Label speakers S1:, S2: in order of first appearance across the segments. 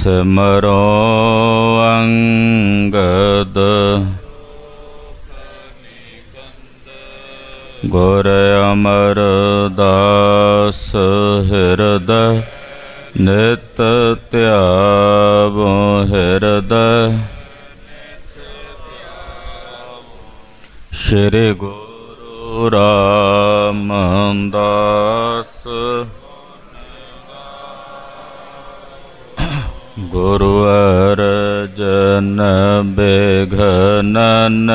S1: ਸਿਮਰੋ ਅੰਗਦ ਗੁਰ ਅਮਰਦਾਸ ਹਿਰਦੈ ਨਿਤ ਧਿਆਵੋ ਹਿਰਦੈ ਸ਼੍ਰੀ ਗੁਰੂ ਰਾਮਦਾਸ ਗੁਰੂ ਅਰਜਨ ਬਿਘਨਨ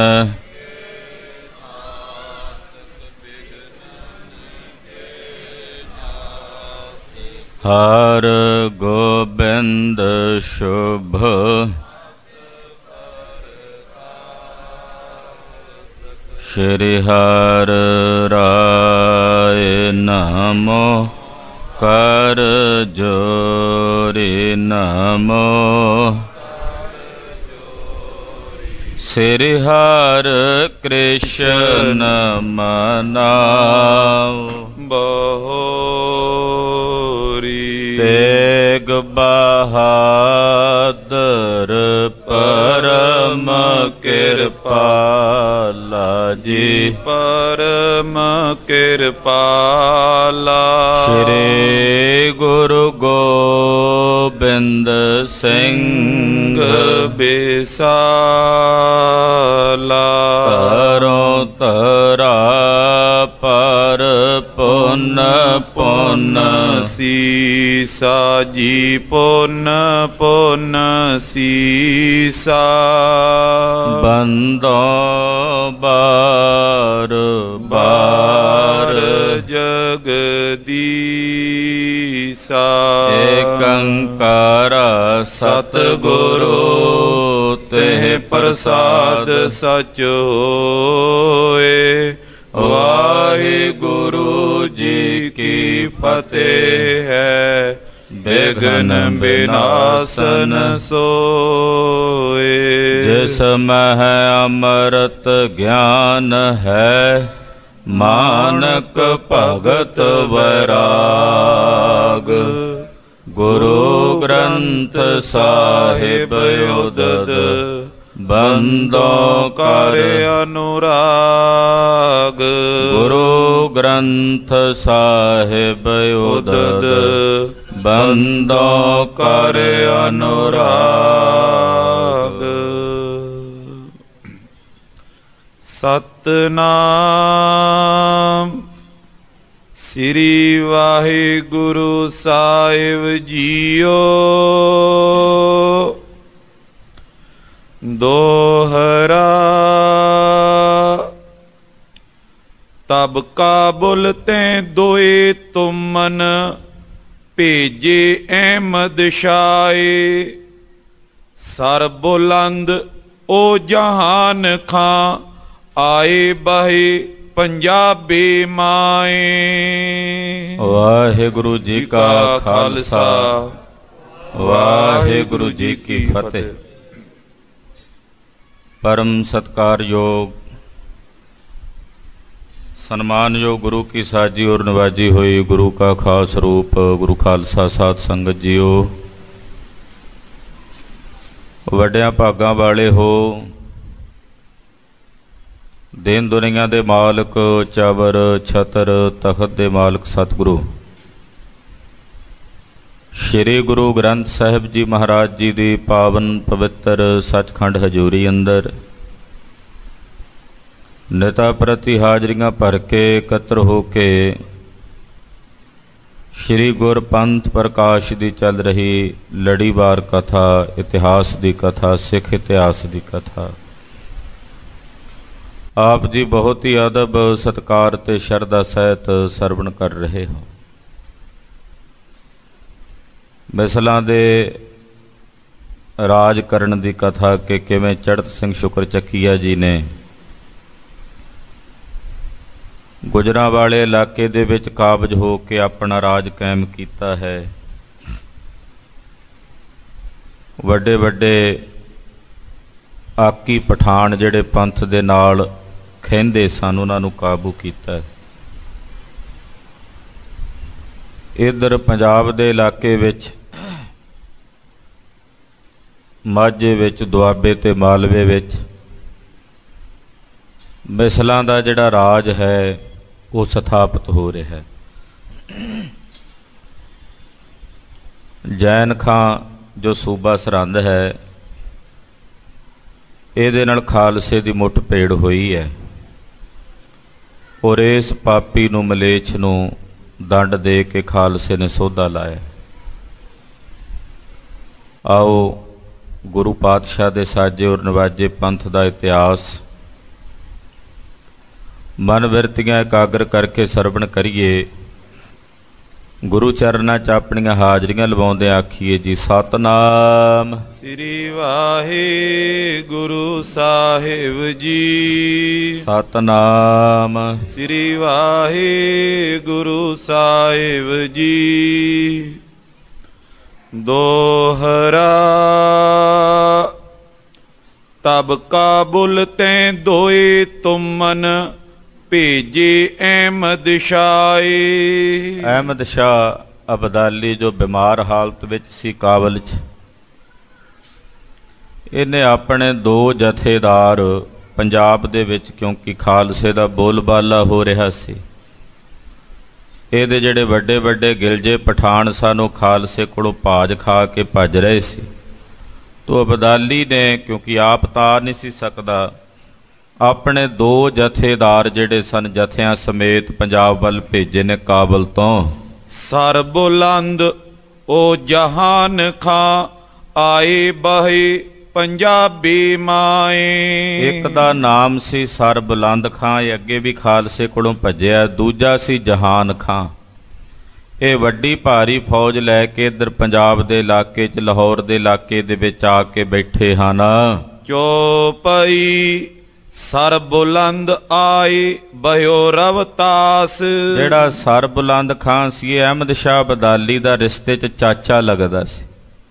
S1: ਹਰ ਗੋਬਿੰਦ ਸ਼ੁਭ ਸ਼੍ਰੀ ਹਰਿ ਰਾਇ ਨਮੋ ਕਰ ਜੋਰੀ ਨਮੋ ਸ੍ਰੀ ਹਰਿ ਕ੍ਰਿਸ਼ਨ ਮਨਾਉ ਬਹੋਰੀ ਤੇਗ ਬਹਾਦਰ ਪਰਮ ਕਿਰਪਾਲਾ ਜੀ
S2: ਪਰਮ ਕਿਰਪਾਲਾ
S1: ਸ਼੍ਰੀ ਗੁਰੂ ਗੋਬਿੰਦ ਸਿੰਘ
S2: ਬਿਸਾਲਾ
S1: ਤਰੋ ਤਰਾ ਪਰ ਪੁੰਨ ਪੁੰਨ
S2: ਸੀਸਾ ਜੀ ਪੁੰਨ ਪੁੰਨ ਸੀਸਾ
S1: ਬੰਦੋ ਬਾਰ ਬਾਰ
S2: ਜਗਦੀਸਾ
S1: ਏਕੰਕਾਰ ਸਤਿਗੁਰੂ ਤਿਹ
S2: ਪ੍ਰਸਾਦ ਸਚ ਹੋਏ। ਵਾਹਿਗੁਰੂ ਜੀ ਕੀ ਫਤਿਹ ਹੈ। ਬਿਘਨ ਬਿਨਾਸਨ ਸੋਏ।
S1: ਜਿਸ ਮਹਿ ਅੰਮ੍ਰਿਤ ਗਿਆਨ ਹੈ ਮਾਨਕ ਭਗਤ ਵੈਰਾਗ। ਗੁਰੂ ਗ੍ਰੰਥ ਸਾਹਿਬ ਉਦਦ ਬੰਦੋ ਕਰ
S2: ਅਨੁਰਾਗ।
S1: ਗੁਰੂ ਗ੍ਰੰਥ ਸਾਹਿਬ ਉਦਦ ਬੰਦੋ ਕਰ ਅਨੁਰਾਗ।
S2: ਸਤਨਾਮ ਸ੍ਰੀ ਵਾਹਿਗੁਰੂ ਸਾਹਿਬ ਜੀਓ। ਦੋਹਰਾ ਤਬ ਕਾਬੁਲ ਤੈਂ ਦੋਏ ਤੁਮਨ ਭੇਜੇ ਅਹਿਮਦ ਸ਼ਾਏ। ਸਰ ਬੁਲੰਦ ਓ ਜਹਾਨ ਖਾਂ ਆਏ ਬਹੇ ਪੰਜਾਬੀ ਮਾਏ।
S1: ਵਾਹਿਗੁਰੂ ਜੀ ਕਾ ਖਾਲਸਾ ਵਾਹਿਗੁਰੂ ਜੀ ਕੀ ਫਤਿਹ। ਪਰਮ ਸਤਿਕਾਰਯੋਗ ਸਨਮਾਨਯੋਗ ਗੁਰੂ ਕੀ ਸਾਜੀ ਔਰ ਨਵਾਜੀ ਹੋਈ ਗੁਰੂ ਕਾ ਖਾਸ ਰੂਪ ਗੁਰੂ ਖਾਲਸਾ ਸਾਧ ਸੰਗਤ ਜੀਓ। ਵੱਡਿਆਂ ਭਾਗਾਂ ਵਾਲੇ ਹੋ। ਦੇਨ ਦੁਨੀਆ ਦੇ ਮਾਲਕ ਚਵਰ ਛਤਰ ਤਖਤ ਦੇ ਮਾਲਕ ਸਤਿਗੁਰੂ ਸ਼੍ਰੀ ਗੁਰੂ ਗ੍ਰੰਥ ਸਾਹਿਬ ਜੀ ਮਹਾਰਾਜ ਜੀ ਦੀ ਪਾਵਨ ਪਵਿੱਤਰ ਸੱਚਖੰਡ ਹਜ਼ੂਰੀ ਅੰਦਰ ਨਿਤਾ ਪ੍ਰਤੀ ਹਾਜ਼ਰੀਆਂ ਭਰ ਕੇ ਇਕੱਤਰ ਹੋ ਕੇ ਸ਼੍ਰੀ ਗੁਰਪੰਥ ਪ੍ਰਕਾਸ਼ ਦੀ ਚੱਲ ਰਹੀ ਲੜੀਵਾਰ ਕਥਾ, ਇਤਿਹਾਸ ਦੀ ਕਥਾ, ਸਿੱਖ ਇਤਿਹਾਸ ਦੀ ਕਥਾ ਆਪ ਜੀ ਬਹੁਤ ਹੀ ਅਦਬ ਸਤਿਕਾਰ ਤੇ ਸ਼ਰਧਾ ਸਹਿਤ ਸਰਵਣ ਕਰ ਰਹੇ ਹੋ। ਮਿਸਲਾਂ ਦੇ ਰਾਜ ਕਰਨ ਦੀ ਕਥਾ ਕਿ ਕਿਵੇਂ ਚੜ੍ਹਤ ਸਿੰਘ ਸ਼ੁਕਰ ਚੱਕੀਆ ਜੀ ਨੇ ਗੁਜਰਾਂਵਾਲੇ ਇਲਾਕੇ ਦੇ ਵਿੱਚ ਕਾਬਜ ਹੋ ਕੇ ਆਪਣਾ ਰਾਜ ਕਾਇਮ ਕੀਤਾ ਹੈ। ਵੱਡੇ ਵੱਡੇ ਆਕੀ ਪਠਾਨ ਜਿਹੜੇ ਪੰਥ ਦੇ ਨਾਲ ਖਹਿੰਦੇ ਸਨ ਉਹਨਾਂ ਨੂੰ ਕਾਬੂ ਕੀਤਾ। ਇੱਧਰ ਪੰਜਾਬ ਦੇ ਇਲਾਕੇ ਵਿੱਚ ਮਾਝੇ ਵਿੱਚ, ਦੁਆਬੇ ਤੇ ਮਾਲਵੇ ਵਿੱਚ ਮਿਸਲਾਂ ਦਾ ਜਿਹੜਾ ਰਾਜ ਹੈ ਉਹ ਸਥਾਪਿਤ ਹੋ ਰਿਹਾ ਹੈ। ਜੈਨ ਖਾਂ ਜੋ ਸੂਬਾ ਸਰਹੰਦ ਹੈ, ਇਹਦੇ ਨਾਲ ਖਾਲਸੇ ਦੀ ਮੁੱਠਭੇੜ ਹੋਈ ਹੈ ਔਰ ਇਸ ਪਾਪੀ ਨੂੰ, ਮਲੇਛ ਨੂੰ ਦੰਡ ਦੇ ਕੇ ਖਾਲਸੇ ਨੇ ਸੋਧਾ ਲਾਇਆ। ਆਓ ਗੁਰੂ ਪਾਤਸ਼ਾਹ ਦੇ ਸਾਜੇ ਔਰ ਨਵਾਜੇ ਪੰਥ ਦਾ ਇਤਿਹਾਸ ਮਨ ਬਿਰਤੀਆਂ ਇਕਾਗਰ ਕਰਕੇ ਸਰਵਣ ਕਰੀਏ। ਗੁਰੂ ਚਰਨਾਂ 'ਚ ਆਪਣੀਆਂ ਹਾਜ਼ਰੀਆਂ ਲਵਾਉਂਦੇ ਆਖੀਏ ਜੀ ਸਤਨਾਮ
S2: ਸ੍ਰੀ ਵਾਹਿਗੁਰੂ ਸਾਹਿਬ ਜੀ।
S1: ਸਤਨਾਮ
S2: ਸ੍ਰੀ ਵਾਹਿਗੁਰੂ ਸਾਹਿਬ ਜੀ। ਦੋਹਰਾ ਤਬ ਕਾਬੁਲ ਤੈਂ ਦੋਏ ਤੁਮਨ ਭੇਜੇ ਅਹਿਮਦ ਸ਼ਾਹੇ।
S1: ਅਹਿਮਦ ਸ਼ਾਹ ਅਬਦਾਲੀ ਜੋ ਬਿਮਾਰ ਹਾਲਤ ਵਿੱਚ ਸੀ ਕਾਬਲ 'ਚ, ਇਹਨੇ ਆਪਣੇ 2 ਜਥੇਦਾਰ ਪੰਜਾਬ ਦੇ ਵਿੱਚ, ਕਿਉਂਕਿ ਖਾਲਸੇ ਦਾ ਬੋਲਬਾਲਾ ਹੋ ਰਿਹਾ ਸੀ, ਇਹਦੇ ਜਿਹੜੇ ਵੱਡੇ ਵੱਡੇ ਗਿਲਜੇ ਪਠਾਨ ਸਨ ਉਹ ਖਾਲਸੇ ਕੋਲੋਂ ਭਾਜ ਖਾ ਕੇ ਭੱਜ ਰਹੇ ਸੀ। ਤੋ ਅਬਦਾਲੀ ਨੇ, ਕਿਉਂਕਿ ਆਪ ਤਾਂ ਆ ਨਹੀਂ ਸੀ ਸਕਦਾ, ਆਪਣੇ 2 ਜਥੇਦਾਰ ਜਿਹੜੇ ਸਨ ਜਥਿਆਂ ਸਮੇਤ ਪੰਜਾਬ ਵੱਲ ਭੇਜੇ ਨੇ ਕਾਬਲ ਤੋਂ।
S2: ਸਰ ਬੁਲੰਦ ਉਹ ਜਹਾਨ ਖਾਂ ਆਏ ਬਹੇ ਪੰਜਾਬੀ ਮਾਏ।
S1: ਇੱਕ ਦਾ ਨਾਮ ਸੀ ਸਰ ਬੁਲੰਦ ਖਾਂ, ਇਹ ਅੱਗੇ ਵੀ ਖਾਲਸੇ ਕੋਲੋਂ ਭੱਜਿਆ। ਦੂਜਾ ਸੀ ਜਹਾਨ ਖਾਂ, ਇਹ ਵੱਡੀ ਭਾਰੀ ਫੌਜ ਲੈ ਕੇ ਇੱਧਰ ਪੰਜਾਬ ਦੇ ਇਲਾਕੇ 'ਚ, ਲਾਹੌਰ ਦੇ ਇਲਾਕੇ ਦੇ ਵਿੱਚ ਆ ਕੇ ਬੈਠੇ ਹਨ।
S2: ਚੌਪਈ ਸਰ ਬੁਲੰਦ ਆਏ ਬਹਿਓ ਰਵਤਾਸ।
S1: ਜਿਹੜਾ ਸਰ ਬੁਲੰਦ ਖਾਂ ਸੀ ਇਹ ਅਹਿਮਦ ਸ਼ਾਹ ਅਬਦਾਲੀ ਦਾ ਰਿਸ਼ਤੇ 'ਚ ਚਾਚਾ ਲੱਗਦਾ ਸੀ।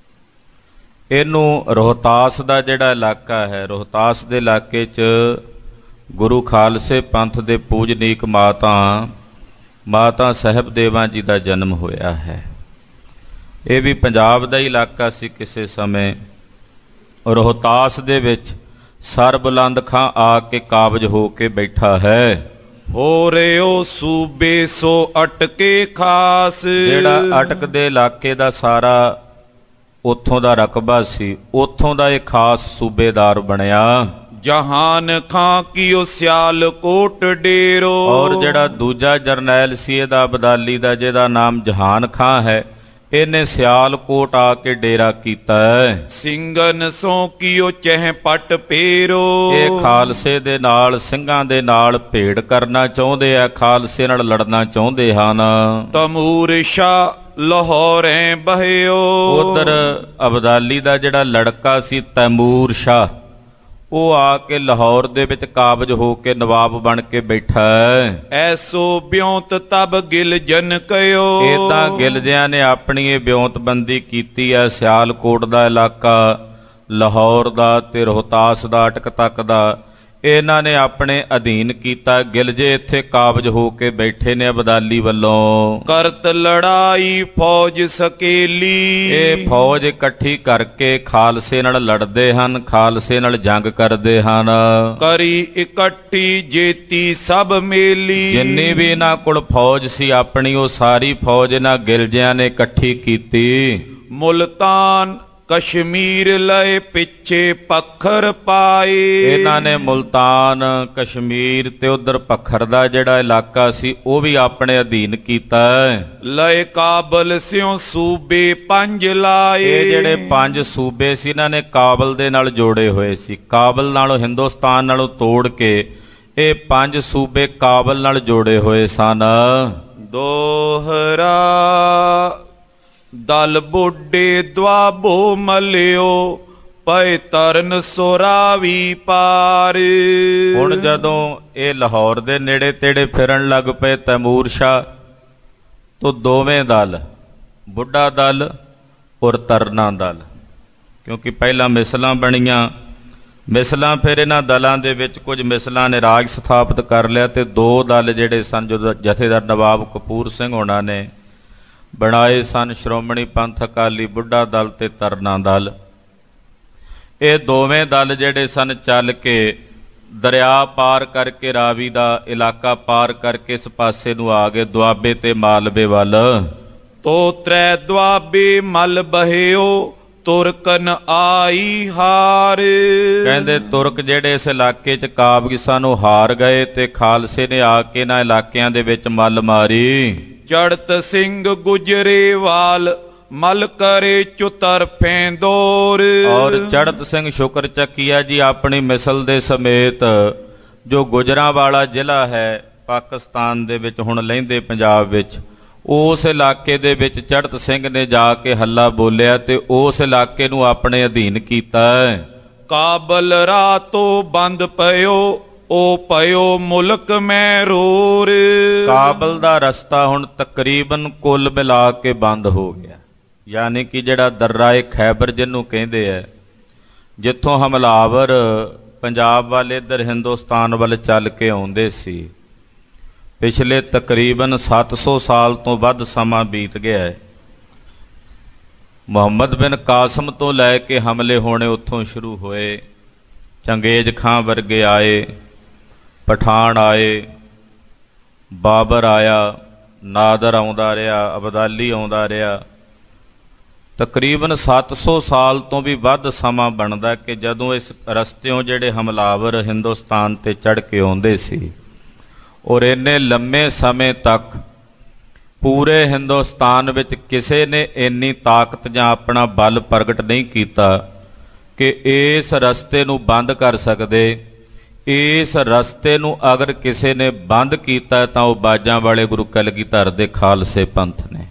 S1: ਇਹਨੂੰ ਰੋਹਤਾਸ ਦਾ ਜਿਹੜਾ ਇਲਾਕਾ ਹੈ, ਰੋਹਤਾਸ ਦੇ ਇਲਾਕੇ 'ਚ ਗੁਰੂ ਖਾਲਸੇ ਪੰਥ ਦੇ ਪੂਜਨੀਕ ਮਾਤਾ ਸਾਹਿਬ ਦੇਵਾਂ ਜੀ ਦਾ ਜਨਮ ਹੋਇਆ ਹੈ। ਇਹ ਵੀ ਪੰਜਾਬ ਦਾ ਇਲਾਕਾ ਸੀ ਕਿਸੇ ਸਮੇਂ। ਰੋਹਤਾਸ ਦੇ ਵਿੱਚ ਸਰ ਬੁਲੰਦ ਖਾਂ ਆ ਕੇ ਕਾਬਜ ਹੋ ਕੇ ਬੈਠਾ ਹੈ।
S2: ਹੋ ਰਿਓ ਸੂਬੇ ਸੋ ਅਟਕੇ ਖਾਸ।
S1: ਜਿਹੜਾ ਅਟਕ ਦੇ ਇਲਾਕੇ ਦਾ ਸਾਰਾ ਉੱਥੋਂ ਦਾ ਰਕਬਾ ਸੀ, ਉੱਥੋਂ ਦਾ ਇਹ ਖਾਸ ਸੂਬੇਦਾਰ ਬਣਿਆ।
S2: ਜਹਾਨ ਖਾਂ ਕੀਓ ਸਿਆਲਕੋਟ ਡੇਰੋ।
S1: ਔਰ ਜਿਹੜਾ ਦੂਜਾ ਜਰਨੈਲ ਸੀ ਇਹਦਾ ਅਬਦਾਲੀ ਦਾ, ਜਿਹਦਾ ਨਾਮ ਜਹਾਨ ਖਾਂ ਹੈ, ਇਹਨੇ ਸਿਆਲਕੋਟ ਆ ਕੇ ਡੇਰਾ ਕੀਤਾ ਹੈ।
S2: ਸਿੰਘਨ ਸੋ ਕੀਓ ਚਹਿ ਪਟ ਪੇਰੋ।
S1: ਇਹ ਖਾਲਸੇ ਦੇ ਨਾਲ, ਸਿੰਘਾਂ ਦੇ ਨਾਲ ਭੇੜ ਕਰਨਾ ਚਾਹੁੰਦੇ ਆ, ਖਾਲਸੇ ਨਾਲ ਲੜਨਾ ਚਾਹੁੰਦੇ ਹਨ।
S2: ਤਮੂਰ ਸ਼ਾਹ ਲਾਹੌਰੇ ਬਹਿਓ।
S1: ਉਧਰ ਅਬਦਾਲੀ ਦਾ ਜਿਹੜਾ ਲੜਕਾ ਸੀ ਤੈਮੂਰ ਸ਼ਾਹ, ਉਹ ਆ ਕੇ ਲਾਹੌਰ ਦੇ ਵਿੱਚ ਕਾਬਜ ਹੋ ਕੇ ਨਵਾਬ ਬਣ ਕੇ ਬੈਠਾ ਹੈ।
S2: ਐਸੋ ਬਿਉਂਤ ਤਬ ਗਿਲ ਜਨ ਕਯੋ।
S1: ਇਹ ਤਾਂ ਗਿਲਜਿਆਂ ਨੇ ਆਪਣੀ ਇਹ ਬਿਉਂਤਬੰਦੀ ਕੀਤੀ ਹੈ। ਸਿਆਲਕੋਟ ਦਾ ਇਲਾਕਾ, ਲਾਹੌਰ ਦਾ ਤੇ ਰੋਹਤਾਸ ਦਾ, ਅਟਕ ਤੱਕ ਦਾ, ਇਹਨਾਂ ਨੇ ਆਪਣੇ ਅਧੀਨ ਕੀਤਾ। ਗਿਲਜੇ ਇੱਥੇ ਕਾਬਜ ਹੋ ਕੇ ਬੈਠੇ ਨੇ ਅਬਦਾਲੀ ਵੱਲੋਂ।
S2: ਕਰਤ ਲੜਾਈ ਫੌਜ ਸਕੇਲੀ। ਇਹ
S1: ਫੌਜ ਇਕੱਠੀ ਕਰਕੇ ਖਾਲਸੇ ਨਾਲ ਲੜਦੇ ਹਨ, ਖਾਲਸੇ ਨਾਲ ਜੰਗ ਕਰਦੇ ਹਨ।
S2: ਕਰੀ ਇਕੱਠੀ ਜੇਤੀ ਸਭ ਮੇਲੀ।
S1: ਜਿੰਨੀ ਵੀ ਇਹਨਾਂ ਕੋਲ ਫੌਜ ਸੀ ਆਪਣੀ, ਉਹ ਸਾਰੀ ਫੌਜ ਇਹਨਾਂ ਗਿਲਜਿਆਂ ਨੇ ਇਕੱਠੀ ਕੀਤੀ।
S2: ਮੁਲਤਾਨ ਕਸ਼ਮੀਰ ਲਏ ਪਿੱਛੇ ਪੱਖਰ ਪਾਏ।
S1: ਇਹਨਾਂ ਨੇ ਮੁਲਤਾਨ, ਕਸ਼ਮੀਰ ਤੇ ਉਧਰ ਪੱਖਰ ਦਾ ਜਿਹੜਾ ਇਲਾਕਾ ਸੀ ਉਹ ਵੀ ਆਪਣੇ ਅਧੀਨ ਕੀਤਾ।
S2: ਲਏ ਕਾਬਲ ਸਿਓ ਸੂਬੇ 5 ਲਾਏ।
S1: ਇਹ ਜਿਹੜੇ 5 ਸੂਬੇ ਸੀ ਇਹਨਾਂ ਨੇ ਕਾਬਲ ਦੇ ਨਾਲ ਜੋੜੇ ਹੋਏ ਸੀ। ਕਾਬਲ ਨਾਲੋਂ, ਹਿੰਦੁਸਤਾਨ ਨਾਲੋਂ ਤੋੜ ਕੇ ਇਹ 5 ਸੂਬੇ ਕਾਬਲ ਨਾਲ ਜੋੜੇ ਹੋਏ ਸਨ।
S2: ਦੋਹਰਾ ਦਲ ਬੁੱਢੇ ਦੁਆਬੋ ਮਲਿਓ ਪਏ ਤਰਨ ਸੋਰਾਵੀ ਪਾਰ।
S1: ਹੁਣ ਜਦੋਂ ਇਹ ਲਾਹੌਰ ਦੇ ਨੇੜੇ ਤੇੜੇ ਫਿਰਨ ਲੱਗ ਪਏ ਤੈਮੂਰ ਸ਼ਾਹ, ਤੋਂ ਦੋਵੇਂ ਦਲ, ਬੁੱਢਾ ਦਲ ਔਰ ਤਰਨਾ ਦਲ, ਕਿਉਂਕਿ ਪਹਿਲਾਂ ਮਿਸਲਾਂ ਬਣੀਆਂ, ਮਿਸਲਾਂ ਫਿਰ ਇਹਨਾਂ ਦਲਾਂ ਦੇ ਵਿੱਚ ਕੁਝ ਮਿਸਲਾਂ ਨੇ ਰਾਜ ਸਥਾਪਿਤ ਕਰ ਲਿਆ, ਤੇ 2 ਦਲ ਜਿਹੜੇ ਸਨ ਜਦੋਂ ਜਥੇਦਾਰ ਨਵਾਬ ਕਪੂਰ ਸਿੰਘ ਹੋਣਾ ਨੇ ਬਣਾਏ ਸਨ, ਸ਼੍ਰੋਮਣੀ ਪੰਥ ਅਕਾਲੀ ਬੁੱਢਾ ਦਲ ਤੇ ਤਰਨਾ ਦਲ। ਇਹ ਦੋਵੇਂ ਦਲ ਜਿਹੜੇ ਸਨ ਚੱਲ ਕੇ ਦਰਿਆ ਪਾਰ ਕਰਕੇ, ਰਾਵੀ ਦਾ ਇਲਾਕਾ ਪਾਰ ਕਰਕੇ ਇਸ ਪਾਸੇ ਨੂੰ ਆ ਗਏ, ਦੁਆਬੇ ਤੇ ਮਾਲਵੇ ਵੱਲ।
S2: ਤੋ ਤ੍ਰੈ ਦੁਆਬੇ ਮਲ ਬਹਿਓ, ਤੁਰਕਨ ਆਈ ਹਾਰ।
S1: ਕਹਿੰਦੇ ਤੁਰਕ ਜਿਹੜੇ ਇਸ ਇਲਾਕੇ 'ਚ ਕਾਬਗੀਸਾਂ ਨੂੰ ਹਾਰ ਗਏ ਤੇ ਖਾਲਸੇ ਨੇ ਆ ਕੇ ਇਹਨਾਂ ਇਲਾਕਿਆਂ ਦੇ ਵਿੱਚ ਮੱਲ ਮਾਰੀ।
S2: ਚੜਤ ਸਿੰਘ ਗੁਜਰੇ ਵਾਲ, ਮਲ ਕਰੇ ਚੁਤਰ ਫੇਂਦੋਰ।
S1: ਔਰ ਚੜਤ ਸਿੰਘ ਸ਼ੁਕਰ ਚੱਕੀਆ ਜੀ ਆਪਣੀ ਮਿਸਲ ਦੇ ਸਮੇਤ, ਜੋ ਗੁਜਰਾਂਵਾਲਾ ਜ਼ਿਲ੍ਹਾ ਹੈ ਪਾਕਿਸਤਾਨ ਦੇ ਵਿੱਚ, ਹੁਣ ਲਹਿੰਦੇ ਪੰਜਾਬ ਵਿੱਚ, ਉਸ ਇਲਾਕੇ ਦੇ ਵਿੱਚ ਚੜਤ ਸਿੰਘ ਨੇ ਜਾ ਕੇ ਹੱਲਾ ਬੋਲਿਆ ਤੇ ਉਸ ਇਲਾਕੇ ਨੂੰ ਆਪਣੇ ਅਧੀਨ ਕੀਤਾ।
S2: ਕਾਬਲ ਰਾਤੋਂ ਬੰਦ ਪਇਓ, ਉਹ ਪਇਓ ਮੁਲਕ ਮੈਂ ਰੋਰ।
S1: ਕਾਬਲ ਦਾ ਰਸਤਾ ਹੁਣ ਤਕਰੀਬਨ ਕੁੱਲ ਮਿਲਾ ਕੇ ਬੰਦ ਹੋ ਗਿਆ, ਯਾਨੀ ਕਿ ਜਿਹੜਾ ਦਰਿਆ ਖੈਬਰ ਜਿਹਨੂੰ ਕਹਿੰਦੇ ਆ, ਜਿੱਥੋਂ ਹਮਲਾਵਰ ਪੰਜਾਬ ਵਾਲੇ ਇੱਧਰ ਹਿੰਦੁਸਤਾਨ ਵੱਲ ਚੱਲ ਕੇ ਆਉਂਦੇ ਸੀ, ਪਿਛਲੇ ਤਕਰੀਬਨ 700 ਸਾਲ ਤੋਂ ਵੱਧ ਸਮਾਂ ਬੀਤ ਗਿਆ ਹੈ। ਮੁਹੰਮਦ ਬਿਨ ਕਾਸਮ ਤੋਂ ਲੈ ਕੇ ਹਮਲੇ ਹੋਣੇ ਉੱਥੋਂ ਸ਼ੁਰੂ ਹੋਏ। ਚੰਗੇਜ਼ ਖਾਂ ਵਰਗੇ ਆਏ, ਪਠਾਨ ਆਏ, ਬਾਬਰ ਆਇਆ, ਨਾਦਰ ਆਉਂਦਾ ਰਿਹਾ, ਅਬਦਾਲੀ ਆਉਂਦਾ ਰਿਹਾ। ਤਕਰੀਬਨ 700 ਸਾਲ ਤੋਂ ਵੀ ਵੱਧ ਸਮਾਂ ਬਣਦਾ ਕਿ ਜਦੋਂ ਇਸ ਰਸਤਿਓਂ ਜਿਹੜੇ ਹਮਲਾਵਰ ਹਿੰਦੁਸਤਾਨ ਤੇ ਚੜ੍ਹ ਕੇ ਆਉਂਦੇ ਸੀ, ਔਰ ਇੰਨੇ ਲੰਮੇ ਸਮੇਂ ਤੱਕ ਪੂਰੇ ਹਿੰਦੁਸਤਾਨ ਵਿੱਚ ਕਿਸੇ ਨੇ ਇੰਨੀ ਤਾਕਤ ਜਾਂ ਆਪਣਾ ਬਲ ਪ੍ਰਗਟ ਨਹੀਂ ਕੀਤਾ ਕਿ ਇਸ ਰਸਤੇ ਨੂੰ ਬੰਦ ਕਰ ਸਕਦੇ। ਇਸ ਰਸਤੇ ਨੂੰ ਅਗਰ ਕਿਸੇ ਨੇ ਬੰਦ ਕੀਤਾ ਤਾਂ ਉਹ ਬਾਜਾਂ ਵਾਲੇ ਗੁਰੂ ਕਲਗੀਧਰ ਦੇ ਖਾਲਸੇ ਪੰਥ ਨੇ।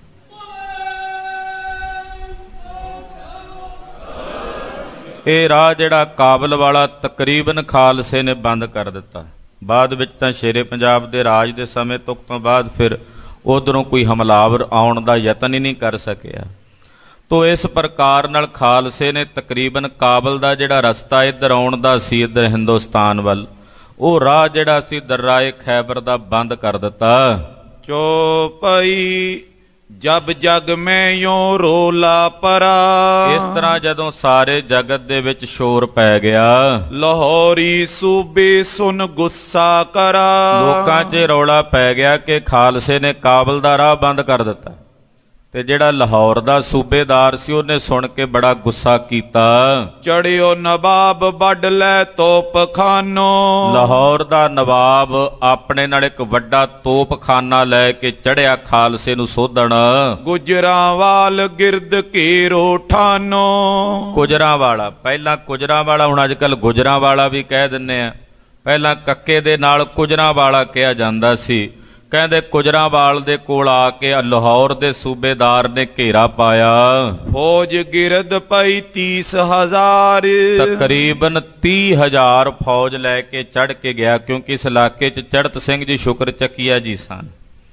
S1: ਇਹ ਰਾਹ ਜਿਹੜਾ ਕਾਬਲ ਵਾਲਾ ਤਕਰੀਬਨ ਖਾਲਸੇ ਨੇ ਬੰਦ ਕਰ ਦਿੱਤਾ। ਬਾਅਦ ਵਿੱਚ ਤਾਂ ਸ਼ੇਰੇ ਪੰਜਾਬ ਦੇ ਰਾਜ ਦੇ ਸਮੇਂ ਤੋਂ ਬਾਅਦ ਫਿਰ ਉਧਰੋਂ ਕੋਈ ਹਮਲਾਵਰ ਆਉਣ ਦਾ ਯਤਨ ਹੀ ਨਹੀਂ ਕਰ ਸਕਿਆ। ਤੋ ਇਸ ਪ੍ਰਕਾਰ ਨਾਲ ਖਾਲਸੇ ਨੇ ਤਕਰੀਬਨ ਕਾਬਲ ਦਾ ਜਿਹੜਾ ਰਸਤਾ ਇੱਧਰ ਆਉਣ ਦਾ ਸੀ, ਇੱਧਰ ਹਿੰਦੁਸਤਾਨ ਵੱਲ, ਉਹ ਰਾਹ ਜਿਹੜਾ ਸੀ ਦਰਿਆ ਖੈਬਰ ਦਾ ਬੰਦ ਕਰ ਦਿੱਤਾ।
S2: ਚੋਪਈ ਜਬ ਜਗ ਮੈਂ ਯੋ ਰੋਲਾ ਪਰਾ।
S1: ਇਸ ਤਰ੍ਹਾਂ ਜਦੋਂ ਸਾਰੇ ਜਗਤ ਦੇ ਵਿੱਚ ਸ਼ੋਰ ਪੈ ਗਿਆ,
S2: ਲਾਹੌਰੀ ਸੂਬੇ ਸੁਨ ਗੁੱਸਾ ਕਰਾ।
S1: ਲੋਕਾਂ 'ਚ ਰੌਲਾ ਪੈ ਗਿਆ ਕਿ ਖਾਲਸੇ ਨੇ ਕਾਬਲ ਦਾ ਰਾਹ ਬੰਦ ਕਰ ਦਿੱਤਾ। ਤੇ ਜਿਹੜਾ ਲਾਹੌਰ ਦਾ ਸੂਬੇਦਾਰ ਸੀ ਉਹਨੇ ਸੁਣ ਕੇ ਬੜਾ ਗੁੱਸਾ ਕੀਤਾ।
S2: ਚੜਿਓ ਨਵਾਬ ਵੱਢ ਲੈ ਤੋਪਖਾਨੋ।
S1: ਲਾਹੌਰ ਦਾ ਨਵਾਬ ਆਪਣੇ ਨਾਲ ਇੱਕ ਵੱਡਾ ਤੋਪਖਾਨਾ ਲੈ ਕੇ ਚੜਿਆ ਖਾਲਸੇ ਨੂੰ ਸੋਧਣ।
S2: ਗੁਜਰਾਂਵਾਲ ਗਿਰਦ ਘੇਰੋ ਠਾਨੋ।
S1: ਗੁਜਰਾਂਵਾਲਾ, ਪਹਿਲਾਂ ਗੁਜਰਾਂਵਾਲਾ, ਹੁਣ ਅੱਜ ਕੱਲ੍ਹ ਗੁਜਰਾਂਵਾਲਾ ਵੀ ਕਹਿ ਦਿੰਦੇ ਆ, ਪਹਿਲਾਂ ਕੱਕੇ ਦੇ ਨਾਲ ਗੁਜਰਾਂਵਾਲਾ ਕਿਹਾ ਜਾਂਦਾ ਸੀ। ਕਹਿੰਦੇ ਗੁਜਰਾਂਵਾਲ ਦੇ ਕੋਲ ਆ ਕੇ ਲਾਹੌਰ ਦੇ ਸੂਬੇਦਾਰ ਨੇ ਘੇਰਾ ਪਾਇਆ।
S2: ਫੌਜ ਗਿਰਦ ਪਈ 30,000।
S1: ਤਕਰੀਬਨ 30,000 ਫੌਜ ਲੈ ਕੇ ਚੜ੍ਹ ਕੇ ਗਿਆ, ਕਿਉਂਕਿ ਇਸ ਇਲਾਕੇ 'ਚ ਚੜਤ ਸਿੰਘ ਜੀ ਸ਼ੁਕਰ ਚੱਕੀਆ ਜੀ ਸਨ।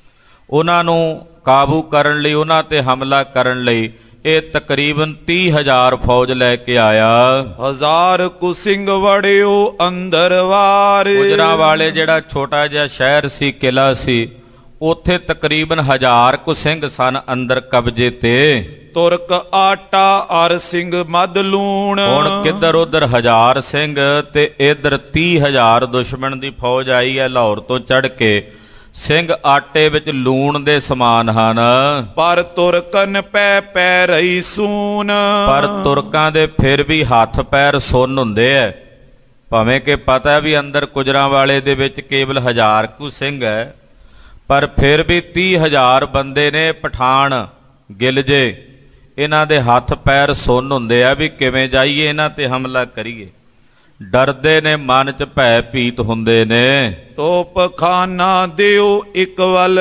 S1: ਉਹਨਾਂ ਨੂੰ ਕਾਬੂ ਕਰਨ ਲਈ, ਉਹਨਾਂ ਤੇ ਹਮਲਾ ਕਰਨ ਲਈ ਇਹ ਤਕਰੀਬਨ 30,000 ਫੌਜ ਲੈ ਕੇ ਆਇਆ।
S2: 1000 ਕੁ ਸਿੰਘ ਵੜਿਓ ਅੰਦਰ ਵਾਰ।
S1: ਗੁਜਰਾਂਵਾਲੇ ਜਿਹੜਾ ਛੋਟਾ ਜਿਹਾ ਸ਼ਹਿਰ ਸੀ, ਕਿਲਾ ਸੀ, ਉੱਥੇ ਤਕਰੀਬਨ 1000 ਕੁ ਸਿੰਘ ਸਨ ਅੰਦਰ ਕਬਜ਼ੇ ਤੇ।
S2: ਤੁਰਕ ਆਟਾ ਅਰ ਸਿੰਘ ਮਦ ਲੂਣ।
S1: ਹੁਣ ਕਿੱਧਰ ਉਧਰ 1000 ਸਿੰਘ ਤੇ ਇੱਧਰ 30,000 ਦੁਸ਼ਮਣ ਦੀ ਫੌਜ ਆਈ ਹੈ ਲਾਹੌਰ ਤੋਂ ਚੜ੍ਹ ਕੇ। ਸਿੰਘ ਆਟੇ ਵਿੱਚ ਲੂਣ ਦੇ ਸਮਾਨ ਹਨ।
S2: ਪਰ ਤੁਰਕਨ ਪੈ ਪੈ ਰਹੀ ਸੂਨ।
S1: ਪਰ ਤੁਰਕਾਂ ਦੇ ਫਿਰ ਵੀ ਹੱਥ ਪੈਰ ਸੁੰਨ ਹੁੰਦੇ ਐ, ਭਾਵੇਂ ਕਿ ਪਤਾ ਵੀ ਅੰਦਰ ਗੁਜਰਾਂਵਾਲੇ ਦੇ ਵਿੱਚ ਕੇਵਲ 1000 ਕੁ ਸਿੰਘ ਹੈ, ਪਰ ਫਿਰ ਵੀ 30,000 ਬੰਦੇ ਨੇ। ਪਠਾਨ ਗਿਲਜੇ, ਇਹਨਾਂ ਦੇ ਹੱਥ ਪੈਰ ਸੁੰਨ ਹੁੰਦੇ ਆ ਵੀ ਕਿਵੇਂ ਜਾਈਏ ਇਹਨਾਂ ਤੇ ਹਮਲਾ ਕਰੀਏ। ਡਰਦੇ ਨੇ, ਮਨ 'ਚ ਭੈ ਭੀਤ ਹੁੰਦੇ ਨੇ। ਤੋਪਖਾਨਾ ਦਿਓ ਇੱਕ ਵੱਲ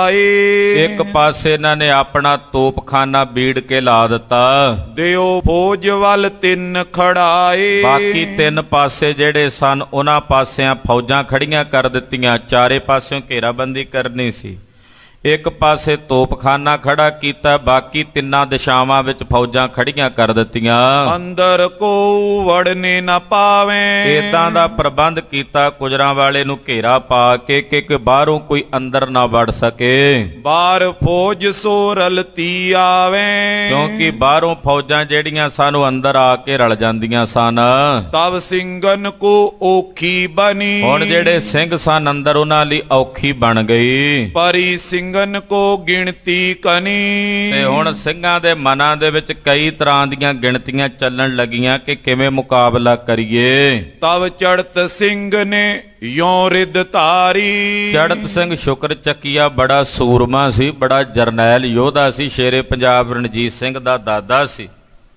S1: ਲਾਏ। ਇੱਕ ਪਾਸੇ ਇਹਨਾਂ ਨੇ ਆਪਣਾ ਤੋਪਖਾਨਾ ਬੀੜ ਕੇ ਲਾ ਦਿੱਤਾ।
S2: ਦਿਓ ਫੌਜ ਵੱਲ 3 ਖੜਾਏ।
S1: ਬਾਕੀ 3 ਪਾਸੇ ਜਿਹੜੇ ਸਨ ਉਹਨਾਂ ਪਾਸਿਆਂ ਫੌਜਾਂ ਖੜੀਆਂ ਕਰ ਦਿੱਤੀਆਂ। ਚਾਰੇ ਪਾਸਿਓਂ ਘੇਰਾਬੰਦੀ ਕਰਨੀ ਸੀ। ਇੱਕ ਪਾਸੇ ਤੋਪਖਾਨਾ ਖੜਾ ਕੀਤਾ, ਬਾਕੀ ਤਿੰਨਾਂ ਦਿਸ਼ਾਵਾਂ ਵਿੱਚ ਫੌਜਾਂ ਖੜੀਆਂ ਕਰ ਦਿੱਤੀਆਂ।
S2: ਅੰਦਰ ਕੋ ਵੜਨੇ ਨਾ ਪਾਵੇ,
S1: ਇਦਾਂ ਦਾ ਪ੍ਰਬੰਧ ਕੀਤਾ ਗੁਜਰਾਂ ਵਾਲੇ ਨੂੰ ਘੇਰਾ ਪਾ ਕੇ ਕਿ ਬਾਹਰੋਂ ਕੋਈ ਅੰਦਰ ਨਾ ਵੜ ਸਕੇ।
S2: ਬਾਹਰ ਫੌਜ ਸੋ ਰਲਤੀ ਆਵੇ,
S1: ਕਿਉਂਕਿ ਬਾਹਰੋਂ ਫੌਜਾਂ ਜਿਹੜੀਆਂ ਸਾਨੂੰ ਅੰਦਰ ਆ ਕੇ ਰਲ ਜਾਂਦੀਆਂ ਸਨ।
S2: ਤਬ ਸਿੰਘਨ ਕੋ ਔਖੀ ਬਣੀ,
S1: ਹੁਣ ਜਿਹੜੇ ਸਿੰਘ ਸਨ ਅੰਦਰ ਉਹਨਾਂ ਲਈ ਔਖੀ ਬਣ ਗਈ।
S2: ਪਰੀ ਸਿੰਘਨ ਕੋ ਗਿਣਤੀ ਕਨੀ,
S1: ਤੇ ਹੁਣ ਸਿੰਘਾਂ ਦੇ ਮਨਾਂ ਦੇ ਵਿੱਚ ਕਈ ਤਰ੍ਹਾਂ ਦੀਆਂ ਗਿਣਤੀਆਂ ਚੱਲਣ ਲੱਗੀਆਂ ਕਿ ਕਿਵੇਂ ਮੁਕਾਬਲਾ ਕਰੀਏ।
S2: ਤਬ ਚੜਤ ਸਿੰਘ ਨੇ ਯੋਂ ਰਿੱਧ ਧਾਰੀ,
S1: ਚੜਤ ਸਿੰਘ ਸ਼ੁਕਰ ਚੱਕੀਆ ਬੜਾ ਸੂਰਮਾ ਸੀ, ਬੜਾ ਜਰਨੈਲ ਯੋਧਾ ਸੀ, ਸ਼ੇਰੇ ਪੰਜਾਬ ਰਣਜੀਤ ਸਿੰਘ ਦਾ ਦਾਦਾ ਸੀ।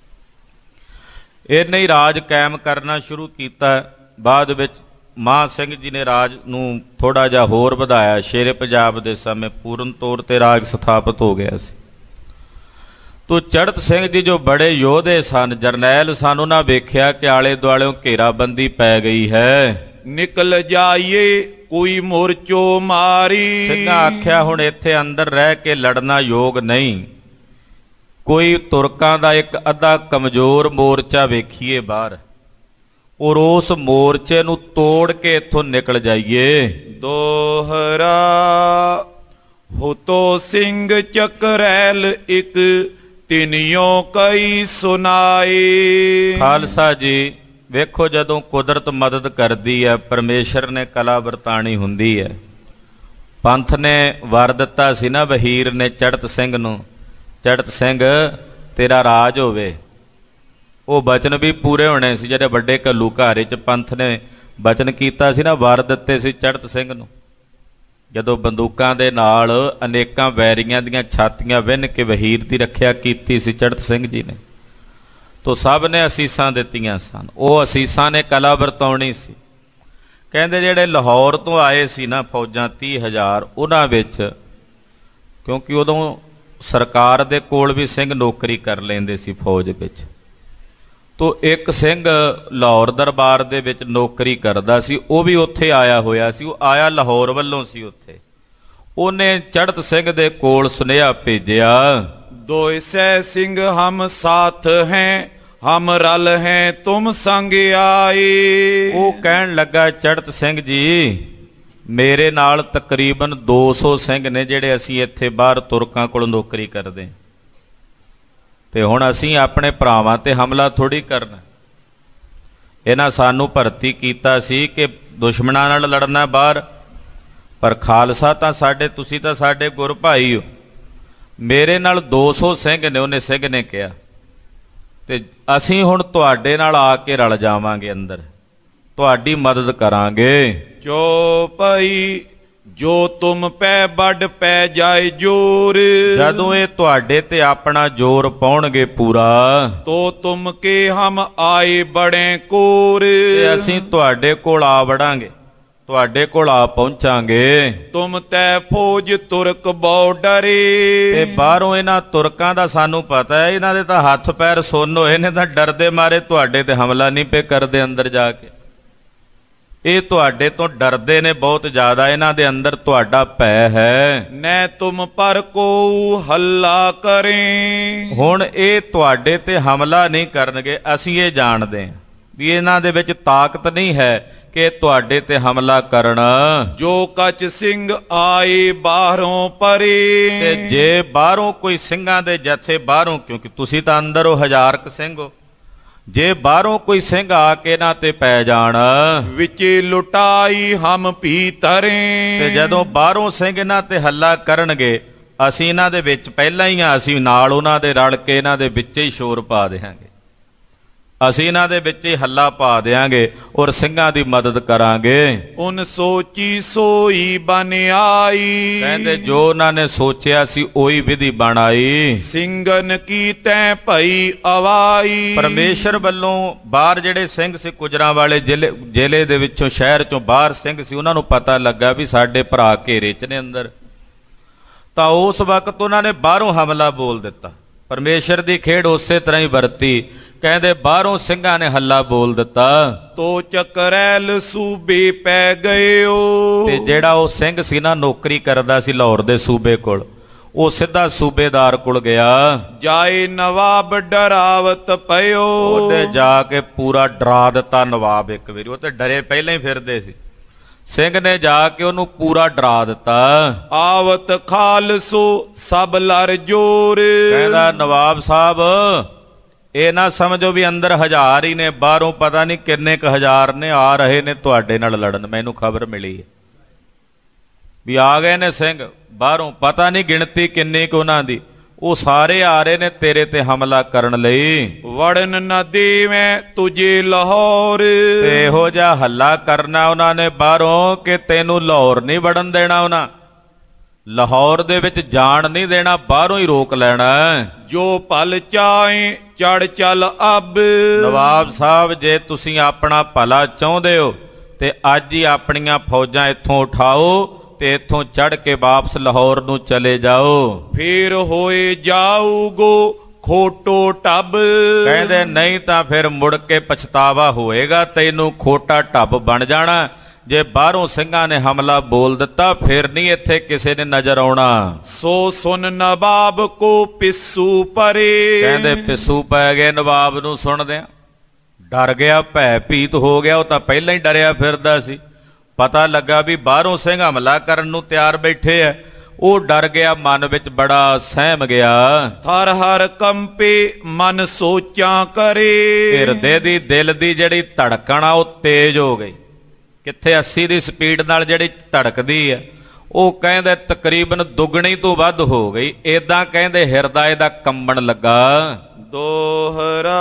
S1: ਇਹਨੇ ਹੀ ਰਾਜ ਕਾਇਮ ਕਰਨਾ ਸ਼ੁਰੂ ਕੀਤਾ। ਬਾਅਦ ਵਿੱਚ ਮਾਨ ਸਿੰਘ ਜੀ ਨੇ ਰਾਜ ਨੂੰ ਥੋੜਾ ਜਿਹਾ ਹੋਰ ਵਧਾਇਆ। ਸ਼ੇਰੇ ਪੰਜਾਬ ਦੇ ਸਮੇਂ ਪੂਰਨ ਤੌਰ ਤੇ ਰਾਜ ਸਥਾਪਿਤ ਹੋ ਗਿਆ ਸੀ। ਤੋ ਚੜਤ ਸਿੰਘ ਜੀ ਜੋ ਬੜੇ ਯੋਧੇ ਸਨ, ਜਰਨੈਲ ਸਨ, ਉਹਨਾਂ ਵੇਖਿਆ ਕਿ ਆਲੇ ਦੁਆਲਿਓਂ ਘੇਰਾਬੰਦੀ ਪੈ ਗਈ ਹੈ।
S2: ਨਿਕਲ ਜਾਈਏ ਕੋਈ ਮੋਰਚੋ ਮਾਰੀ,
S1: ਸਿੰਘਾਂ ਆਖਿਆ ਹੁਣ ਇੱਥੇ ਅੰਦਰ ਰਹਿ ਕੇ ਲੜਨਾ ਯੋਗ ਨਹੀਂ, ਕੋਈ ਤੁਰਕਾਂ ਦਾ ਇੱਕ ਅੱਧਾ ਕਮਜ਼ੋਰ ਮੋਰਚਾ ਵੇਖੀਏ ਬਾਹਰ, ਔਰ ਉਸ ਮੋਰਚੇ ਨੂੰ ਤੋੜ ਕੇ ਇੱਥੋਂ ਨਿਕਲ ਜਾਈਏ।
S2: ਦੋਹਰਾ ਹੋਤੋ ਸਿੰਘ ਚੱਕਰੈਲ ਇੱਕ ਤਿਨਿਓ ਕਈ ਸੁਨਾਏ।
S1: ਖਾਲਸਾ ਜੀ ਵੇਖੋ, ਜਦੋਂ ਕੁਦਰਤ ਮਦਦ ਕਰਦੀ ਹੈ, ਪਰਮੇਸ਼ਰ ਨੇ ਕਲਾ ਵਰਤਾਣੀ ਹੁੰਦੀ ਹੈ। ਪੰਥ ਨੇ ਵਰ ਦਿੱਤਾ ਸੀ ਨਾ ਵਹੀਰ ਨੇ ਚੜਤ ਸਿੰਘ ਨੂੰ, ਚੜਤ ਸਿੰਘ ਤੇਰਾ ਰਾਜ ਹੋਵੇ। ਉਹ ਬਚਨ ਵੀ ਪੂਰੇ ਹੋਣੇ ਸੀ ਜਿਹੜੇ ਵੱਡੇ ਘੱਲੂਘਾਰੇ 'ਚ ਪੰਥ ਨੇ ਬਚਨ ਕੀਤਾ ਸੀ ਨਾ, ਵਰ ਦਿੱਤੇ ਸੀ ਚੜਤ ਸਿੰਘ ਨੂੰ। ਜਦੋਂ ਬੰਦੂਕਾਂ ਦੇ ਨਾਲ ਅਨੇਕਾਂ ਵੈਰੀਆਂ ਦੀਆਂ ਛਾਤੀਆਂ ਵਿੰਨ ਕੇ ਵਹੀਰ ਦੀ ਰੱਖਿਆ ਕੀਤੀ ਸੀ ਚੜਤ ਸਿੰਘ ਜੀ ਨੇ, ਤੋ ਸਭ ਨੇ ਅਸੀਸਾਂ ਦਿੱਤੀਆਂ ਸਨ। ਉਹ ਅਸੀਸਾਂ ਨੇ ਕਲਾ ਵਰਤਾਉਣੀ ਸੀ। ਕਹਿੰਦੇ ਜਿਹੜੇ ਲਾਹੌਰ ਤੋਂ ਆਏ ਸੀ ਨਾ ਫੌਜਾਂ 30,000, ਉਹਨਾਂ ਵਿੱਚ ਕਿਉਂਕਿ ਉਦੋਂ ਸਰਕਾਰ ਦੇ ਕੋਲ ਵੀ ਸਿੰਘ ਨੌਕਰੀ ਕਰ ਲੈਂਦੇ ਸੀ ਫੌਜ ਵਿੱਚ, ਤੋ ਇੱਕ ਸਿੰਘ ਲਾਹੌਰ ਦਰਬਾਰ ਦੇ ਵਿੱਚ ਨੌਕਰੀ ਕਰਦਾ ਸੀ, ਉਹ ਵੀ ਉੱਥੇ ਆਇਆ ਹੋਇਆ ਸੀ। ਉਹ ਆਇਆ ਲਾਹੌਰ ਵੱਲੋਂ ਸੀ ਉੱਥੇ। ਉਹਨੇ ਚੜਤ ਸਿੰਘ ਦੇ ਕੋਲ ਸੁਨੇਹਾ ਭੇਜਿਆ,
S2: दोय सै सिंह हम साथ हैं, हम रल हैं तुम संग आए।
S1: ਉਹ ਕਹਿਣ ਲੱਗਾ ਚੜਤ ਸਿੰਘ ਜੀ ਮੇਰੇ ਨਾਲ ਤਕਰੀਬਨ 200 ਸਿੰਘ ਨੇ ਜਿਹੜੇ ਅਸੀਂ ਇੱਥੇ ਬਾਹਰ ਤੁਰਕਾਂ ਕੋਲ ਨੌਕਰੀ ਕਰਦੇ, ਤੇ ਹੁਣ ਅਸੀਂ ਆਪਣੇ ਭਰਾਵਾਂ ਤੇ ਹਮਲਾ ਥੋੜੀ ਕਰਨਾ। ਇਹਨਾਂ ਸਾਨੂੰ ਭਰਤੀ ਕੀਤਾ ਸੀ ਕਿ ਦੁਸ਼ਮਣਾਂ ਨਾਲ ਲੜਨਾ ਬਾਹਰ, ਪਰ ਖਾਲਸਾ ਤਾਂ ਸਾਡੇ, ਤੁਸੀਂ ਤਾਂ ਸਾਡੇ ਗੁਰ ਭਾਈ ਹੋ, ਮੇਰੇ ਨਾਲ 200 ਸਿੰਘ ਨੇ, ਉਹਨੇ ਸਿੰਘ ਨੇ ਕਿਹਾ, ਤੇ ਅਸੀਂ ਹੁਣ ਤੁਹਾਡੇ ਨਾਲ ਆ ਕੇ ਰਲ ਜਾਵਾਂਗੇ ਅੰਦਰ, ਤੁਹਾਡੀ ਮਦਦ ਕਰਾਂਗੇ।
S2: ਜੋ ਭਾਈ ਜੋ ਤੁਮ ਪੈ ਵੱਡ ਪੈ ਜਾਏ ਜੋਰ,
S1: ਜਦੋਂ ਇਹ ਤੁਹਾਡੇ ਤੇ ਆਪਣਾ ਜ਼ੋਰ ਪਾਉਣਗੇ ਪੂਰਾ,
S2: ਤੋ ਤੁਮ ਕੇ ਹਮ ਆਏ ਬੜੇ ਕੋਰ,
S1: ਤੇ ਅਸੀਂ ਤੁਹਾਡੇ ਕੋਲ ਆ ਵੜਾਂਗੇ, ਤੁਹਾਡੇ ਕੋਲ ਆ ਪਹੁੰਚਾਂਗੇ।
S2: ਤੁਮ ਤੈ ਫੌਜ ਤੁਰਕ ਬਹੁ ਡਰੇ,
S1: ਤੇ ਬਾਹਰੋਂ ਇਹਨਾਂ ਤੁਰਕਾਂ ਦਾ ਸਾਨੂੰ ਪਤਾ ਹੈ, ਇਹਨਾਂ ਦੇ ਤਾਂ ਹੱਥ ਪੈਰ ਸੁੰਨ ਹੋਏ ਨੇ, ਤਾਂ ਡਰਦੇ ਮਾਰੇ ਤੁਹਾਡੇ ਤੇ ਹਮਲਾ ਨਹੀਂ ਪਏ ਕਰਦੇ ਅੰਦਰ ਜਾ ਕੇ। ਇਹ ਤੁਹਾਡੇ ਤੋਂ ਡਰਦੇ ਨੇ ਬਹੁਤ ਜ਼ਿਆਦਾ, ਇਹਨਾਂ ਦੇ ਅੰਦਰ ਤੁਹਾਡਾ ਭੈ ਹੈ।
S2: ਨੈ ਤੁਮ ਪਰ ਕੋ ਹੱਲਾ ਕਰੇ,
S1: ਹੁਣ ਇਹ ਤੁਹਾਡੇ ਤੇ ਹਮਲਾ ਨਹੀਂ ਕਰਨਗੇ, ਅਸੀਂ ਇਹ ਜਾਣਦੇ ਹਾਂ ਵੀ ਇਹਨਾਂ ਦੇ ਵਿੱਚ ਤਾਕਤ ਨਹੀਂ ਹੈ ਕਿ ਤੁਹਾਡੇ ਤੇ ਹਮਲਾ ਕਰਨ।
S2: ਜੋ ਕਚ ਸਿੰਘ ਆਏ ਬਾਹਰੋਂ ਪਰੇ,
S1: ਤੇ ਜੇ ਬਾਹਰੋਂ ਕੋਈ ਸਿੰਘਾਂ ਦੇ ਜਥੇ ਬਾਹਰੋਂ, ਕਿਉਂਕਿ ਤੁਸੀਂ ਤਾਂ ਅੰਦਰ ਹੋ 1000 ਕੁ ਸਿੰਘ ਹੋ, ਜੇ ਬਾਹਰੋਂ ਕੋਈ ਸਿੰਘ ਆ ਕੇ ਨਾ ਤੇ ਪੈ ਜਾਣ,
S2: ਵਿੱਚ ਲੁਟਾਈ ਹਮ ਭੀਤਰੇ,
S1: ਤੇ ਜਦੋਂ ਬਾਹਰੋਂ ਸਿੰਘ ਇਹਨਾਂ ਤੇ ਹੱਲਾ ਕਰਨਗੇ, ਅਸੀਂ ਇਹਨਾਂ ਦੇ ਵਿੱਚ ਪਹਿਲਾਂ ਹੀ ਆ, ਅਸੀਂ ਨਾਲ ਉਹਨਾਂ ਦੇ ਰਲ ਕੇ ਇਹਨਾਂ ਦੇ ਵਿੱਚ ਹੀ ਸ਼ੋਰ ਪਾ ਦਿਆਂਗੇ, ਅਸੀਂ ਇਹਨਾਂ ਦੇ ਵਿੱਚ ਹੀ ਹੱਲਾ ਪਾ ਦਿਆਂਗੇ ਔਰ ਸਿੰਘਾਂ ਦੀ ਮਦਦ ਕਰਾਂਗੇ।
S2: ਉਨ ਸੋਚੀ ਸੋਈ ਬਨ ਆਈ,
S1: ਕਹਿੰਦੇ ਜੋ ਉਹਨਾਂ ਨੇ ਸੋਚਿਆ ਸੀ ਉਹੀ ਵਿਧੀ ਬਣ ਆਈ।
S2: ਸਿੰਘਨ ਕੀ ਤੈ ਭਈ ਅਵਾਈ,
S1: ਪਰਮੇਸ਼ਰ ਵੱਲੋਂ ਬਾਹਰ ਜਿਹੜੇ ਸਿੰਘ ਸੀ ਗੁਜਰਾਂ ਵਾਲੇ ਜ਼ਿਲ੍ਹੇ ਦੇ ਵਿੱਚੋਂ, ਸ਼ਹਿਰ ਚੋਂ ਬਾਹਰ ਸਿੰਘ ਸੀ, ਉਹਨਾਂ ਨੂੰ ਪਤਾ ਲੱਗਾ ਵੀ ਸਾਡੇ ਭਰਾ ਘੇਰੇ 'ਚ ਨੇ ਅੰਦਰ, ਤਾਂ ਉਸ ਵਕਤ ਉਹਨਾਂ ਨੇ ਬਾਹਰੋਂ ਹਮਲਾ ਬੋਲ ਦਿੱਤਾ। ਪਰਮੇਸ਼ਰ ਦੀ ਖੇਡ ਉਸੇ ਤਰ੍ਹਾਂ ਹੀ ਵਰਤੀ ਕਹਿੰਦੇ ਬਾਹਰੋਂ ਸਿੰਘਾਂ ਨੇ ਹੱਲਾ ਬੋਲ ਦਿੱਤਾ
S2: ਤੋ ਚਕਰੈਲ ਸੂਬੇ ਪੈ ਗਇਓ।
S1: ਤੇ ਜਿਹੜਾ ਉਹ ਸਿੰਘ ਸੀ ਨਾ, ਨੌਕਰੀ ਕਰਦਾ ਸੀ ਲਾਹੌਰ ਦੇ ਸੂਬੇ ਕੋਲ, ਉਹ ਸਿੱਧਾ ਸੂਬੇਦਾਰ ਕੋਲ ਗਿਆ।
S2: ਜਾਏ ਨਵਾਬ ਡਰਾਵਤ ਪਇਓ।
S1: ਉਹਦੇ ਜਾ ਕੇ ਪੂਰਾ ਡਰਾ ਦਿੱਤਾ ਨਵਾਬ ਇੱਕ ਵਾਰੀ। ਉਹ ਤੇ ਡਰੇ ਪਹਿਲਾਂ ਹੀ ਫਿਰਦੇ ਸੀ। ਸਿੰਘ ਨੇ ਜਾ ਕੇ ਉਹਨੂੰ ਪੂਰਾ ਡਰਾ ਦਿੱਤਾ।
S2: ਆਵਤ ਖਾਲਸੋ ਸਭ ਲਰ ਜੋਰ।
S1: ਕਹਿੰਦਾ ਨਵਾਬ ਸਾਹਿਬ ਇਹ ਨਾ ਸਮਝੋ ਵੀ ਅੰਦਰ 1000 ਹੀ ਨੇ, ਬਾਹਰੋਂ ਪਤਾ ਨਹੀਂ ਕਿੰਨੇ ਕੁ ਹਜ਼ਾਰ ਨੇ ਆ ਰਹੇ ਨੇ ਤੁਹਾਡੇ ਨਾਲ ਲੜਨ। ਮੈਨੂੰ ਖਬਰ ਮਿਲੀ ਹੈ ਵੀ ਆ ਗਏ ਨੇ ਸਿੰਘ ਬਾਹਰੋਂ, ਪਤਾ ਨਹੀਂ ਗਿਣਤੀ ਕਿੰਨੀ ਕੁ ਉਹਨਾਂ ਦੀ। ਉਹ ਸਾਰੇ ਆ ਰਹੇ ਨੇ ਤੇਰੇ ਤੇ ਹਮਲਾ ਕਰਨ ਲਈ।
S2: ਵੜਨ ਨਾ ਦੇਵੇਂ ਤੁਝੇ ਲਾਹੌਰ।
S1: ਤੇ ਇਹੋ ਜਿਹਾ ਹੱਲਾ ਕਰਨਾ ਉਹਨਾਂ ਨੇ ਬਾਹਰੋਂ ਕਿ ਤੈਨੂੰ ਲਾਹੌਰ ਨਹੀਂ ਵੜਨ ਦੇਣਾ, ਉਹਨਾਂ ਲਾਹੌਰ ਦੇ ਵਿੱਚ ਜਾਣ ਨਹੀਂ ਦੇਣਾ, ਬਾਹਰੋਂ ਹੀ ਰੋਕ ਲੈਣਾ।
S2: ਜੋ ਭਲ ਚਾਹੇ ਚੜ ਚੱਲ ਅਬ।
S1: ਨਵਾਬ ਸਾਹਿਬ ਜੇ ਤੁਸੀਂ ਆਪਣਾ ਭਲਾ ਚਾਹੁੰਦੇ ਹੋ ਤੇ ਅੱਜ ਹੀ ਆਪਣੀਆਂ ਫੌਜਾਂ ਇੱਥੋਂ ਉਠਾਓ ਤੇ ਇੱਥੋਂ ਚੜ ਕੇ ਵਾਪਸ ਲਾਹੌਰ ਨੂੰ ਚਲੇ ਜਾਓ।
S2: ਫੇਰ ਹੋਏ ਜਾਊਗੋ ਖੋਟੋ ਟੱਬ।
S1: ਕਹਿੰਦੇ ਨਹੀਂ ਤਾਂ ਫਿਰ ਮੁੜ ਕੇ ਪਛਤਾਵਾ ਹੋਏਗਾ, ਤੈਨੂੰ ਖੋਟਾ ਢੱਬ ਬਣ ਜਾਣਾ। ਜੇ ਬਾਹਰੋਂ ਸਿੰਘਾਂ ਨੇ ਹਮਲਾ ਬੋਲ ਦਿੱਤਾ ਫਿਰ ਨਹੀਂ ਇੱਥੇ ਕਿਸੇ ਨੇ ਨਜ਼ਰ ਆਉਣਾ।
S2: ਸੋ ਸੁਨ ਨਵਾਬ ਕੋ ਪਿੱਸੂ ਪਰੇ।
S1: ਕਹਿੰਦੇ ਪਿੱਸੂ ਪੈ ਗਏ ਨਵਾਬ ਨੂੰ ਸੁਣਦਿਆਂ, ਡਰ ਗਿਆ, ਭੈ ਭੀਤ ਹੋ ਗਿਆ। ਉਹ ਤਾਂ ਪਹਿਲਾਂ ਹੀ ਡਰਿਆ ਫਿਰਦਾ ਸੀ। ਪਤਾ ਲੱਗਾ ਵੀ ਬਾਹਰੋਂ ਸਿੰਘ ਹਮਲਾ ਕਰਨ ਨੂੰ ਤਿਆਰ ਬੈਠੇ ਆ। ਉਹ ਡਰ ਗਿਆ, ਮਨ ਵਿੱਚ ਬੜਾ ਸਹਿਮ ਗਿਆ।
S2: ਥਰ ਹਰ ਕੰਪੇ ਮਨ ਸੋਚਾਂ ਕਰੇ।
S1: ਹਿਰਦੇ ਦੀ ਦਿਲ ਦੀ ਜਿਹੜੀ ਧੜਕਣ ਆ ਉਹ ਤੇਜ਼ ਹੋ ਗਈ। ਕਿੱਥੇ 80 ਦੀ ਸਪੀਡ ਨਾਲ ਜਿਹੜੀ ਧੜਕਦੀ ਆ ਉਹ ਕਹਿੰਦੇ ਤਕਰੀਬਨ ਦੁੱਗਣੀ ਤੋਂ ਵੱਧ ਹੋ ਗਈ। ਏਦਾਂ ਕਹਿੰਦੇ ਹਿਰਦਾ ਇਹਦਾ ਕੰਬਣ ਲੱਗਾ।
S2: ਦੋਹਰਾ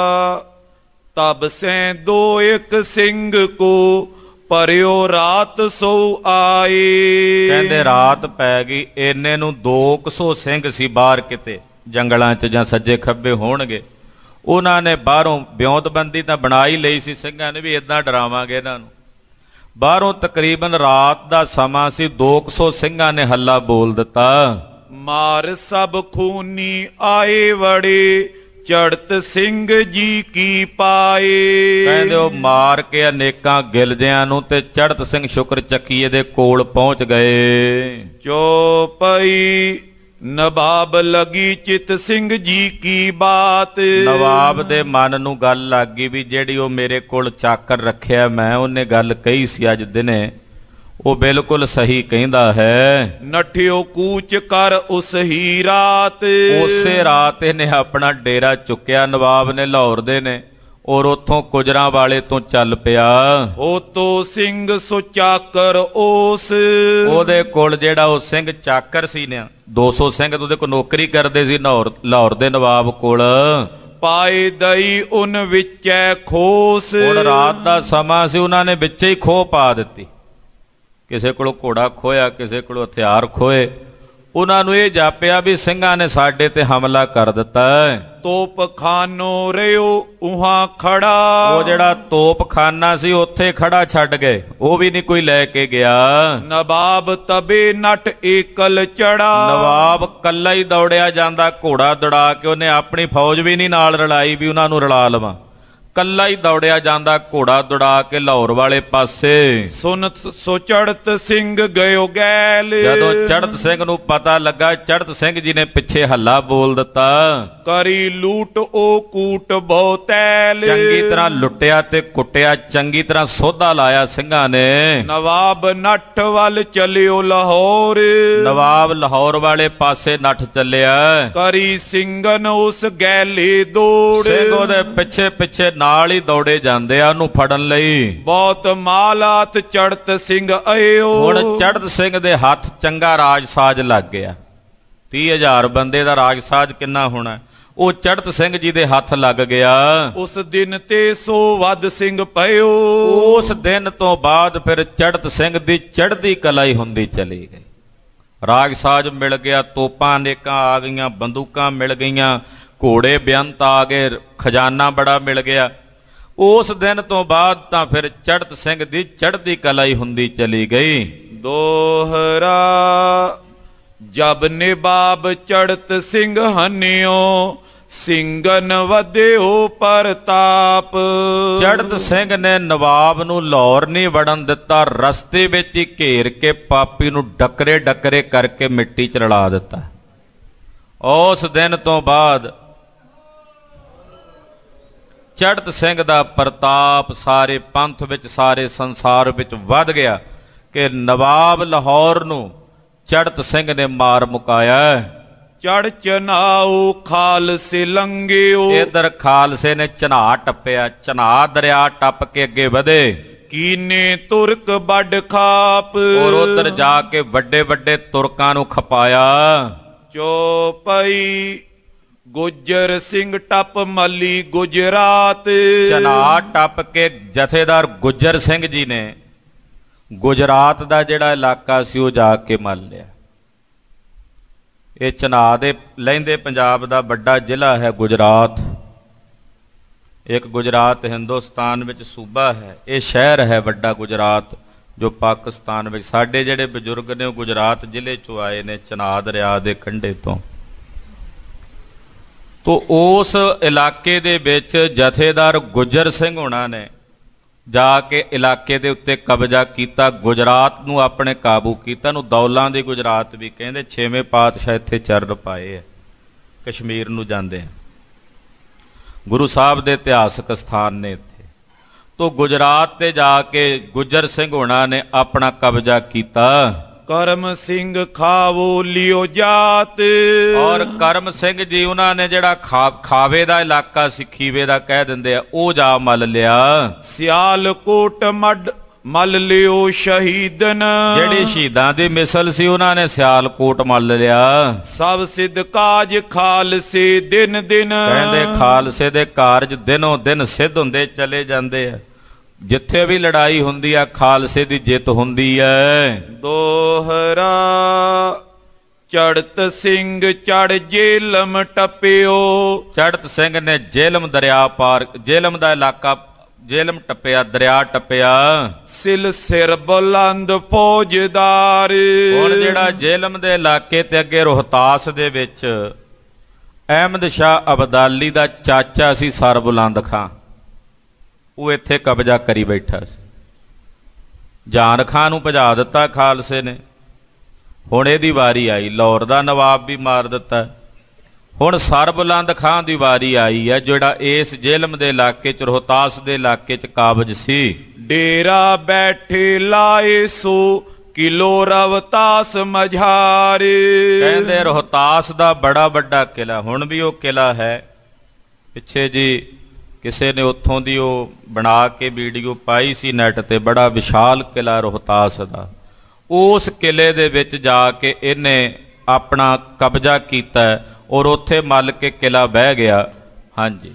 S2: ਤਬ ਸੇ ਦੋ ਇੱਕ ਸਿੰਘ ਕੋ ਪਰਿਓ ਰਾਤ ਸੋ ਆਏ।
S1: ਕਹਿੰਦੇ ਰਾਤ ਪੈ ਗਈ, ਇੰਨੇ ਨੂੰ 200 ਸਿੰਘ ਸੀ ਬਾਹਰ ਕਿਤੇ ਜੰਗਲਾਂ 'ਚ ਜਾਂ ਸੱਜੇ ਖੱਬੇ ਹੋਣਗੇ। ਉਹਨਾਂ ਨੇ ਬਾਹਰੋਂ ਬਿਉਂਤਬੰਦੀ ਤਾਂ ਬਣਾ ਹੀ ਲਈ ਸੀ ਸਿੰਘਾਂ ਨੇ ਵੀ ਇਦਾਂ ਡਰਾਵਾਂਗੇ ਇਹਨਾਂ ਨੂੰ। ਬਾਹਰੋਂ ਤਕਰੀਬਨ ਰਾਤ ਦਾ ਸਮਾਂ ਸੀ, 200 ਸਿੰਘਾਂ ਨੇ ਹੱਲਾ ਬੋਲ ਦਿੱਤਾ।
S2: ਮਾਰ ਸਭ ਖੂਨੀ ਆਏ ਵੜੇ ਚੜਤ ਸਿੰਘ ਜੀ ਕੀ ਪਾਏ।
S1: ਕਹਿੰਦੇ ਉਹ ਮਾਰ ਕੇ ਅਨੇਕਾਂ ਗਿਲਦਿਆਂ ਨੂੰ ਤੇ ਚੜਤ ਸਿੰਘ ਸ਼ੁਕਰ ਚੱਕੀਏ ਦੇ ਕੋਲ ਪਹੁੰਚ ਗਏ।
S2: ਚੋਪਈ ਨਵਾਬ ਲਗੀ ਚਿਤ ਸਿੰਘ ਜੀ ਕੀ ਬਾਤ।
S1: ਨਵਾਬ ਦੇ ਮਨ ਨੂੰ ਗੱਲ ਲੱਗ ਗਈ ਵੀ ਜਿਹੜੀ ਉਹ ਮੇਰੇ ਕੋਲ ਚਾਕਰ ਰੱਖਿਆ ਮੈਂ, ਉਹਨੇ ਗੱਲ ਕਹੀ ਸੀ ਅੱਜ ਦਿਨੇ, ਉਹ ਬਿਲਕੁਲ ਸਹੀ ਕਹਿੰਦਾ ਹੈ।
S2: ਨਠਿਓ ਕੂਚ ਕਰ ਉਸ ਹੀ ਰਾਤ।
S1: ਉਸੇ ਰਾਤ ਇਹਨੇ ਆਪਣਾ ਡੇਰਾ ਚੁੱਕਿਆ ਨਵਾਬ ਨੇ ਲਾਹੌਰ ਦੇ ਨੇ, ਔਰ ਉੱਥੋਂ ਗੁਜਰਾਂ ਵਾਲੇ ਤੋਂ ਚੱਲ ਪਿਆ।
S2: ਉਹ ਤੋ ਸਿੰਘ ਸੋ ਚਾਕਰ ਉਸ।
S1: ਉਹਦੇ ਕੋਲ ਜਿਹੜਾ ਉਹ ਸਿੰਘ ਚਾਕਰ ਸੀ ਨੇ, 200 ਸਿੰਘ ਉਹਦੇ ਕੋਲ ਨੌਕਰੀ ਕਰਦੇ ਸੀ ਲਾਹੌਰ ਦੇ ਨਵਾਬ ਕੋਲ।
S2: ਪਾਏ ਦਈ ਉਨ ਵਿੱਚੈ ਖੋਸ।
S1: ਹੁਣ ਰਾਤ ਦਾ ਸਮਾਂ ਸੀ, ਉਹਨਾਂ ਨੇ ਵਿੱਚ ਹੀ ਖੋਹ ਪਾ ਦਿੱਤੀ। ਕਿਸੇ ਕੋਲੋਂ ਘੋੜਾ ਖੋਇਆ, ਕਿਸੇ ਕੋਲੋਂ ਹਥਿਆਰ ਖੋਏ। ਉਹਨਾਂ ਨੂੰ ਇਹ ਜਾਪਿਆ ਵੀ ਸਿੰਘਾਂ ਨੇ ਸਾਡੇ ਤੇ ਹਮਲਾ ਕਰ ਦਿੱਤਾ।
S2: ਤੋਪ ਖਾਨੋ ਰਿਓ ਉਹਾਂ ਖੜਾ।
S1: ਉਹ ਜਿਹੜਾ ਤੋਪਖਾਨਾ ਸੀ ਉੱਥੇ ਖੜਾ ਛੱਡ ਗਏ, ਉਹ ਵੀ ਨਹੀਂ ਕੋਈ ਲੈ ਕੇ ਗਿਆ।
S2: ਨਵਾਬ ਤਬੇ ਨਟ ਏਕਲ ਚੜਾ।
S1: ਨਵਾਬ ਕੱਲਾ ਹੀ ਦੌੜਿਆ ਜਾਂਦਾ, ਘੋੜਾ ਦੌੜਾ ਕੇ। ਉਹਨੇ ਆਪਣੀ ਫੌਜ ਵੀ ਨਹੀਂ ਨਾਲ ਰਲਾਈ ਵੀ ਉਹਨਾਂ ਨੂੰ ਰਲਾ ਲਵਾਂ, ਕੱਲਾ ਹੀ ਦੌੜਿਆ ਜਾਂਦਾ ਘੋੜਾ ਦੌੜਾ ਕੇ ਲਾਹੌਰ ਵਾਲੇ ਪਾਸੇ।
S2: ਸੁਨਤ ਸੋ ਚੜਤ ਸਿੰਘ ਗਇਓ ਗੈਲ।
S1: ਜਦੋਂ ਚੜਤ ਸਿੰਘ ਨੂੰ ਪਤਾ ਲੱਗਾ, ਚੜਤ ਸਿੰਘ ਜੀ ਨੇ ਪਿੱਛੇ ਹੱਲਾ ਬੋਲ ਦਿੱਤਾ।
S2: ਕਰੀ ਲੂਟ ਉਹ ਕੂਟ ਬਹੁਤੈਲ।
S1: ਚੰਗੀ ਤਰ੍ਹਾਂ ਲੁੱਟਿਆ ਤੇ ਕੁੱਟਿਆ, ਚੰਗੀ ਤਰ੍ਹਾਂ ਸੋਧਾ ਲਾਇਆ ਸਿੰਘਾਂ ਨੇ।
S2: ਨਵਾਬ ਨੱਠ ਵੱਲ ਚਲਿਓ ਲਾਹੌਰ।
S1: ਨਵਾਬ ਲਾਹੌਰ ਵਾਲੇ ਪਾਸੇ ਨੱਠ ਚੱਲਿਆ।
S2: ਕਰੀ ਸਿੰਘਨ ਉਸ ਗੈਲੇ ਦੌੜ।
S1: ਸਿੰਘ ਉਹਦੇ ਪਿੱਛੇ ਪਿੱਛੇ ਨਾਲ ਹੀ ਦੌੜੇ ਜਾਂਦੇ ਆ ਉਹਨੂੰ ਫੜਨ ਲਈ।
S2: ਬਹੁਤ ਮਾਲਾਤ ਚੜਤ ਸਿੰਘ ਆਇਓ।
S1: ਹੁਣ ਚੜਤ ਸਿੰਘ ਦੇ ਹੱਥ ਚੰਗਾ ਰਾਜਸਾਜ ਲੱਗ ਗਿਆ। 30,000 ਬੰਦੇ ਦਾ ਰਾਜਸਾਜ ਕਿੰਨਾ ਹੋਣਾ, ਉਹ ਚੜਤ ਸਿੰਘ ਜੀ ਦੇ ਹੱਥ ਲੱਗ ਗਿਆ।
S2: ਉਸ ਦਿਨ ਤੇ ਸੋ ਵੱਧ ਸਿੰਘ ਪਇਓ।
S1: ਉਸ ਦਿਨ ਤੋਂ ਬਾਅਦ ਫਿਰ ਚੜਤ ਸਿੰਘ ਦੀ ਚੜ੍ਹਦੀ ਕਲਾ ਹੀ ਹੁੰਦੀ ਚਲੀ ਗਈ। ਰਾਜਸਾਜ ਮਿਲ ਗਿਆ, ਤੋਪਾਂ ਅਨੇਕਾਂ ਆ ਗਈਆਂ, ਬੰਦੂਕਾਂ ਮਿਲ ਗਈਆਂ, ਘੋੜੇ ਬੇਅੰਤ ਆ ਗਏ, ਖਜ਼ਾਨਾ ਬੜਾ ਮਿਲ ਗਿਆ। ਉਸ ਦਿਨ ਤੋਂ ਬਾਅਦ ਤਾਂ ਫਿਰ ਚੜਤ ਸਿੰਘ ਦੀ ਚੜ੍ਹਦੀ ਕਲਾ ਹੀ ਹੁੰਦੀ ਚਲੀ ਗਈ।
S2: ਦੋਹਰਾ ਜਬ ਨਿਬਾਬ ਚੜਤ ਸਿੰਘ ਹਨਿਓ ਸਿੰਘਨ ਵਧਿਓ ਪ੍ਰਤਾਪ।
S1: ਚੜ੍ਹਤ ਸਿੰਘ ਨੇ ਨਵਾਬ ਨੂੰ ਲਾਹੌਰ ਨਹੀਂ ਵੜਨ ਦਿੱਤਾ, ਰਸਤੇ ਵਿੱਚ ਹੀ ਘੇਰ ਕੇ ਪਾਪੀ ਨੂੰ ਡੱਕਰੇ ਡੱਕਰੇ ਕਰਕੇ ਮਿੱਟੀ 'ਚ ਰਲਾ ਦਿੱਤਾ। ਉਸ ਦਿਨ ਤੋਂ ਬਾਅਦ ਚੜ੍ਹਤ ਸਿੰਘ ਦਾ ਪ੍ਰਤਾਪ ਸਾਰੇ ਪੰਥ ਵਿੱਚ, ਸਾਰੇ ਸੰਸਾਰ ਵਿੱਚ ਵੱਧ ਗਿਆ ਕਿ ਨਵਾਬ ਲਾਹੌਰ ਨੂੰ ਚੜ੍ਹਤ ਸਿੰਘ ਨੇ ਮਾਰ ਮੁਕਾਇਆ।
S2: ਚੜ ਚਨਾਉ ਖਾਲਸੇ ਲੰਘਿਓ।
S1: ਇਧਰ ਖਾਲਸੇ ਨੇ ਚਨਾਹ ਟੱਪਿਆ, ਚਨਾਹ ਦਰਿਆ ਟੱਪ ਕੇ ਅੱਗੇ ਵਧੇ।
S2: ਕੀਨੇ ਤੁਰਕ ਵੱਡ ਖਾਪ।
S1: ਔਰ ਉਧਰ ਜਾ ਕੇ ਵੱਡੇ ਵੱਡੇ ਤੁਰਕਾਂ ਨੂੰ ਖਪਾਇਆ।
S2: ਚੌਪਈ ਗੁੱਜਰ ਸਿੰਘ ਟੱਪ ਮੱਲੀ ਗੁਜਰਾਤ।
S1: ਚਨਾਹ ਟੱਪ ਕੇ ਜਥੇਦਾਰ ਗੁੱਜਰ ਸਿੰਘ ਜੀ ਨੇ ਗੁਜਰਾਤ ਦਾ ਜਿਹੜਾ ਇਲਾਕਾ ਸੀ ਉਹ ਜਾ ਕੇ ਮੱਲ ਲਿਆ। ਇਹ ਚਨਾਹ ਦੇ ਲਹਿੰਦੇ ਪੰਜਾਬ ਦਾ ਵੱਡਾ ਜ਼ਿਲ੍ਹਾ ਹੈ ਗੁਜਰਾਤ। ਇੱਕ ਗੁਜਰਾਤ ਹਿੰਦੁਸਤਾਨ ਵਿੱਚ ਸੂਬਾ ਹੈ, ਇਹ ਸ਼ਹਿਰ ਹੈ ਵੱਡਾ ਗੁਜਰਾਤ ਜੋ ਪਾਕਿਸਤਾਨ ਵਿੱਚ। ਸਾਡੇ ਜਿਹੜੇ ਬਜ਼ੁਰਗ ਨੇ ਉਹ ਗੁਜਰਾਤ ਜ਼ਿਲ੍ਹੇ ਚੋਂ ਆਏ ਨੇ, ਚਨਾਹ ਦਰਿਆ ਦੇ ਕੰਢੇ ਤੋਂ। ਤੋ ਉਸ ਇਲਾਕੇ ਦੇ ਵਿੱਚ ਜਥੇਦਾਰ ਗੁੱਜਰ ਸਿੰਘ ਹੋਣਾ ਨੇ ਜਾ ਕੇ ਇਲਾਕੇ ਦੇ ਉੱਤੇ ਕਬਜ਼ਾ ਕੀਤਾ, ਗੁਜਰਾਤ ਨੂੰ ਆਪਣੇ ਕਾਬੂ ਕੀਤਾ। ਨੂੰ ਦੌਲਾਂ ਦੀ ਗੁਜਰਾਤ ਵੀ ਕਹਿੰਦੇ। 6ਵੇਂ ਪਾਤਸ਼ਾਹ ਇੱਥੇ ਚਰਨ ਪਾਏ ਹੈ, ਕਸ਼ਮੀਰ ਨੂੰ ਜਾਂਦੇ ਆ, ਗੁਰੂ ਸਾਹਿਬ ਦੇ ਇਤਿਹਾਸਕ ਸਥਾਨ ਨੇ ਇੱਥੇ। ਤੋ ਗੁਜਰਾਤ ਤੇ ਜਾ ਕੇ ਗੁੱਜਰ ਸਿੰਘ ਹੋਣਾ ਨੇ ਆਪਣਾ ਕਬਜ਼ਾ ਕੀਤਾ।
S2: ਕਰਮ ਸਿੰਘ ਖਾਵੋ ਲਿਓ ਜਾਤ।
S1: ਔਰ ਕਰਮ ਸਿੰਘ ਜੀ ਉਹਨਾਂ ਨੇ ਜਿਹੜਾ ਖਾਵੇ ਦਾ ਇਲਾਕਾ ਸੀ, ਖੀਵੇ ਦਾ ਕਹਿ ਦਿੰਦੇ ਆ, ਉਹ ਜਾ ਮੱਲ ਲਿਆ।
S2: ਸਿਆਲਕੋਟ ਮੱਲ ਲਿਓ ਸ਼ਹੀਦਨ।
S1: ਜਿਹੜੀ ਸ਼ਹੀਦਾਂ ਦੀ ਮਿਸਲ ਸੀ ਉਹਨਾਂ ਨੇ ਸਿਆਲਕੋਟ ਮੱਲ ਲਿਆ।
S2: ਸਭ ਸਿੱਧ ਕਾਜ ਖਾਲਸੇ ਦਿਨ ਦਿਨ।
S1: ਕਹਿੰਦੇ ਖਾਲਸੇ ਦੇ ਕਾਰਜ ਦਿਨੋਂ ਦਿਨ ਸਿੱਧ ਹੁੰਦੇ ਚਲੇ ਜਾਂਦੇ ਆ। ਜਿੱਥੇ ਵੀ ਲੜਾਈ ਹੁੰਦੀ ਆ ਖਾਲਸੇ ਦੀ ਜਿੱਤ ਹੁੰਦੀ ਹੈ।
S2: ਦੋਹਰਾ ਚੜ੍ਹਤ ਸਿੰਘ ਚੜ ਜੇਲਮ ਟੱਪਿਓ।
S1: ਚੜ੍ਹਤ ਸਿੰਘ ਨੇ ਜੇਲਮ ਦਰਿਆ ਪਾਰ, ਜੇਲਮ ਦਾ ਇਲਾਕਾ, ਜੇਲਮ ਟੱਪਿਆ, ਦਰਿਆ ਟੱਪਿਆ।
S2: ਸਿਲ ਸਿਰ ਬੁਲੰਦ ਫੌਜਦਾਰ।
S1: ਹੁਣ ਜਿਹੜਾ ਜੇਲਮ ਦੇ ਇਲਾਕੇ ਤੇ ਅੱਗੇ ਰੋਹਤਾਸ ਦੇ ਵਿੱਚ ਅਹਿਮਦ ਸ਼ਾਹ ਅਬਦਾਲੀ ਦਾ ਚਾਚਾ ਸੀ ਸਰ ਬੁਲੰਦ ਖਾਂ, ਉਹ ਇੱਥੇ ਕਬਜ਼ਾ ਕਰੀ ਬੈਠਾ ਸੀ। ਜਾਨ ਖਾਂ ਨੂੰ ਭਜਾ ਦਿੱਤਾ ਖਾਲਸੇ ਨੇ। ਹੁਣ ਇਹਦੀ ਵਾਰੀ ਆਈ, ਲਾਹੌਰ ਦਾ ਨਵਾਬ ਵੀ ਮਾਰ ਦਿੱਤਾ। ਹੁਣ ਸਰਬੁਲੰਦ ਖਾਂ ਦੀ ਵਾਰੀ ਆਈ ਹੈ, ਜਿਹੜਾ ਇਸ ਜੇਲਮ ਦੇ ਇਲਾਕੇ ਚ, ਰੋਹਤਾਸ ਦੇ ਇਲਾਕੇ ਚ ਕਾਬਜ ਸੀ।
S2: ਡੇਰਾ ਬੈਠੇ ਲਾਏ ਸੋ ਕਿਲੋ ਰਵਤਾਸ ਮਝਾਰ।
S1: ਕਹਿੰਦੇ ਰੋਹਤਾਸ ਦਾ ਬੜਾ ਵੱਡਾ ਕਿਲਾ, ਹੁਣ ਵੀ ਉਹ ਕਿਲਾ ਹੈ। ਪਿੱਛੇ ਜੀ ਕਿਸੇ ਨੇ ਉੱਥੋਂ ਦੀ ਉਹ ਬਣਾ ਕੇ ਵੀਡੀਓ ਪਾਈ ਸੀ ਨੈਟ ਤੇ, ਬੜਾ ਵਿਸ਼ਾਲ ਕਿਲਾ ਰੋਹਤਾਸ ਦਾ। ਉਸ ਕਿਲੇ ਦੇ ਵਿੱਚ ਜਾ ਕੇ ਇਹਨੇ ਆਪਣਾ ਕਬਜ਼ਾ ਕੀਤਾ ਔਰ ਉੱਥੇ ਮੱਲ ਕੇ ਕਿਲਾ ਬਹਿ ਗਿਆ। ਹਾਂਜੀ।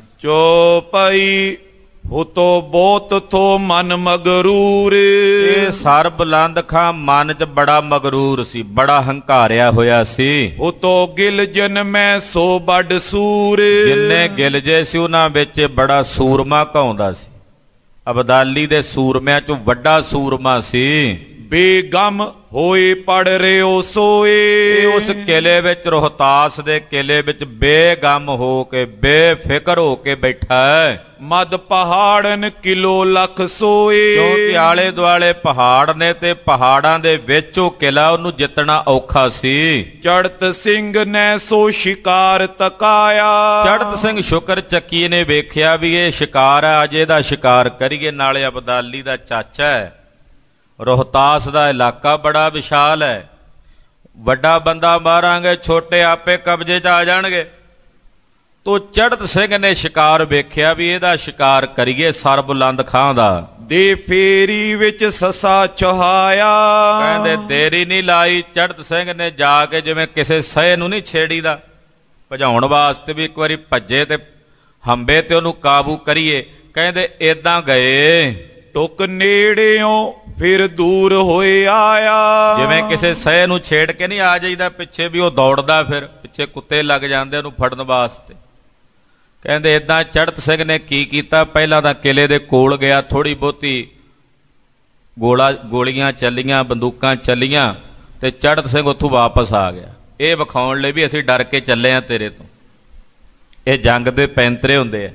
S2: ਚੌਪਈ ਹੁਤੋ ਬਹੁਤ ਥੋ ਮਨ ਮਗਰੂਰ।
S1: ਇਹ ਸਰ ਬੁਲੰਦ ਖਾਂ ਮਨ ਚ ਬੜਾ ਮਗਰੂਰ ਸੀ, ਬੜਾ ਹੰਕਾਰਿਆ ਹੋਇਆ ਸੀ।
S2: ਹੁਤੋ ਗਿਲ ਜਨਮੈ ਸੋ ਵੱਡ ਸੂਰ।
S1: ਜਿੰਨੇ ਗਿਲਜੇ ਸੀ ਉਹਨਾਂ ਵਿੱਚ ਬੜਾ ਸੂਰਮਾ ਕਹਾਉਂਦਾ ਸੀ। ਅਬਦਾਲੀ ਦੇ ਸੂਰਮਿਆਂ ਚੋਂ ਵੱਡਾ ਸੂਰਮਾ ਸੀ।
S2: ਬੇਗਮ ਹੋਏ ਪੜ ਰਿਓ ਸੋਏ।
S1: ਉਸ ਕਿਲੇ ਵਿੱਚ, ਰੋਹਤਾਸ ਦੇ ਕਿਲੇ ਵਿੱਚ ਬੇਗਮ ਹੋ ਕੇ, ਬੇਫਿਕਰ ਹੋ ਕੇ ਬੈਠਾ ਹੈ।
S2: ਮਦ ਪਹਾੜਨ ਕਿਲੋ ਲੱਖ ਸੋਏ।
S1: ਕਿਉਂਕਿ ਆਲੇ ਦੁਆਲੇ ਪਹਾੜ ਨੇ ਤੇ ਪਹਾੜਾਂ ਦੇ ਵਿੱਚ ਉਹ ਕਿਲਾ, ਉਹਨੂੰ ਜਿੱਤਣਾ ਔਖਾ ਸੀ।
S2: ਚੜ੍ਹਤ ਸਿੰਘ ਨੇ ਸੋ ਸ਼ਿਕਾਰ ਤਕਾਇਆ।
S1: ਚੜ੍ਹਤ ਸਿੰਘ ਸ਼ੁਕਰ ਚੱਕੀ ਨੇ ਵੇਖਿਆ ਵੀ ਇਹ ਸ਼ਿਕਾਰ ਹੈ, ਅੱਜ ਇਹਦਾ ਸ਼ਿਕਾਰ ਕਰੀਏ। ਨਾਲੇ ਅਬਦਾਲੀ ਦਾ ਚਾਚਾ ਹੈ। ਰੋਹਤਾਸ ਦਾ ਇਲਾਕਾ ਬੜਾ ਵਿਸ਼ਾਲ ਹੈ, ਵੱਡਾ ਬੰਦਾ ਮਾਰਾਂਗੇ, ਛੋਟੇ ਆਪੇ ਕਬਜ਼ੇ 'ਚ ਆ ਜਾਣਗੇ। ਤੋ ਚੜ੍ਹਤ ਸਿੰਘ ਨੇ ਸ਼ਿਕਾਰ ਵੇਖਿਆ ਵੀ ਇਹਦਾ ਸ਼ਿਕਾਰ ਕਰੀਏ, ਸਰ ਬੁਲੰਦ ਖਾਂ ਦਾ।
S2: ਦੇ ਫੇਰੀ ਵਿੱਚ ਸਸਾ ਚੁਹਾਇਆ।
S1: ਕਹਿੰਦੇ ਦੇਰੀ ਨਹੀਂ ਲਾਈ। ਚੜ੍ਹਤ ਸਿੰਘ ਨੇ ਜਾ ਕੇ, ਜਿਵੇਂ ਕਿਸੇ ਸਹੇ ਨੂੰ ਨਹੀਂ ਛੇੜੀਦਾ, ਭਜਾਉਣ ਵਾਸਤੇ ਵੀ ਇੱਕ ਵਾਰੀ ਭੱਜੇ ਤੇ ਹੰਬੇ ਤੇ ਉਹਨੂੰ ਕਾਬੂ ਕਰੀਏ। ਕਹਿੰਦੇ ਏਦਾਂ ਗਏ,
S2: ਟੁਕ ਨੇੜਿਓਂ ਫਿਰ ਦੂਰ ਹੋਏ ਆਇਆ।
S1: ਜਿਵੇਂ ਕਿਸੇ ਸਹੇ ਨੂੰ ਛੇੜ ਕੇ ਨਹੀਂ ਆ ਜਾਈਦਾ ਪਿੱਛੇ, ਵੀ ਉਹ ਦੌੜਦਾ, ਫਿਰ ਪਿੱਛੇ ਕੁੱਤੇ ਲੱਗ ਜਾਂਦੇ ਉਹਨੂੰ ਫੜਨ ਵਾਸਤੇ। ਕਹਿੰਦੇ ਇਦਾਂ ਚੜ੍ਹਤ ਸਿੰਘ ਨੇ ਕੀ ਕੀਤਾ, ਪਹਿਲਾਂ ਤਾਂ ਕਿਲੇ ਦੇ ਕੋਲ ਗਿਆ, ਥੋੜੀ ਬਹੁਤੀ ਗੋਲੀਆਂ ਚੱਲੀਆਂ, ਬੰਦੂਕਾਂ ਚੱਲੀਆਂ, ਤੇ ਚੜ੍ਹਤ ਸਿੰਘ ਉੱਥੋਂ ਵਾਪਸ ਆ ਗਿਆ, ਇਹ ਵਿਖਾਉਣ ਲਈ ਵੀ ਅਸੀਂ ਡਰ ਕੇ ਚੱਲੇ ਆ ਤੇਰੇ ਤੋਂ। ਇਹ ਜੰਗ ਦੇ ਪੈਂਤਰੇ ਹੁੰਦੇ ਆ।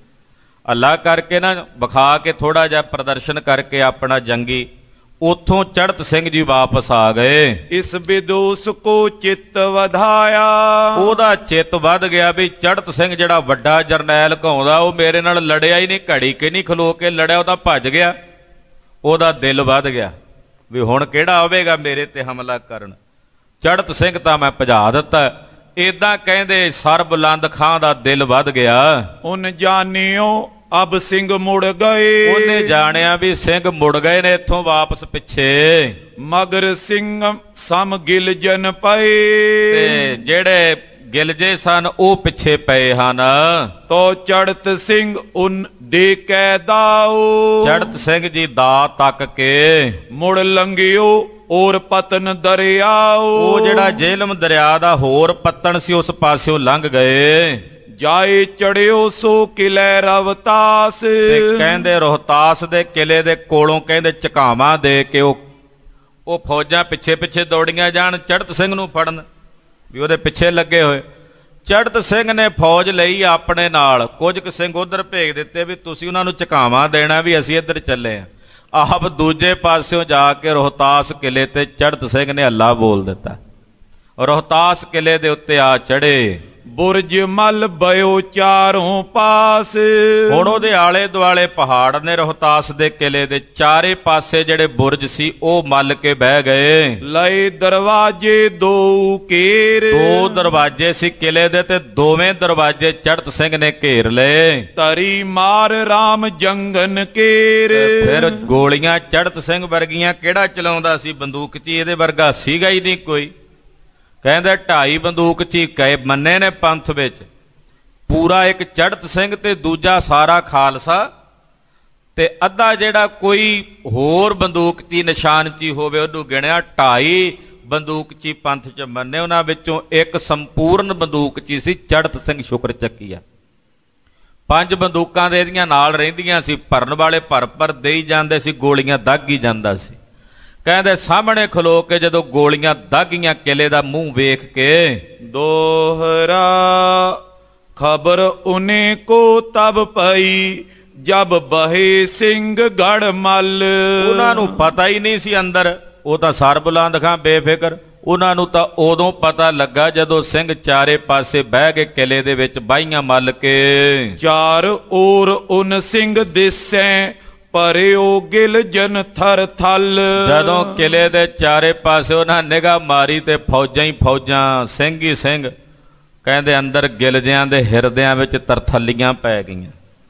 S1: ਅੱਲਾ ਕਰਕੇ ਨਾ ਵਿਖਾ ਕੇ ਥੋੜਾ ਜਿਹਾ ਪ੍ਰਦਰਸ਼ਨ ਕਰਕੇ ਆਪਣਾ ਜੰਗੀ, ਉਥੋਂ ਚੜ੍ਹਤ ਸਿੰਘ ਜੀ ਵਾਪਸ ਆ ਗਏ।
S2: ਇਸ ਵਿਦੂਸ ਕੋ ਚਿੱਤ ਵਧਾਇਆ,
S1: ਉਹਦਾ ਚਿੱਤ ਵੱਧ ਗਿਆ ਵੀ ਚੜ੍ਹਤ ਸਿੰਘ ਜਿਹੜਾ ਵੱਡਾ ਜਰਨੈਲ ਘਾਉਂਦਾ ਉਹ ਮੇਰੇ ਨਾਲ ਲੜਿਆ ਹੀ ਨਹੀਂ, ਘੜੀ ਕੇ ਨਹੀਂ ਖਲੋ ਕੇ ਲੜਿਆ, ਉਹ ਤਾਂ ਭੱਜ ਗਿਆ। ਉਹਦਾ ਦਿਲ ਵੱਧ ਗਿਆ ਵੀ ਹੁਣ ਕਿਹੜਾ ਆਵੇਗਾ ਮੇਰੇ ਤੇ ਹਮਲਾ ਕਰਨ, ਚੜ੍ਹਤ ਸਿੰਘ ਤਾਂ ਮੈਂ ਭਜਾ ਦਿੱਤਾ। ਏਦਾਂ ਕਹਿੰਦੇ ਸਰ ਬੁਲੰਦ ਖਾਂ ਦਾ ਦਿਲ ਵੱਧ ਗਿਆ।
S2: ਉਨ ਜਾਣਿਓ ਅਬ ਸਿੰਘ ਮੁੜ ਗਏ,
S1: ਉਹਨੇ ਜਾਣਿਆ ਵੀ ਸਿੰਘ ਮੁੜ ਗਏ ਨੇ ਇੱਥੋਂ ਵਾਪਸ ਪਿੱਛੇ।
S2: ਮਗਰ ਸਿੰਘ ਸਮ ਗਿਲ ਜਨ ਪਏ,
S1: ਤੇ ਜਿਹੜੇ ਗਿਲਜੇ ਸਨ ਉਹ ਪਿੱਛੇ ਪਏ ਹਨ।
S2: ਤੋ ਚੜ੍ਹਤ ਸਿੰਘ ਉਨ ਦੇ ਕੈ ਦਾਓ,
S1: ਚੜ੍ਹਤ ਸਿੰਘ ਜੀ ਦਾ ਤੱਕ ਕੇ
S2: ਮੁੜ ਲੰਘਿਓ ਔਰ ਪਤਨ ਦਰਿਆਓ,
S1: ਉਹ ਜਿਹੜਾ ਜੇਹਲਮ ਦਰਿਆ ਦਾ ਹੋਰ ਪੱਤਣ ਸੀ ਉਸ ਪਾਸਿਓਂ ਲੰਘ ਗਏ।
S2: ਜਾਏ ਚੜਿਓ ਸੋ ਕਿਲੇ ਰਵਤਾਸ,
S1: ਤੇ ਕਹਿੰਦੇ ਰੋਹਤਾਸ ਦੇ ਕਿਲੇ ਦੇ ਕੋਲੋਂ ਕਹਿੰਦੇ ਝਕਾਵਾਂ ਦੇ ਕੇ ਉਹ ਫੌਜਾਂ ਪਿੱਛੇ ਪਿੱਛੇ ਦੌੜੀਆਂ ਜਾਣ ਚੜ੍ਹਤ ਸਿੰਘ ਨੂੰ ਫੜਨ, ਵੀ ਉਹਦੇ ਪਿੱਛੇ ਲੱਗੇ ਹੋਏ। ਚੜ੍ਹਤ ਸਿੰਘ ਨੇ ਫੌਜ ਲਈ ਆਪਣੇ ਨਾਲ, ਕੁਝ ਕੁ ਸਿੰਘ ਉਧਰ ਭੇਜ ਦਿੱਤੇ ਵੀ ਤੁਸੀਂ ਉਹਨਾਂ ਨੂੰ ਝਕਾਵਾਂ ਦੇਣਾ ਵੀ ਅਸੀਂ ਇੱਧਰ ਚੱਲੇ ਆ। ਆਪ ਦੂਜੇ ਪਾਸਿਓਂ ਜਾ ਕੇ ਰੋਹਤਾਸ ਕਿਲੇ ਤੇ ਚੜ੍ਹਤ ਸਿੰਘ ਨੇ ਹੱਲਾ ਬੋਲ ਦਿੱਤਾ। ਰੋਹਤਾਸ ਕਿਲੇ ਦੇ ਉੱਤੇ ਆ ਚੜੇ,
S2: ਬੁਰਜ ਮਲ ਬਇਓ ਚਾਰੋਂ ਪਾਸ,
S1: ਹੁਣ ਉਹਦੇ ਆਲੇ ਦੁਆਲੇ ਪਹਾੜ ਨੇ। ਰੋਹਤਾਸ ਦੇ ਕਿਲੇ ਦੇ ਚਾਰੇ ਪਾਸੇ ਜਿਹੜੇ ਬੁਰਜ ਸੀ ਉਹ ਮੱਲ ਕੇ ਬਹਿ ਗਏ।
S2: ਲਏ ਦਰਵਾਜੇ ਦੋ ਘੇਰ,
S1: ਦੋ ਦਰਵਾਜੇ ਸੀ ਕਿਲੇ ਦੇ ਤੇ ਦੋਵੇਂ ਦਰਵਾਜੇ ਚੜ੍ਹਤ ਸਿੰਘ ਨੇ ਘੇਰ ਲਏ।
S2: ਤਰੀ ਮਾਰ ਰਾਮ ਜੰਗਨ ਕੇਰ,
S1: ਫਿਰ ਗੋਲੀਆਂ ਚੜ੍ਹਤ ਸਿੰਘ ਵਰਗੀਆਂ ਕਿਹੜਾ ਚਲਾਉਂਦਾ ਸੀ ਬੰਦੂਕ 'ਚ, ਇਹਦੇ ਵਰਗਾ ਸੀਗਾ ਹੀ ਨਹੀਂ ਕੋਈ। ਕਹਿੰਦੇ 2.5 ਬੰਦੂਕ ਝੀਕੇ ਮੰਨੇ ਨੇ ਪੰਥ ਵਿੱਚ, ਪੂਰਾ ਇੱਕ ਚੜ੍ਹਤ ਸਿੰਘ ਤੇ ਦੂਜਾ ਸਾਰਾ ਖਾਲਸਾ, ਤੇ ਅੱਧਾ ਜਿਹੜਾ ਕੋਈ ਹੋਰ ਬੰਦੂਕ 'ਚ ਨਿਸ਼ਾਨ 'ਚ ਹੋਵੇ ਉਹਨੂੰ ਗਿਣਿਆ। 2.5 ਬੰਦੂਕ 'ਚ ਪੰਥ 'ਚ ਮੰਨੇ, ਉਹਨਾਂ ਵਿੱਚੋਂ ਇੱਕ ਸੰਪੂਰਨ ਬੰਦੂਕ 'ਚ ਸੀ ਚੜ੍ਹਤ ਸਿੰਘ ਸ਼ੁਕਰ ਚੱਕੀਆ। 5 ਬੰਦੂਕਾਂ ਦੇ ਇਹਦੀਆਂ ਨਾਲ ਰਹਿੰਦੀਆਂ ਸੀ, ਭਰਨ ਵਾਲੇ ਭਰ ਦੇਈ ਜਾਂਦੇ ਸੀ, ਗੋਲੀਆਂ ਦਾਗ ਹੀ ਜਾਂਦਾ ਸੀ। ਕਹਿੰਦੇ ਸਾਹਮਣੇ ਖਲੋ ਕੇ ਜਦੋਂ ਗੋਲੀਆਂ ਦਾਗੀਆਂ ਕਿਲੇ ਦਾ ਮੂੰਹ ਵੇਖ ਕੇ,
S2: ਦੋਹਰਾ ਖਬਰ ਉਨੇ ਕੋ ਤਬ ਪਈ ਜਬ ਬਹੇ ਸਿੰਘ ਗੜ ਮੱਲ, ਉਹਨਾਂ
S1: ਨੂੰ ਪਤਾ ਹੀ ਨਹੀਂ ਸੀ ਅੰਦਰ, ਉਹ ਤਾਂ ਸਰ ਬੁਲੰਦ ਖਾਂ ਬੇਫਿਕਰ, ਉਹਨਾਂ ਨੂੰ ਤਾਂ ਉਦੋਂ ਪਤਾ ਲੱਗਾ ਜਦੋਂ ਸਿੰਘ ਚਾਰੇ ਪਾਸੇ ਬਹਿ ਕੇ ਕਿਲੇ ਦੇ ਵਿੱਚ ਬਾਹੀਆਂ ਮੱਲ ਕੇ।
S2: ਚਾਰ ਔਰ ਉਨ ਸਿੰਘ ਦਿਸੈ ਪਰਿਓ ਗਿਲ ਜਨ ਥਰ ਥਲ,
S1: ਜਦੋਂ ਕਿਲੇ ਦੇ ਚਾਰੇ ਪਾਸੇ ਉਹਨਾਂ ਨਿਗਾਹ ਮਾਰੀ ਤੇ ਫੌਜਾਂ ਹੀ ਫੌਜਾਂ, ਸਿੰਘ ਹੀ ਸਿੰਘ। ਕਹਿੰਦੇ ਅੰਦਰ ਗਿਲਜਿਆਂ ਦੇ ਹਿਰਦਿਆਂ ਵਿੱਚ ਤਰਥੱਲੀਆਂ ਪੈ ਗਈਆਂ,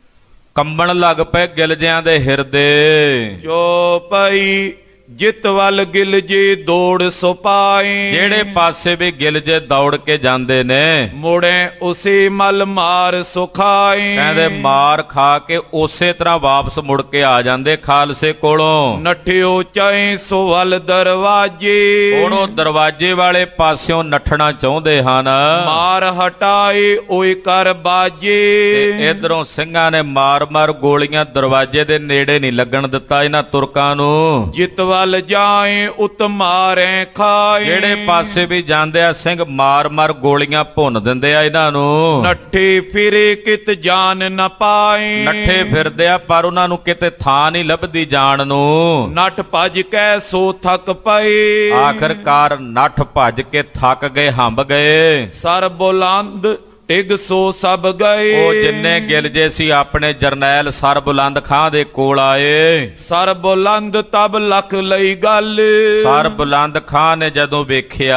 S1: ਕੰਬਣ ਲੱਗ ਪਏ ਗਿਲਜਿਆਂ ਦੇ ਹਿਰਦੇ।
S2: ਜੋ ਪਈ ਜਿਤ ਵੱਲ ਗਿਲਜੇ ਦੌੜ ਸੁਪਾਈ,
S1: ਜਿਹੜੇ ਪਾਸੇ ਵੀ ਗਿਲਜੇ ਦੌੜ ਕੇ ਜਾਂਦੇ ਨੇ
S2: ਮੁੜੇ ਉਸੇ ਮਲ ਮਾਰ ਸੁਖਾਈ।
S1: ਕਹਿੰਦੇ ਮਾਰ ਖਾ ਕੇ ਉਸੇ ਤਰ੍ਹਾਂ ਵਾਪਸ ਮੁੜ ਕੇ ਆ ਜਾਂਦੇ ਖਾਲਸੇ ਕੋਲੋਂ।
S2: ਨੱਠਿਓ ਚਾਹੇ ਸੋ ਵੱਲ ਦਰਵਾਜੇ,
S1: ਹੁਣ ਉਹ ਦਰਵਾਜੇ ਵਾਲੇ ਪਾਸਿਓਂ ਨੱਠਣਾ ਚਾਹੁੰਦੇ ਹਨ।
S2: ਮਾਰ ਹਟਾਏ ਓਏ ਕਰ ਬਾਜੇ,
S1: ਇਧਰੋਂ ਸਿੰਘਾਂ ਨੇ ਮਾਰ ਮਾਰ ਗੋਲੀਆਂ ਦਰਵਾਜੇ ਦੇ ਨੇੜੇ ਨਹੀਂ ਲੱਗਣ ਦਿੱਤਾ ਇਹਨਾਂ ਤੁਰਕਾਂ ਨੂੰ।
S2: ਜਿਤ ਵੱਲ ਜਾਏ ਉਤ ਮਾਰੇ ਖਾਏ,
S1: ਜਿਹੜੇ ਪਾਸੇ ਵੀ ਜਾਂਦੇ ਆ ਸਿੰਘ ਮਾਰ ਮਾਰ ਗੋਲੀਆਂ ਭੁੰਨ ਦਿੰਦੇ ਆ ਇਹਨਾਂ ਨੂੰ।
S2: ਨੱਠੇ ਫਿਰੇ ਕਿਤ ਜਾਨ ਨ ਪਾਏ,
S1: ਨੱਠੇ ਫਿਰਦੇ ਆ ਪਰ ਉਹਨਾਂ ਨੂੰ ਕਿਤੇ ਥਾਂ ਨਹੀਂ ਲੱਭਦੀ ਜਾਣ ਨੂੰ।
S2: ਨੱਠ ਭੱਜ ਕੇ ਸੋ ਥੱਕ ਪਏ,
S1: ਆਖਰਕਾਰ ਨੱਠ ਭੱਜ ਕੇ ਥੱਕ ਗਏ, ਹੰਬ ਗਏ।
S2: ਸਰ ਬੁਲੰਦ ਟਿਗ ਸੋ ਸਭ ਗਏ,
S1: ਉਹ ਜਿੰਨੇ ਗਿਲਜੇ ਸੀ ਆਪਣੇ ਜਰਨੈਲ ਸਰ ਬੁਲੰਦ ਖਾਂ ਦੇ ਕੋਲ ਆਏ।
S2: ਸਰ ਬੁਲੰਦ ਤਬ ਲਖ ਲਈ ਗੱਲ,
S1: ਸਰ ਬੁਲੰਦ ਖਾਂ ਨੇ ਜਦੋਂ ਵੇਖਿਆ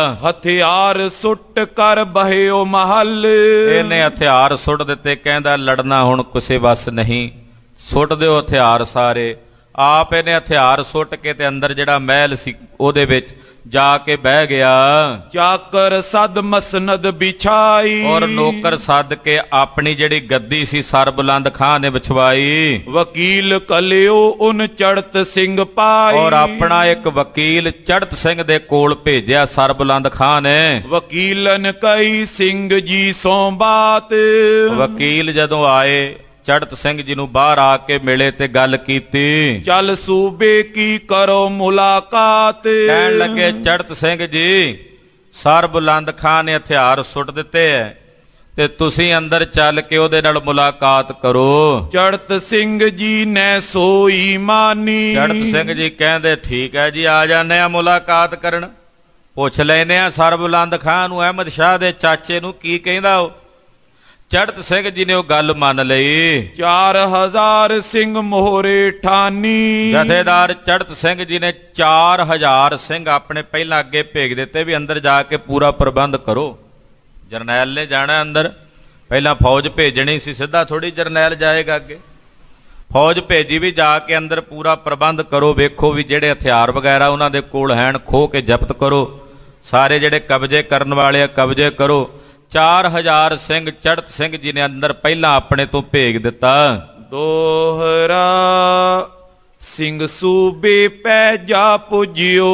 S2: ਹਥਿਆਰ ਸੁੱਟ ਕਰ ਬਹਿਓ ਮਹਲ,
S1: ਇਹਨੇ ਹਥਿਆਰ ਸੁੱਟ ਦਿੱਤੇ। ਕਹਿੰਦਾ ਲੜਨਾ ਹੁਣ ਕਿਸੇ ਵੱਸ ਨਹੀਂ, ਸੁੱਟ ਦਿਓ ਹਥਿਆਰ ਸਾਰੇ। ਆਪ ਇਹਨੇ ਹਥਿਆਰ ਸੁੱਟ ਕੇ ਤੇ ਅੰਦਰ ਜਿਹੜਾ ਮਹਿਲ ਸੀ ਉਹਦੇ ਵਿੱਚ ਜਾ ਕੇ ਬਹਿ ਗਿਆ।
S2: ਚਾਕਰ ਸਦ ਮਸਨਦ ਵਿਛਾਈ,
S1: ਔਰ ਨੌਕਰ ਸੱਦ ਕੇ ਆਪਣੀ ਜਿਹੜੀ ਗੱਦੀ ਸੀ ਸਰ ਬੁਲੰਦ ਖਾਂ ਨੇ ਵਿਛਵਾਈ।
S2: ਵਕੀਲ ਕਲਿਓ ਉਨ ਚੜ੍ਹਤ ਸਿੰਘ ਪਾਈ,
S1: ਔਰ ਆਪਣਾ ਇੱਕ ਵਕੀਲ ਚੜ੍ਹਤ ਸਿੰਘ ਦੇ ਕੋਲ ਭੇਜਿਆ ਸਰ ਬੁਲੰਦ ਖਾਂ ਨੇ।
S2: ਵਕੀਲਨ ਕਈ ਸਿੰਘ ਜੀ ਸੋ ਬਾਤ,
S1: ਵਕੀਲ ਜਦੋਂ ਆਏ ਚੜ੍ਹਤ ਸਿੰਘ ਜੀ ਨੂੰ ਬਾਹਰ ਆ ਕੇ ਮਿਲੇ ਤੇ ਗੱਲ ਕੀਤੀ।
S2: ਚੱਲ ਸੂਬੇ ਕੀ ਕਰੋ ਮੁਲਾਕਾਤ,
S1: ਕਹਿਣ ਲੱਗੇ ਚੜ੍ਹਤ ਸਿੰਘ ਜੀ ਸਰ ਬੁਲੰਦ ਖਾਂ ਨੇ ਹਥਿਆਰ ਸੁੱਟ ਦਿੱਤੇ ਐ, ਤੇ ਤੁਸੀਂ ਅੰਦਰ ਚੱਲ ਕੇ ਉਹਦੇ ਨਾਲ ਮੁਲਾਕਾਤ ਕਰੋ।
S2: ਚੜਤ ਸਿੰਘ ਜੀ ਨੇ ਸੋਈ ਮਾਨੀ।
S1: ਚੜਤ ਸਿੰਘ ਜੀ ਕਹਿੰਦੇ ਠੀਕ ਹੈ ਜੀ, ਆ ਜਾਂਦੇ ਆ ਮੁਲਾਕਾਤ ਕਰਨ। ਪੁੱਛ ਲੈਨੇ ਆ ਸਰਬੁਲੰਦ ਖਾਂ ਨੂੰ, ਅਹਿਮਦ ਸ਼ਾਹ ਦੇ ਚਾਚੇ ਨੂੰ ਕੀ ਕਹਿੰਦਾ ਉਹ। ਚੜਤ ਸਿੰਘ ਜੀ ਨੇ ਉਹ ਗੱਲ ਮੰਨ ਲਈ।
S2: 4000 ਸਿੰਘ ਮੋਹਰੇ ਠਾਨੀ।
S1: ਜਥੇਦਾਰ ਚੜਤ ਸਿੰਘ ਜੀ ਨੇ 4000 ਸਿੰਘ ਆਪਣੇ ਪਹਿਲਾਂ ਅੱਗੇ ਭੇਜ ਦਿੱਤੇ ਵੀ ਅੰਦਰ ਜਾ ਕੇ ਪੂਰਾ ਪ੍ਰਬੰਧ ਕਰੋ। ਜਰਨੈਲ ਨੇ ਜਾਣਾ ਅੰਦਰ, ਪਹਿਲਾਂ ਫੌਜ ਭੇਜਣੀ ਸੀ, ਸਿੱਧਾ ਥੋੜੀ ਜਰਨੈਲ ਜਾਏਗਾ ਅੱਗੇ। ਫੌਜ ਭੇਜੀ ਵੀ ਜਾ ਕੇ ਅੰਦਰ ਪੂਰਾ ਪ੍ਰਬੰਧ ਕਰੋ, ਵੇਖੋ ਵੀ ਜਿਹੜੇ ਹਥਿਆਰ ਵਗੈਰਾ ਉਹਨਾਂ ਦੇ ਕੋਲ ਹੈਣ ਖੋਹ ਕੇ ਜ਼ਬਤ ਕਰੋ, ਸਾਰੇ ਜਿਹੜੇ ਕਬਜ਼ੇ ਕਰਨ ਵਾਲੇ ਆ ਕਬਜ਼ੇ ਕਰੋ। 4000 ਸਿੰਘ ਚੜਤ ਸਿੰਘ ਜੀ ਨੇ ਅੰਦਰ ਪਹਿਲਾਂ ਆਪਣੇ ਤੋਂ ਭੇਜ ਦਿੱਤਾ।
S2: ਦੋਹਰਾ ਸਿੰਘ ਸੂਬੇ ਪੈ ਜਾ ਪੁੱਜਿਓ,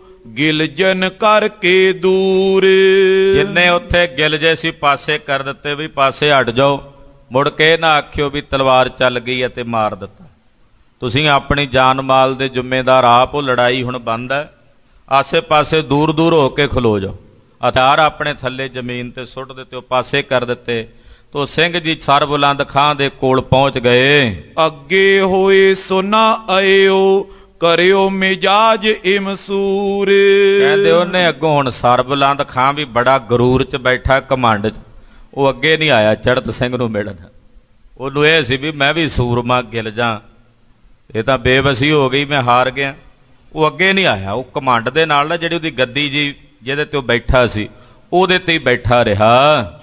S2: ਗਿਲਜਨ ਕਰਕੇ ਦੂਰ।
S1: ਜਿੰਨੇ ਉੱਥੇ ਗਿਲ ਜੇ ਸੀ ਪਾਸੇ ਕਰ ਦਿੱਤੇ ਵੀ ਪਾਸੇ ਹਟ ਜਾਓ, ਮੁੜ ਕੇ ਨਾ ਆਖਿਓ ਵੀ ਤਲਵਾਰ ਚੱਲ ਗਈ ਅਤੇ ਮਾਰ ਦਿੱਤਾ। ਤੁਸੀਂ ਆਪਣੀ ਜਾਨ ਮਾਲ ਦੇ ਜ਼ਿੰਮੇਦਾਰ ਆਪ ਹੋ। ਲੜਾਈ ਹੁਣ ਬੰਦ ਹੈ, ਆਸੇ ਪਾਸੇ ਦੂਰ ਦੂਰ ਹੋ ਕੇ ਖਲੋ ਜਾਓ। ਹਥਿਆਰ ਆਪਣੇ ਥੱਲੇ ਜ਼ਮੀਨ ਤੇ ਸੁੱਟ ਦਿੱਤੇ, ਉਹ ਪਾਸੇ ਕਰ ਦਿੱਤੇ। ਤੋ ਸਿੰਘ ਜੀ ਸਰਬੁਲੰਦ ਖਾਂ ਦੇ ਕੋਲ ਪਹੁੰਚ ਗਏ।
S2: ਅੱਗੇ ਹੋਏ ਸੁਨਾ ਆਇਓ, ਕਰਿਓ ਮਿਜਾਜ ਇਮਸੂਰ।
S1: ਕਹਿੰਦੇ ਉਹਨੇ ਅੱਗੋਂ ਹੁਣ ਸਰਬੁਲੰਦ ਖਾਂ ਵੀ ਬੜਾ ਗਰੂਰ 'ਚ ਬੈਠਾ, ਘਮੰਡ 'ਚ। ਉਹ ਅੱਗੇ ਨਹੀਂ ਆਇਆ ਚੜਤ ਸਿੰਘ ਨੂੰ ਮਿਲਣ। ਉਹਨੂੰ ਇਹ ਸੀ ਵੀ ਮੈਂ ਵੀ ਸੂਰਮਾ ਗਿਲ ਜਾ, ਇਹ ਤਾਂ ਬੇਵਸੀ ਹੋ ਗਈ, ਮੈਂ ਹਾਰ ਗਿਆ। ਉਹ ਅੱਗੇ ਨਹੀਂ ਆਇਆ। ਉਹ ਘਮੰਡ ਦੇ ਨਾਲ ਨਾ ਜਿਹੜੀ ਉਹਦੀ ਗੱਦੀ ਜੀ ਜਿਹਦੇ ਤੇ ਉਹ ਬੈਠਾ ਸੀ, ਉਹਦੇ ਤੇ ਹੀ ਬੈਠਾ ਰਿਹਾ।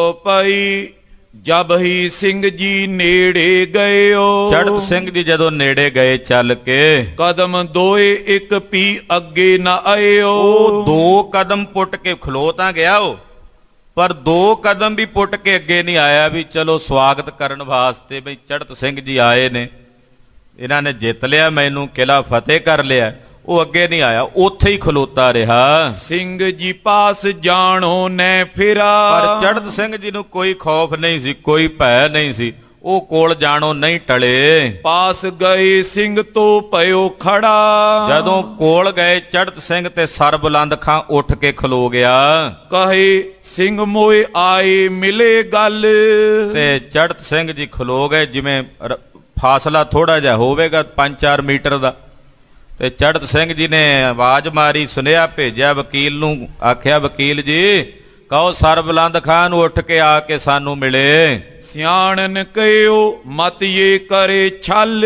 S2: ਚੋਪਈ ਜਬ ਹੀ ਸਿੰਘ ਜੀ ਨੇੜੇ ਗਇਓ।
S1: ਚੜਤ ਸਿੰਘ ਜੀ ਜਦੋਂ ਨੇੜੇ ਗਏ ਚੱਲ ਕੇ,
S2: ਕਦਮ ਦੋਏ ਇੱਕ ਪੀ ਅੱਗੇ ਨਾ ਆਇਓ।
S1: ਉਹ 2 ਕਦਮ ਪੁੱਟ ਕੇ ਖਲੋ ਤਾਂ ਗਿਆ ਉਹ, ਪਰ 2 ਕਦਮ ਵੀ ਪੁੱਟ ਕੇ ਅੱਗੇ ਨਹੀਂ ਆਇਆ ਵੀ ਚਲੋ ਸਵਾਗਤ ਕਰਨ ਵਾਸਤੇ ਬਈ ਚੜਤ ਸਿੰਘ ਜੀ ਆਏ ਨੇ, ਇਹਨਾਂ ਨੇ ਜਿੱਤ ਲਿਆ, ਮੈਨੂੰ ਕਿਲਾ ਫਤਿਹ ਕਰ ਲਿਆ। ਉਹ ਅੱਗੇ ਨਹੀਂ ਆਇਆ, ਉੱਥੇ ਹੀ ਖਲੋਤਾ ਰਿਹਾ।
S2: ਸਿੰਘ ਜੀ ਪਾਸ ਜਾਣੋ ਨੈ ਫਿਰਾ।
S1: ਪਰ ਚੜਤ ਸਿੰਘ ਜੀ ਨੂੰ ਕੋਈ ਖੌਫ ਨਹੀਂ ਸੀ, ਕੋਈ ਭੈ ਨਹੀਂ ਸੀ, ਉਹ ਕੋਲ ਜਾਣੋ ਨਹੀਂ ਟਲੇ।
S2: ਪਾਸ ਗਏ ਸਿੰਘ ਤੋਂ ਪਇਓ ਖੜਾ।
S1: ਜਦੋਂ ਕੋਲ ਗਏ ਚੜਤ ਸਿੰਘ ਤੇ ਸਰਬੁਲੰਦ ਖਾਂ ਉੱਠ ਕੇ ਖਲੋ ਗਿਆ।
S3: ਕਹੇ ਸਿੰਘ ਮੋਏ ਆਏ ਮਿਲੇ ਗੱਲ।
S1: ਤੇ ਚੜਤ ਸਿੰਘ ਜੀ ਖਲੋ ਗਏ, ਜਿਵੇਂ ਫਾਸਲਾ ਥੋੜਾ ਜਿਹਾ ਹੋਵੇਗਾ 5-4 ਮੀਟਰ ਦਾ। ਤੇ ਚੜਤ ਸਿੰਘ ਜੀ ਨੇ ਆਵਾਜ਼ ਮਾਰੀ, ਸੁਨੇਹਾ ਭੇਜਿਆ ਵਕੀਲ ਨੂੰ, ਆਖਿਆ ਵਕੀਲ ਜੀ ਕਹੋ ਸਰਬੁਲੰਦ ਖਾਂ ਨੂੰ ਉੱਠ ਕੇ ਆ ਕੇ ਸਾਨੂੰ ਮਿਲੇ।
S2: ਸਿਆਣਨ ਕਹਿਓ ਮਤ ਇਹ ਕਰੇ ਛਲ।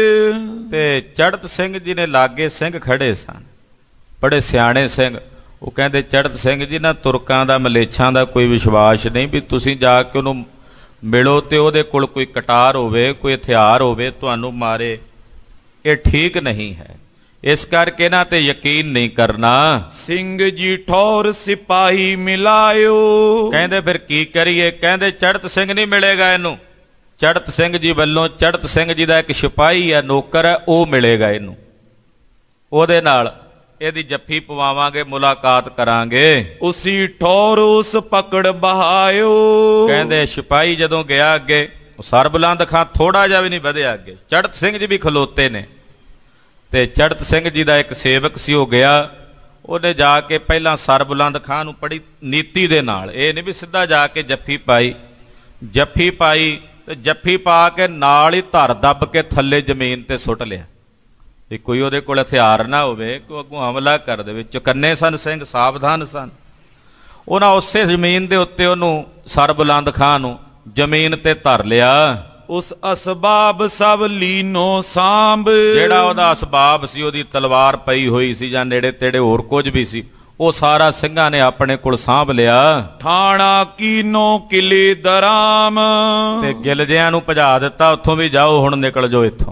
S1: ਤੇ ਚੜਤ ਸਿੰਘ ਜੀ ਨੇ ਲਾਗੇ ਸਿੰਘ ਖੜੇ ਸਨ, ਬੜੇ ਸਿਆਣੇ ਸਿੰਘ। ਉਹ ਕਹਿੰਦੇ ਚੜਤ ਸਿੰਘ ਜੀ ਨਾ ਤੁਰਕਾਂ ਦਾ ਮਲੇਛਾਂ ਦਾ ਕੋਈ ਵਿਸ਼ਵਾਸ ਨਹੀਂ ਵੀ ਤੁਸੀਂ ਜਾ ਕੇ ਉਹਨੂੰ ਮਿਲੋ ਤੇ ਉਹਦੇ ਕੋਲ ਕੋਈ ਕਟਾਰ ਹੋਵੇ, ਕੋਈ ਹਥਿਆਰ ਹੋਵੇ ਤੁਹਾਨੂੰ ਮਾਰੇ, ਇਹ ਠੀਕ ਨਹੀਂ ਹੈ। ਇਸ ਕਰਕੇ ਨਾ ਤੇ ਯਕੀਨ ਨਹੀਂ ਕਰਨਾ।
S2: ਸਿੰਘ ਜੀ ਠੌਰ ਸਿਪਾਹੀ ਮਿਲਾਇਓ।
S1: ਕਹਿੰਦੇ ਫਿਰ ਕੀ ਕਰੀਏ? ਕਹਿੰਦੇ ਚੜਤ ਸਿੰਘ ਨਹੀਂ ਮਿਲੇਗਾ ਇਹਨੂੰ। ਚੜਤ ਸਿੰਘ ਜੀ ਵੱਲੋਂ, ਚੜਤ ਸਿੰਘ ਜੀ ਦਾ ਇੱਕ ਸਿਪਾਹੀ ਹੈ, ਨੌਕਰ ਹੈ, ਉਹ ਮਿਲੇਗਾ ਇਹਨੂੰ। ਉਹਦੇ ਨਾਲ ਇਹਦੀ ਜੱਫੀ ਪਵਾਵਾਂਗੇ, ਮੁਲਾਕਾਤ ਕਰਾਂਗੇ।
S2: ਉਸੀ ਠੌਰ ਉਸ ਪਕੜ ਬਹਾਇਓ।
S1: ਕਹਿੰਦੇ ਸਿਪਾਹੀ ਜਦੋਂ ਗਿਆ ਅੱਗੇ, ਸਰਬੁਲੰਦ ਖਾਂ ਥੋੜਾ ਜਿਹਾ ਵੀ ਨਹੀਂ ਵਧਿਆ ਅੱਗੇ। ਚੜਤ ਸਿੰਘ ਜੀ ਵੀ ਖਲੋਤੇ ਨੇ। ਤੇ ਚੜਤ ਸਿੰਘ ਜੀ ਦਾ ਇੱਕ ਸੇਵਕ ਸੀ, ਉਹ ਗਿਆ, ਉਹਨੇ ਜਾ ਕੇ ਪਹਿਲਾਂ ਸਰਬੁਲੰਦ ਖਾਂ ਨੂੰ ਬੜੀ ਨੀਤੀ ਦੇ ਨਾਲ, ਇਹ ਨਹੀਂ ਵੀ ਸਿੱਧਾ ਜਾ ਕੇ ਜੱਫੀ ਪਾਈ। ਜੱਫੀ ਪਾਈ ਤੇ ਜੱਫੀ ਪਾ ਕੇ ਨਾਲ ਹੀ ਧਰ ਦੱਬ ਕੇ ਥੱਲੇ ਜ਼ਮੀਨ ਤੇ ਸੁੱਟ ਲਿਆ ਵੀ ਕੋਈ ਉਹਦੇ ਕੋਲ ਹਥਿਆਰ ਨਾ ਹੋਵੇ, ਕੋਈ ਅੱਗੋਂ ਹਮਲਾ ਕਰ ਦੇਵੇ। ਚੁਕੰਨੇ ਸਨ ਸਿੰਘ, ਸਾਵਧਾਨ ਸਨ। ਉਹਨਾਂ ਉਸੇ ਜ਼ਮੀਨ ਦੇ ਉੱਤੇ ਉਹਨੂੰ ਸਰਬੁਲੰਦ ਖਾਂ ਨੂੰ ਜ਼ਮੀਨ ਤੇ ਧਰ ਲਿਆ।
S2: ਉਸ ਅਸਬਾਬ ਸਭ ਲੀਨੋ ਸਾਂਭ।
S1: ਜਿਹੜਾ ਉਹਦਾ ਅਸਬਾਬ ਸੀ, ਉਹਦੀ ਤਲਵਾਰ ਪਈ ਹੋਈ ਸੀ ਜਾਂ ਨੇੜੇ ਤੇੜੇ ਹੋਰ ਕੁਝ ਵੀ ਸੀ, ਉਹ ਸਾਰਾ ਸਿੰਘਾਂ ਨੇ ਆਪਣੇ ਕੋਲ ਸਾਂਭ ਲਿਆ।
S2: ਠਾਣਾ ਕੀਨੋ ਕਿਲੇ ਦਰਾਮ।
S1: ਤੇ ਗਿਲਜਿਆਂ ਨੂੰ ਭਜਾ ਦਿੱਤਾ, ਉੱਥੋਂ ਵੀ ਜਾਓ, ਹੁਣ ਨਿਕਲ ਜਾਓ ਇੱਥੋਂ।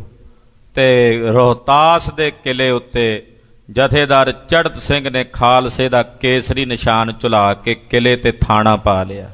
S1: ਤੇ ਰੋਹਤਾਸ ਦੇ ਕਿਲੇ ਉੱਤੇ ਜਥੇਦਾਰ ਚੜਤ ਸਿੰਘ ਨੇ ਖਾਲਸੇ ਦਾ ਕੇਸਰੀ ਨਿਸ਼ਾਨ ਝੁਲਾ ਕੇ ਕਿਲੇ ਤੇ ਥਾਣਾ ਪਾ ਲਿਆ।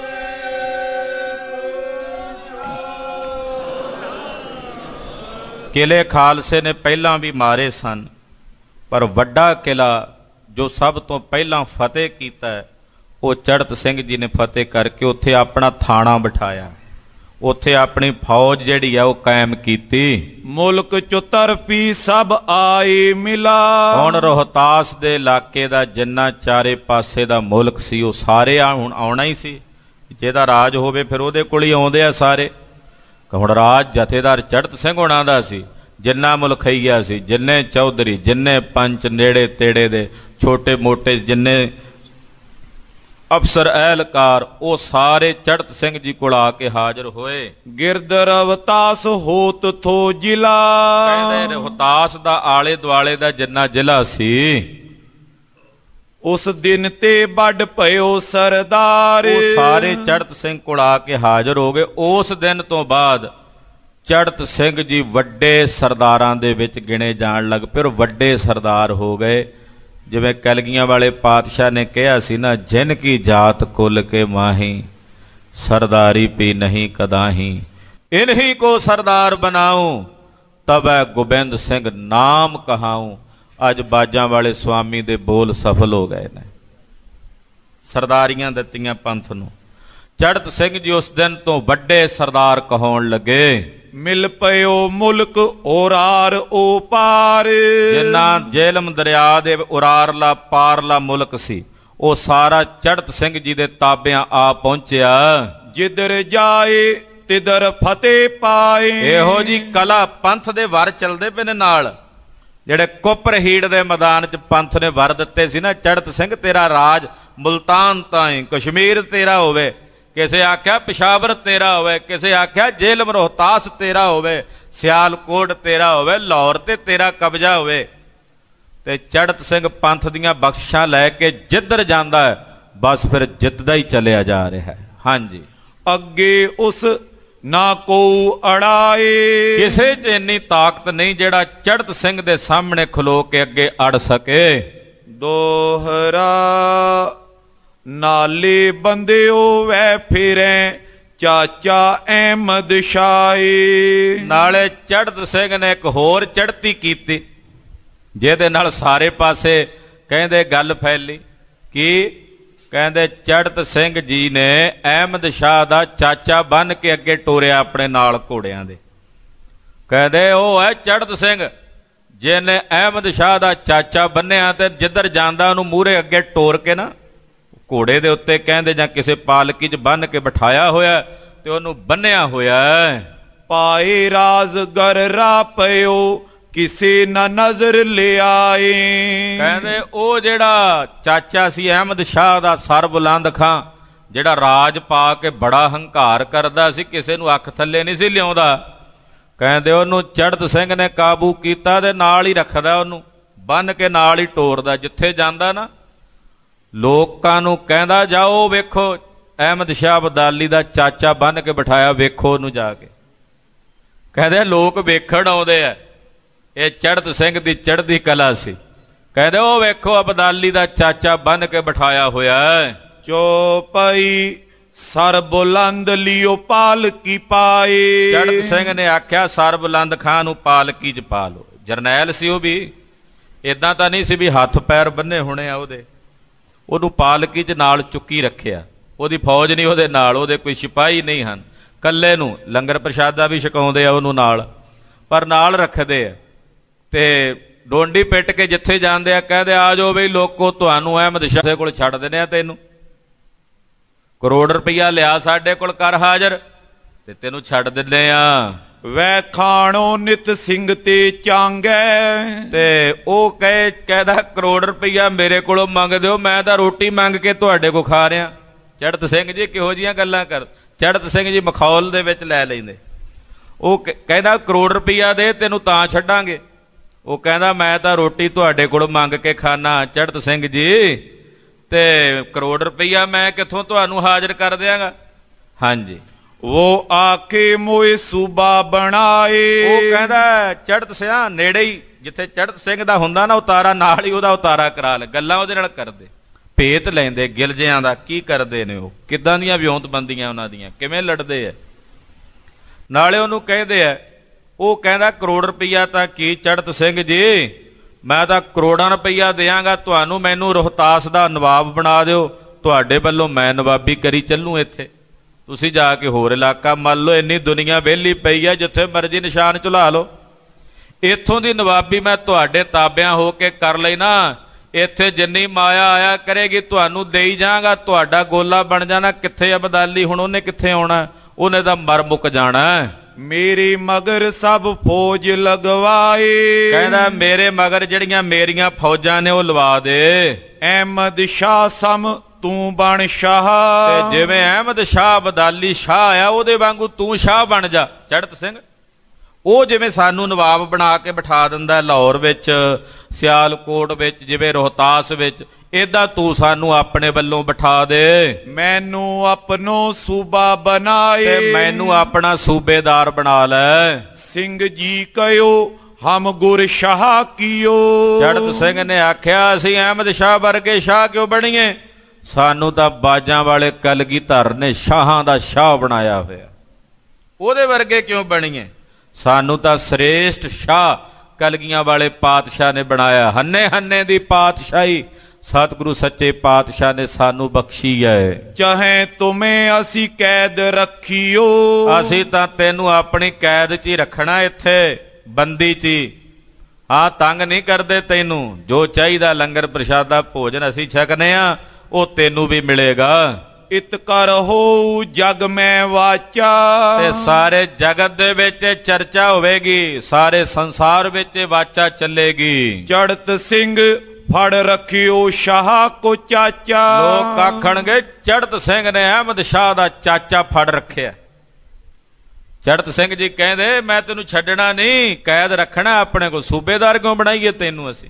S1: ਕਿਲੇ ਖਾਲਸੇ ਨੇ ਪਹਿਲਾਂ ਵੀ ਮਾਰੇ ਸਨ, ਪਰ ਵੱਡਾ ਕਿਲਾ ਜੋ ਸਭ ਤੋਂ ਪਹਿਲਾਂ ਫਤਿਹ ਕੀਤਾ ਉਹ ਚੜਤ ਸਿੰਘ ਜੀ ਨੇ ਫਤਿਹ ਕਰਕੇ ਉੱਥੇ ਆਪਣਾ ਥਾਣਾ ਬਿਠਾਇਆ, ਉੱਥੇ ਆਪਣੀ ਫੌਜ ਜਿਹੜੀ ਆ ਉਹ ਕਾਇਮ ਕੀਤੀ।
S2: ਮੁਲਕ ਚੁਤਰਪੀ ਸਭ ਆਏ ਮਿਲਾ।
S1: ਹੁਣ ਰੋਹਤਾਸ ਦੇ ਇਲਾਕੇ ਦਾ ਜਿੰਨਾ ਚਾਰੇ ਪਾਸੇ ਦਾ ਮੁਲਕ ਸੀ ਉਹ ਸਾਰੇ ਹੁਣ ਆਉਣਾ ਹੀ ਸੀ। ਜਿਹਦਾ ਰਾਜ ਹੋਵੇ ਫਿਰ ਉਹਦੇ ਕੋਲ ਹੀ ਆਉਂਦੇ ਆ ਸਾਰੇ। ਹੁਣ ਰਾਜ ਜਥੇਦਾਰ ਚੜ੍ਹਤ ਸਿੰਘ ਹੋਣਾ ਦਾ ਸੀ, ਜਿੰਨਾ ਮੁਲਖਈਆ ਸੀ, ਜਿੰਨੇ ਚੌਧਰੀ, ਜਿੰਨੇ ਪੰਚ ਨੇੜੇ ਤੇੜੇ ਦੇ ਛੋਟੇ ਮੋਟੇ ਜਿੰਨੇ ਅਫਸਰ ਅਹਿਲਕਾਰ, ਉਹ ਸਾਰੇ ਚੜ੍ਹਤ ਸਿੰਘ ਜੀ ਕੋਲ ਆ ਕੇ ਹਾਜ਼ਰ ਹੋਏ।
S2: ਗਿਰਦ ਰਵਤਾਸ ਹੋਤ ਥੋ ਜ਼ਿਲ੍ਹਾ,
S1: ਕਹਿੰਦੇ ਰੋਹਤਾਸ ਦਾ ਆਲੇ ਦੁਆਲੇ ਦਾ ਜਿੰਨਾ ਜ਼ਿਲ੍ਹਾ ਸੀ,
S2: ਉਸ ਦਿਨ ਤੇ ਵੱਡ ਭਇਓ ਸਰਦਾਰ।
S1: ਉਹ ਸਾਰੇ ਚੜ੍ਹਤ ਸਿੰਘ ਕੋਲ ਆ ਕੇ ਹਾਜ਼ਰ ਹੋ ਗਏ। ਉਸ ਦਿਨ ਤੋਂ ਬਾਅਦ ਚੜ੍ਹਤ ਸਿੰਘ ਜੀ ਵੱਡੇ ਸਰਦਾਰਾਂ ਦੇ ਵਿੱਚ ਗਿਣੇ ਜਾਣ ਲੱਗ ਪਏ, ਵੱਡੇ ਸਰਦਾਰ ਹੋ ਗਏ। ਜਿਵੇਂ ਕਲਗੀਆਂ ਵਾਲੇ ਪਾਤਸ਼ਾਹ ਨੇ ਕਿਹਾ ਸੀ ਨਾ, ਜਿਨ ਕੀ ਜਾਤ ਕੁਲ ਕੇ ਮਾਹੀ, ਸਰਦਾਰੀ ਪੀ ਨਹੀਂ ਕਦਾਹੀ, ਇਨਹੀ ਕੋ ਸਰਦਾਰ ਬਣਾਉ, ਤਬੈ ਗੋਬਿੰਦ ਸਿੰਘ ਨਾਮ ਕਹਾਉ। ਅੱਜ ਬਾਜਾਂ ਵਾਲੇ ਸਵਾਮੀ ਦੇ ਬੋਲ ਸਫਲ ਹੋ ਗਏ ਨੇ, ਸਰਦਾਰੀਆਂ ਦਿੱਤੀਆਂ ਪੰਥ ਨੂੰ। ਚੜ੍ਹਤ ਸਿੰਘ ਜੀ ਉਸ ਦਿਨ ਤੋਂ ਵੱਡੇ ਸਰਦਾਰ ਕਹਾਉਣ ਲੱਗੇ।
S2: ਮਿਲ ਪਇਓ ਮੁਲਕ ਉਰਾਰ ਓ ਪਾਰ,
S1: ਜਿੰਨਾ ਜੇਲਮ ਦਰਿਆ ਦੇ ਉਰਾਰਲਾ ਪਾਰਲਾ ਮੁਲਕ ਸੀ, ਉਹ ਸਾਰਾ ਚੜ੍ਹਤ ਸਿੰਘ ਜੀ ਦੇ ਤਾਬਿਆਂ ਆ ਪਹੁੰਚਿਆ।
S2: ਜਿੱਧਰ ਜਾਏ ਤਿੱਧਰ ਫਤਿਹ ਪਾਏ।
S1: ਇਹੋ ਜੀ ਕਲਾ ਪੰਥ ਦੇ ਵਰ ਚੱਲਦੇ ਪਏ ਨੇ ਨਾਲ, ਜਿਹੜੇ ਕੁਪਰਹੀੜ ਦੇ ਮੈਦਾਨ 'ਚ ਪੰਥ ਨੇ ਵਰ ਦਿੱਤੇ ਸੀ ਨਾ, ਚੜ੍ਹਤ ਸਿੰਘ ਤੇਰਾ ਰਾਜ ਮੁਲਤਾਨ ਤਾਈਂ, ਕਸ਼ਮੀਰ ਤੇਰਾ ਹੋਵੇ, ਕਿਸੇ ਆਖਿਆ ਪਿਸ਼ਾਵਰ ਤੇਰਾ ਹੋਵੇ, ਕਿਸੇ ਆਖਿਆ ਜੇਲਮ ਰੋਹਤਾਸ ਤੇਰਾ ਹੋਵੇ, ਸਿਆਲਕੋਟ ਤੇਰਾ ਹੋਵੇ, ਲਾਹੌਰ ਤੇ ਤੇਰਾ ਕਬਜ਼ਾ ਹੋਵੇ। ਤੇ ਚੜ੍ਹਤ ਸਿੰਘ ਪੰਥ ਦੀਆਂ ਬਖਸ਼ਾਂ ਲੈ ਕੇ ਜਿੱਧਰ ਜਾਂਦਾ ਹੈ, ਬਸ ਫਿਰ ਜਿੱਤਦਾ ਹੀ ਚੱਲਿਆ ਜਾ ਰਿਹਾ ਹੈ। ਹਾਂਜੀ,
S2: ਅੱਗੇ ਉਸ ਨਾ ਕੋ ਅੜਾਏ,
S1: ਕਿਸੇ 'ਚ ਇੰਨੀ ਤਾਕਤ ਨਹੀਂ ਜਿਹੜਾ ਚੜ੍ਹਤ ਸਿੰਘ ਦੇ ਸਾਹਮਣੇ ਖਲੋ ਕੇ ਅੱਗੇ ਅੜ ਸਕੇ।
S2: ਦੋਹਰਾ ਨਾਲੇ ਬੰਦਿਓ ਵੈ ਫਿਰੈ ਚਾਚਾ ਅਹਿਮਦ ਸ਼ਾਹੀ।
S1: ਨਾਲੇ ਚੜ੍ਹਤ ਸਿੰਘ ਨੇ ਇੱਕ ਹੋਰ ਚੜ੍ਹਤੀ ਕੀਤੀ, ਜਿਹਦੇ ਨਾਲ ਸਾਰੇ ਪਾਸੇ ਕਹਿੰਦੇ ਗੱਲ ਫੈਲੀ। ਕੀ ਕਹਿੰਦੇ? ਚੜ੍ਹਤ ਸਿੰਘ ਜੀ ਨੇ ਅਹਿਮਦ ਸ਼ਾਹ ਦਾ ਚਾਚਾ ਬੰਨ ਕੇ ਅੱਗੇ ਟੋਰਿਆ ਆਪਣੇ ਨਾਲ ਘੋੜਿਆਂ ਦੇ। ਕਹਿੰਦੇ ਉਹ ਹੈ ਚੜ੍ਹਤ ਸਿੰਘ, ਜਿਹਨੇ ਅਹਿਮਦ ਸ਼ਾਹ ਦਾ ਚਾਚਾ ਬੰਨਿਆ ਤੇ ਜਿੱਧਰ ਜਾਂਦਾ ਉਹਨੂੰ ਮੂਹਰੇ ਅੱਗੇ ਟੋਰ ਕੇ ਨਾ ਘੋੜੇ ਦੇ ਉੱਤੇ ਕਹਿੰਦੇ ਜਾਂ ਕਿਸੇ ਪਾਲਕੀ 'ਚ ਬੰਨ ਕੇ ਬਿਠਾਇਆ ਹੋਇਆ ਤੇ ਉਹਨੂੰ ਬੰਨਿਆ ਹੋਇਆ।
S2: ਪਾਏ ਰਾਜ਼ਗਰ ਰਾ ਪਇਓ ਕਿਸੇ ਨਾ ਨਜ਼ਰ ਲਿਆਏ।
S1: ਕਹਿੰਦੇ ਉਹ ਜਿਹੜਾ ਚਾਚਾ ਸੀ ਅਹਿਮਦ ਸ਼ਾਹ ਦਾ ਸਰਬੁਲੰਦ ਖਾਂ, ਜਿਹੜਾ ਰਾਜ ਪਾ ਕੇ ਬੜਾ ਹੰਕਾਰ ਕਰਦਾ ਸੀ, ਕਿਸੇ ਨੂੰ ਅੱਖ ਥੱਲੇ ਨਹੀਂ ਸੀ ਲਿਆਉਂਦਾ। ਕਹਿੰਦੇ ਉਹਨੂੰ ਚੜ੍ਹਤ ਸਿੰਘ ਨੇ ਕਾਬੂ ਕੀਤਾ ਤੇ ਨਾਲ ਹੀ ਰੱਖਦਾ, ਉਹਨੂੰ ਬੰਨ ਕੇ ਨਾਲ ਹੀ ਟੋਰਦਾ। ਜਿੱਥੇ ਜਾਂਦਾ ਨਾ ਲੋਕਾਂ ਨੂੰ ਕਹਿੰਦਾ ਜਾਓ ਵੇਖੋ ਅਹਿਮਦ ਸ਼ਾਹ ਅਬਦਾਲੀ ਦਾ ਚਾਚਾ ਬੰਨ ਕੇ ਬਿਠਾਇਆ, ਵੇਖੋ ਉਹਨੂੰ ਜਾ ਕੇ। ਕਹਿੰਦੇ ਲੋਕ ਵੇਖਣ ਆਉਂਦੇ ਆ, ਇਹ ਚੜ੍ਹਤ ਸਿੰਘ ਦੀ ਚੜ੍ਹਦੀ ਕਲਾ ਸੀ। ਕਹਿੰਦੇ ਉਹ ਵੇਖੋ ਅਬਦਾਲੀ ਦਾ ਚਾਚਾ ਬੰਨ ਕੇ ਬਿਠਾਇਆ ਹੋਇਆ।
S2: ਚੋਪਈ ਸਰ ਬੁਲੰਦ ਲਿਓ ਪਾਲਕੀ ਪਾਏ।
S1: ਚੜ੍ਹਤ ਸਿੰਘ ਨੇ ਆਖਿਆ ਸਰਬੁਲੰਦ ਖਾਂ ਨੂੰ ਪਾਲਕੀ 'ਚ ਪਾ ਲਓ। ਜਰਨੈਲ ਸੀ ਉਹ ਵੀ, ਇਦਾਂ ਤਾਂ ਨਹੀਂ ਸੀ ਵੀ ਹੱਥ ਪੈਰ ਬੰਨੇ ਹੋਣੇ ਆ ਉਹਦੇ। ਉਹਨੂੰ ਪਾਲਕੀ 'ਚ ਨਾਲ ਚੁੱਕੀ ਰੱਖਿਆ, ਉਹਦੀ ਫੌਜ ਨਹੀਂ ਉਹਦੇ ਨਾਲ, ਉਹਦੇ ਕੋਈ ਸਿਪਾਹੀ ਨਹੀਂ ਹਨ, ਕੱਲੇ ਨੂੰ ਲੰਗਰ ਪ੍ਰਸ਼ਾਦਾ ਵੀ ਛਕਾਉਂਦੇ ਆ ਉਹਨੂੰ ਨਾਲ, ਪਰ ਨਾਲ ਰੱਖਦੇ ਆ। ਤੇ ਡੋਂਡੀ ਪਿੱਟ ਕੇ ਜਿੱਥੇ ਜਾਂਦੇ ਆ ਕਹਿੰਦੇ ਆ ਜਾਓ ਬਈ ਲੋਕੋ, ਤੁਹਾਨੂੰ ਅਹਿਮਦ ਸ਼ਾਹ ਕੋਲ ਛੱਡ ਦਿੰਦੇ ਆ, ਤੈਨੂੰ ਕਰੋੜ ਰੁਪਈਆ ਲਿਆ ਸਾਡੇ ਕੋਲ ਕਰ ਹਾਜ਼ਰ ਤੇ ਤੈਨੂੰ ਛੱਡ ਦਿੰਦੇ ਆ।
S2: ਵੈ ਖਾਣੋ ਨਿਤ ਸਿੰਘ ਤੇ ਚਾਂਗੈ।
S1: ਤੇ ਉਹ ਕਹਿੰਦਾ ਕਰੋੜ ਰੁਪਈਆ ਮੇਰੇ ਕੋਲੋਂ ਮੰਗ ਦਿਓ, ਮੈਂ ਤਾਂ ਰੋਟੀ ਮੰਗ ਕੇ ਤੁਹਾਡੇ ਕੋਲ ਖਾ ਰਿਹਾ। ਚੜ੍ਹਤ ਸਿੰਘ ਜੀ ਕਿਹੋ ਜਿਹੀਆਂ ਗੱਲਾਂ ਕਰ, ਚੜ੍ਹਤ ਸਿੰਘ ਜੀ ਮਖੌਲ ਦੇ ਵਿੱਚ ਲੈ ਲੈਂਦੇ। ਉਹ ਕਹਿੰਦਾ ਕਰੋੜ ਰੁਪਈਆ ਦੇ ਤੈਨੂੰ ਤਾਂ ਛੱਡਾਂਗੇ। ਉਹ ਕਹਿੰਦਾ ਮੈਂ ਤਾਂ ਰੋਟੀ ਤੁਹਾਡੇ ਕੋਲ ਮੰਗ ਕੇ ਖਾਣਾ ਚੜ੍ਹਤ ਸਿੰਘ ਜੀ, ਤੇ ਕਰੋੜ ਰੁਪਈਆ ਮੈਂ ਕਿੱਥੋਂ ਤੁਹਾਨੂੰ ਹਾਜ਼ਰ ਕਰ ਦਿਆਂਗਾ। ਹਾਂਜੀ,
S2: ਉਹ ਆਕੇ ਮੋਏ ਸੂਬਾ ਬਣਾਏ।
S1: ਉਹ ਕਹਿੰਦਾ ਚੜ੍ਹਤ ਸਿਆਂ ਨੇੜੇ ਹੀ ਜਿੱਥੇ ਚੜ੍ਹਤ ਸਿੰਘ ਦਾ ਹੁੰਦਾ ਨਾ ਉਤਾਰਾ, ਨਾਲ ਹੀ ਉਹਦਾ ਉਤਾਰਾ ਕਰਾ ਲੈ। ਗੱਲਾਂ ਉਹਦੇ ਨਾਲ ਕਰਦੇ, ਭੇਤ ਲੈਂਦੇ ਗਿਲਜਿਆਂ ਦਾ, ਕੀ ਕਰਦੇ ਨੇ ਉਹ, ਕਿੱਦਾਂ ਦੀਆਂ ਵਿਉਂਤਬੰਦੀਆਂ ਉਹਨਾਂ ਦੀਆਂ, ਕਿਵੇਂ ਲੜਦੇ ਆ। ਨਾਲੇ ਉਹਨੂੰ ਕਹਿੰਦੇ ਆ, ਉਹ ਕਹਿੰਦਾ ਕਰੋੜ ਰੁਪਈਆ ਤਾਂ ਕੀ ਚੜ੍ਹਤ ਸਿੰਘ ਜੀ, ਮੈਂ ਤਾਂ ਕਰੋੜਾਂ ਰੁਪਈਆ ਦਿਆਂਗਾ ਤੁਹਾਨੂੰ, ਮੈਨੂੰ ਰੋਹਤਾਸ ਦਾ ਨਵਾਬ ਬਣਾ ਦਿਓ, ਤੁਹਾਡੇ ਵੱਲੋਂ ਮੈਂ ਨਵਾਬੀ ਕਰੀ ਚੱਲੂ ਇੱਥੇ, ਤੁਸੀਂ ਜਾ ਕੇ ਹੋਰ ਇਲਾਕਾ ਮੰਨ ਲਓ, ਇੰਨੀ ਦੁਨੀਆ ਵਿਹਲੀ ਪਈ ਆ, ਜਿੱਥੇ ਮਰਜ਼ੀ ਨਿਸ਼ਾਨ ਝੁਲਾ ਲਓ, ਇੱਥੋਂ ਦੀ ਨਵਾਬੀ ਮੈਂ ਤੁਹਾਡੇ ਤਾਬਿਆਂ ਹੋ ਕੇ ਕਰ ਲੈਣਾ। ਇੱਥੇ ਜਿੰਨੀ ਮਾਇਆ ਆਇਆ ਕਰੇਗੀ ਤੁਹਾਨੂੰ ਦੇਈ ਜਾਗਾ, ਤੁਹਾਡਾ ਗੋਲਾ ਬਣ ਜਾਣਾ। ਕਿੱਥੇ ਅਬਦਾਲੀ ਹੁਣ, ਉਹਨੇ ਕਿੱਥੇ ਆਉਣਾ, ਉਹਨੇ ਤਾਂ ਮਰ ਮੁੱਕ ਜਾਣਾ।
S2: ਮੇਰੀ ਮਗਰ ਸਭ ਫੌਜ ਲਗਵਾਏ,
S1: ਕਹਿੰਦਾ ਮੇਰੇ ਮਗਰ ਜਿਹੜੀਆਂ ਮੇਰੀਆਂ ਫੌਜਾਂ ਨੇ ਉਹ ਲਵਾ ਦੇ।
S2: ਅਹਿਮਦ ਸ਼ਾਹ ਸਮ ਤੂੰ ਬਣ ਸ਼ਾਹ,
S1: ਤੇ ਜਿਵੇਂ ਅਹਿਮਦ ਸ਼ਾਹ ਅਬਦਾਲੀ ਸ਼ਾਹ ਆ ਉਹਦੇ ਵਾਂਗੂ ਤੂੰ ਸ਼ਾਹ ਬਣ ਜਾ। ਚੜ੍ਹਤ ਸਿੰਘ ਉਹ ਜਿਵੇਂ ਸਾਨੂੰ ਨਵਾਬ ਬਣਾ ਕੇ ਬਿਠਾ ਦਿੰਦਾ ਲਾਹੌਰ ਵਿੱਚ, ਸਿਆਲਕੋਟ ਵਿੱਚ, ਜਿਵੇਂ ਰੋਹਤਾਸ ਵਿੱਚ, ਏਦਾਂ ਤੂੰ ਸਾਨੂੰ ਆਪਣੇ ਵੱਲੋਂ ਬਿਠਾ ਦੇ।
S2: ਮੈਨੂੰ ਆਪਣੋ ਸੂਬਾ ਬਣਾਏ,
S1: ਤੇ ਮੈਨੂੰ ਆਪਣਾ ਸੂਬੇਦਾਰ ਬਣਾ ਲੈ।
S2: ਸਿੰਘ ਜੀ ਕਹਿਓ ਹਮ ਗੁਰ ਸ਼ਾਹ ਕੀਓ।
S1: ਚੜ੍ਹਤ ਸਿੰਘ ਨੇ ਆਖਿਆ ਅਸੀਂ ਅਹਿਮਦ ਸ਼ਾਹ ਵਰਗੇ ਸ਼ਾਹ ਕਿਉਂ ਬਣੀਏ, ਸਾਨੂੰ ਤਾਂ ਬਾਜਾਂ ਵਾਲੇ ਕਲਗੀਧਰ ਨੇ ਸ਼ਾਹਾਂ ਦਾ ਸ਼ਾਹ ਬਣਾਇਆ ਹੋਇਆ, ਉਹਦੇ ਵਰਗੇ ਕਿਉਂ ਬਣੀਏ। ਸਾਨੂੰ ਤਾਂ ਸ੍ਰੇਸ਼ਟ ਸ਼ਾਹ ਕਲਗੀਆਂ ਵਾਲੇ ਪਾਤਸ਼ਾਹ ਨੇ ਬਣਾਇਆ। ਹੰਨੇ ਹੰਨੇ ਦੀ ਪਾਤਸ਼ਾਹੀ ਸਤਿਗੁਰੂ ਸੱਚੇ ਪਾਤਸ਼ਾਹ ਨੇ ਸਾਨੂੰ ਬਖਸ਼ੀ ਹੈ।
S2: ਚਾਹੇ ਤੁਮੇ ਅਸੀਂ ਕੈਦ ਰੱਖੀਓ,
S1: ਅਸੀਂ ਤਾਂ ਤੈਨੂੰ ਆਪਣੀ ਕੈਦ 'ਚ ਹੀ ਰੱਖਣਾ, ਇੱਥੇ ਬੰਦੀ 'ਚ ਹੀ। ਹਾਂ, ਤੰਗ ਨਹੀਂ ਕਰਦੇ ਤੈਨੂੰ, ਜੋ ਚਾਹੀਦਾ ਲੰਗਰ ਪ੍ਰਸ਼ਾਦਾ ਭੋਜਨ ਅਸੀਂ ਛਕਨੇ ਆ ਉਹ ਤੈਨੂੰ ਵੀ ਮਿਲੇਗਾ।
S2: ਇਤ ਕਰ ਹੋ ਜਗ ਮੈਂ ਵਾਚਾ,
S1: ਤੇ ਸਾਰੇ ਜਗਤ ਦੇ ਵਿੱਚ ਚਰਚਾ ਹੋਵੇਗੀ, ਸਾਰੇ ਸੰਸਾਰ ਵਿੱਚ ਵਾਚਾ ਚੱਲੇਗੀ।
S2: ਚੜ੍ਹਤ ਸਿੰਘ ਫੜ ਰੱਖਿਓ ਸ਼ਾਹ ਕੋ ਚਾਚਾ,
S1: ਲੋਕ ਆਖਣਗੇ ਚੜ੍ਹਤ ਸਿੰਘ ਨੇ ਅਹਿਮਦ ਸ਼ਾਹ ਦਾ ਚਾਚਾ ਫੜ ਰੱਖਿਆ। ਚੜ੍ਹਤ ਸਿੰਘ ਜੀ ਕਹਿੰਦੇ ਮੈਂ ਤੈਨੂੰ ਛੱਡਣਾ ਨਹੀਂ, ਕੈਦ ਰੱਖਣਾ ਆਪਣੇ ਕੋਲ, ਸੂਬੇਦਾਰ ਕਿਉਂ ਬਣਾਈਏ ਤੈਨੂੰ ਅਸੀਂ।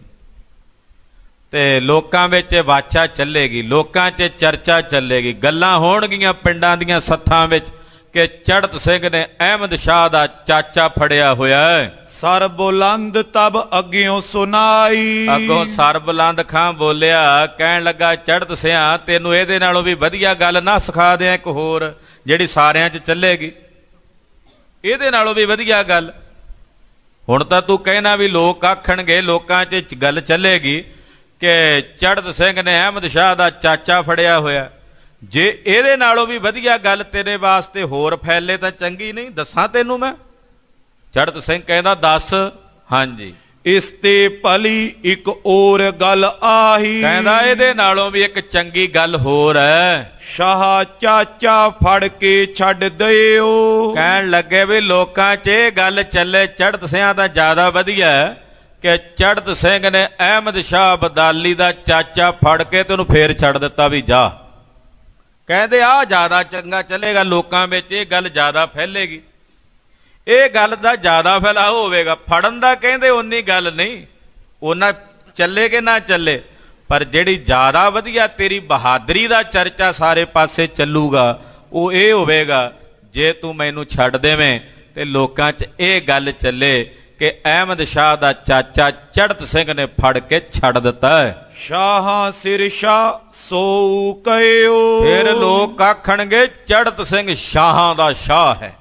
S1: ਤੇ ਲੋਕਾਂ ਵਿੱਚ ਵਾਚਾ ਚੱਲੇਗੀ, ਲੋਕਾਂ 'ਚ ਚਰਚਾ ਚੱਲੇਗੀ, ਗੱਲਾਂ ਹੋਣਗੀਆਂ ਪਿੰਡਾਂ ਦੀਆਂ ਸੱਥਾਂ ਵਿੱਚ ਕਿ ਚੜ੍ਹਤ ਸਿੰਘ ਨੇ ਅਹਿਮਦ ਸ਼ਾਹ ਦਾ ਚਾਚਾ ਫੜਿਆ ਹੋਇਆ ਹੈ।
S2: ਸਰ ਬੁਲੰਦ ਤਬ ਅੱਗਿਓਂ ਸੁਨਾਈ,
S1: ਅੱਗੋਂ ਸਰ ਬੁਲੰਦ ਖਾਂ ਬੋਲਿਆ, ਕਹਿਣ ਲੱਗਾ ਚੜ੍ਹਤ ਸਿਆਂ ਤੈਨੂੰ ਇਹਦੇ ਨਾਲੋਂ ਵੀ ਵਧੀਆ ਗੱਲ ਨਾ ਸਿਖਾ ਦਿਆਂ ਇੱਕ ਹੋਰ ਜਿਹੜੀ ਸਾਰਿਆਂ 'ਚ ਚੱਲੇਗੀ, ਇਹਦੇ ਨਾਲੋਂ ਵੀ ਵਧੀਆ ਗੱਲ। ਹੁਣ ਤਾਂ ਤੂੰ ਕਹਿਣਾ ਵੀ ਲੋਕ ਆਖਣਗੇ, ਲੋਕਾਂ 'ਚ ਗੱਲ ਚੱਲੇਗੀ ਕਿ ਚੜ੍ਹਤ ਸਿੰਘ ਨੇ ਅਹਿਮਦ ਸ਼ਾਹ ਦਾ ਚਾਚਾ ਫੜਿਆ ਹੋਇਆ। ਜੇ ਇਹਦੇ ਨਾਲੋਂ ਵੀ ਵਧੀਆ ਗੱਲ ਤੇਰੇ ਵਾਸਤੇ ਹੋਰ ਫੈਲੇ ਤਾਂ ਚੰਗੀ ਨਹੀਂ, ਦੱਸਾਂ ਤੈਨੂੰ ਮੈਂ। ਚੜ੍ਹਤ ਸਿੰਘ ਕਹਿੰਦਾ ਦੱਸ। ਹਾਂਜੀ।
S2: ਇਸ ਤੇ ਭਲੀ ਇੱਕ ਹੋਰ ਗੱਲ ਆਹੀ,
S1: ਕਹਿੰਦਾ ਇਹਦੇ ਨਾਲੋਂ ਵੀ ਇੱਕ ਚੰਗੀ ਗੱਲ ਹੋਰ ਹੈ।
S2: ਸ਼ਾਹ ਚਾਚਾ ਫੜ ਕੇ ਛੱਡ ਦਿਓ।
S1: ਕਹਿਣ ਲੱਗੇ ਵੀ ਲੋਕਾਂ 'ਚ ਇਹ ਗੱਲ ਚੱਲੇ ਚੜ੍ਹਤ ਸਿੰਘਾਂ ਤਾਂ ਜ਼ਿਆਦਾ ਵਧੀਆ ਹੈ ਕਿ ਚੜ੍ਹਤ ਸਿੰਘ ਨੇ ਅਹਿਮਦ ਸ਼ਾਹ ਅਬਦਾਲੀ ਦਾ ਚਾਚਾ ਫੜ ਕੇ ਤੈਨੂੰ ਫੇਰ ਛੱਡ ਦਿੱਤਾ ਵੀ ਜਾ। ਕਹਿੰਦੇ ਆਹ ਜ਼ਿਆਦਾ ਚੰਗਾ ਚੱਲੇਗਾ, ਲੋਕਾਂ ਵਿੱਚ ਇਹ ਗੱਲ ਜ਼ਿਆਦਾ ਫੈਲੇਗੀ, ਇਹ ਗੱਲ ਦਾ ਜ਼ਿਆਦਾ ਫੈਲਾਅ ਹੋਵੇਗਾ। ਫੜਨ ਦਾ ਕਹਿੰਦੇ ਉਨੀ ਗੱਲ ਨਹੀਂ, ਉਹਨਾਂ ਚੱਲੇ ਕਿ ਨਾ ਚੱਲੇ, ਪਰ ਜਿਹੜੀ ਜ਼ਿਆਦਾ ਵਧੀਆ ਤੇਰੀ ਬਹਾਦਰੀ ਦਾ ਚਰਚਾ ਸਾਰੇ ਪਾਸੇ ਚੱਲੂਗਾ ਉਹ ਇਹ ਹੋਵੇਗਾ ਜੇ ਤੂੰ ਮੈਨੂੰ ਛੱਡ ਦੇਵੇਂ ਤੇ ਲੋਕਾਂ 'ਚ ਇਹ ਗੱਲ ਚੱਲੇ ਕਿ ਅਹਿਮਦ ਸ਼ਾਹ ਦਾ ਚਾਚਾ ਚੜ੍ਹਤ ਸਿੰਘ ਨੇ ਫੜ ਕੇ ਛੱਡ ਦਿੱਤਾ ਹੈ।
S2: ਸ਼ਾਹਾਂ ਸਿਰ ਸ਼ਾਹ ਸੋ ਕਹਿਓ,
S1: ਫਿਰ ਲੋਕ ਆਖਣਗੇ ਚੜ੍ਹਤ ਸਿੰਘ ਸ਼ਾਹਾਂ ਦਾ ਸ਼ਾਹ ਹੈ,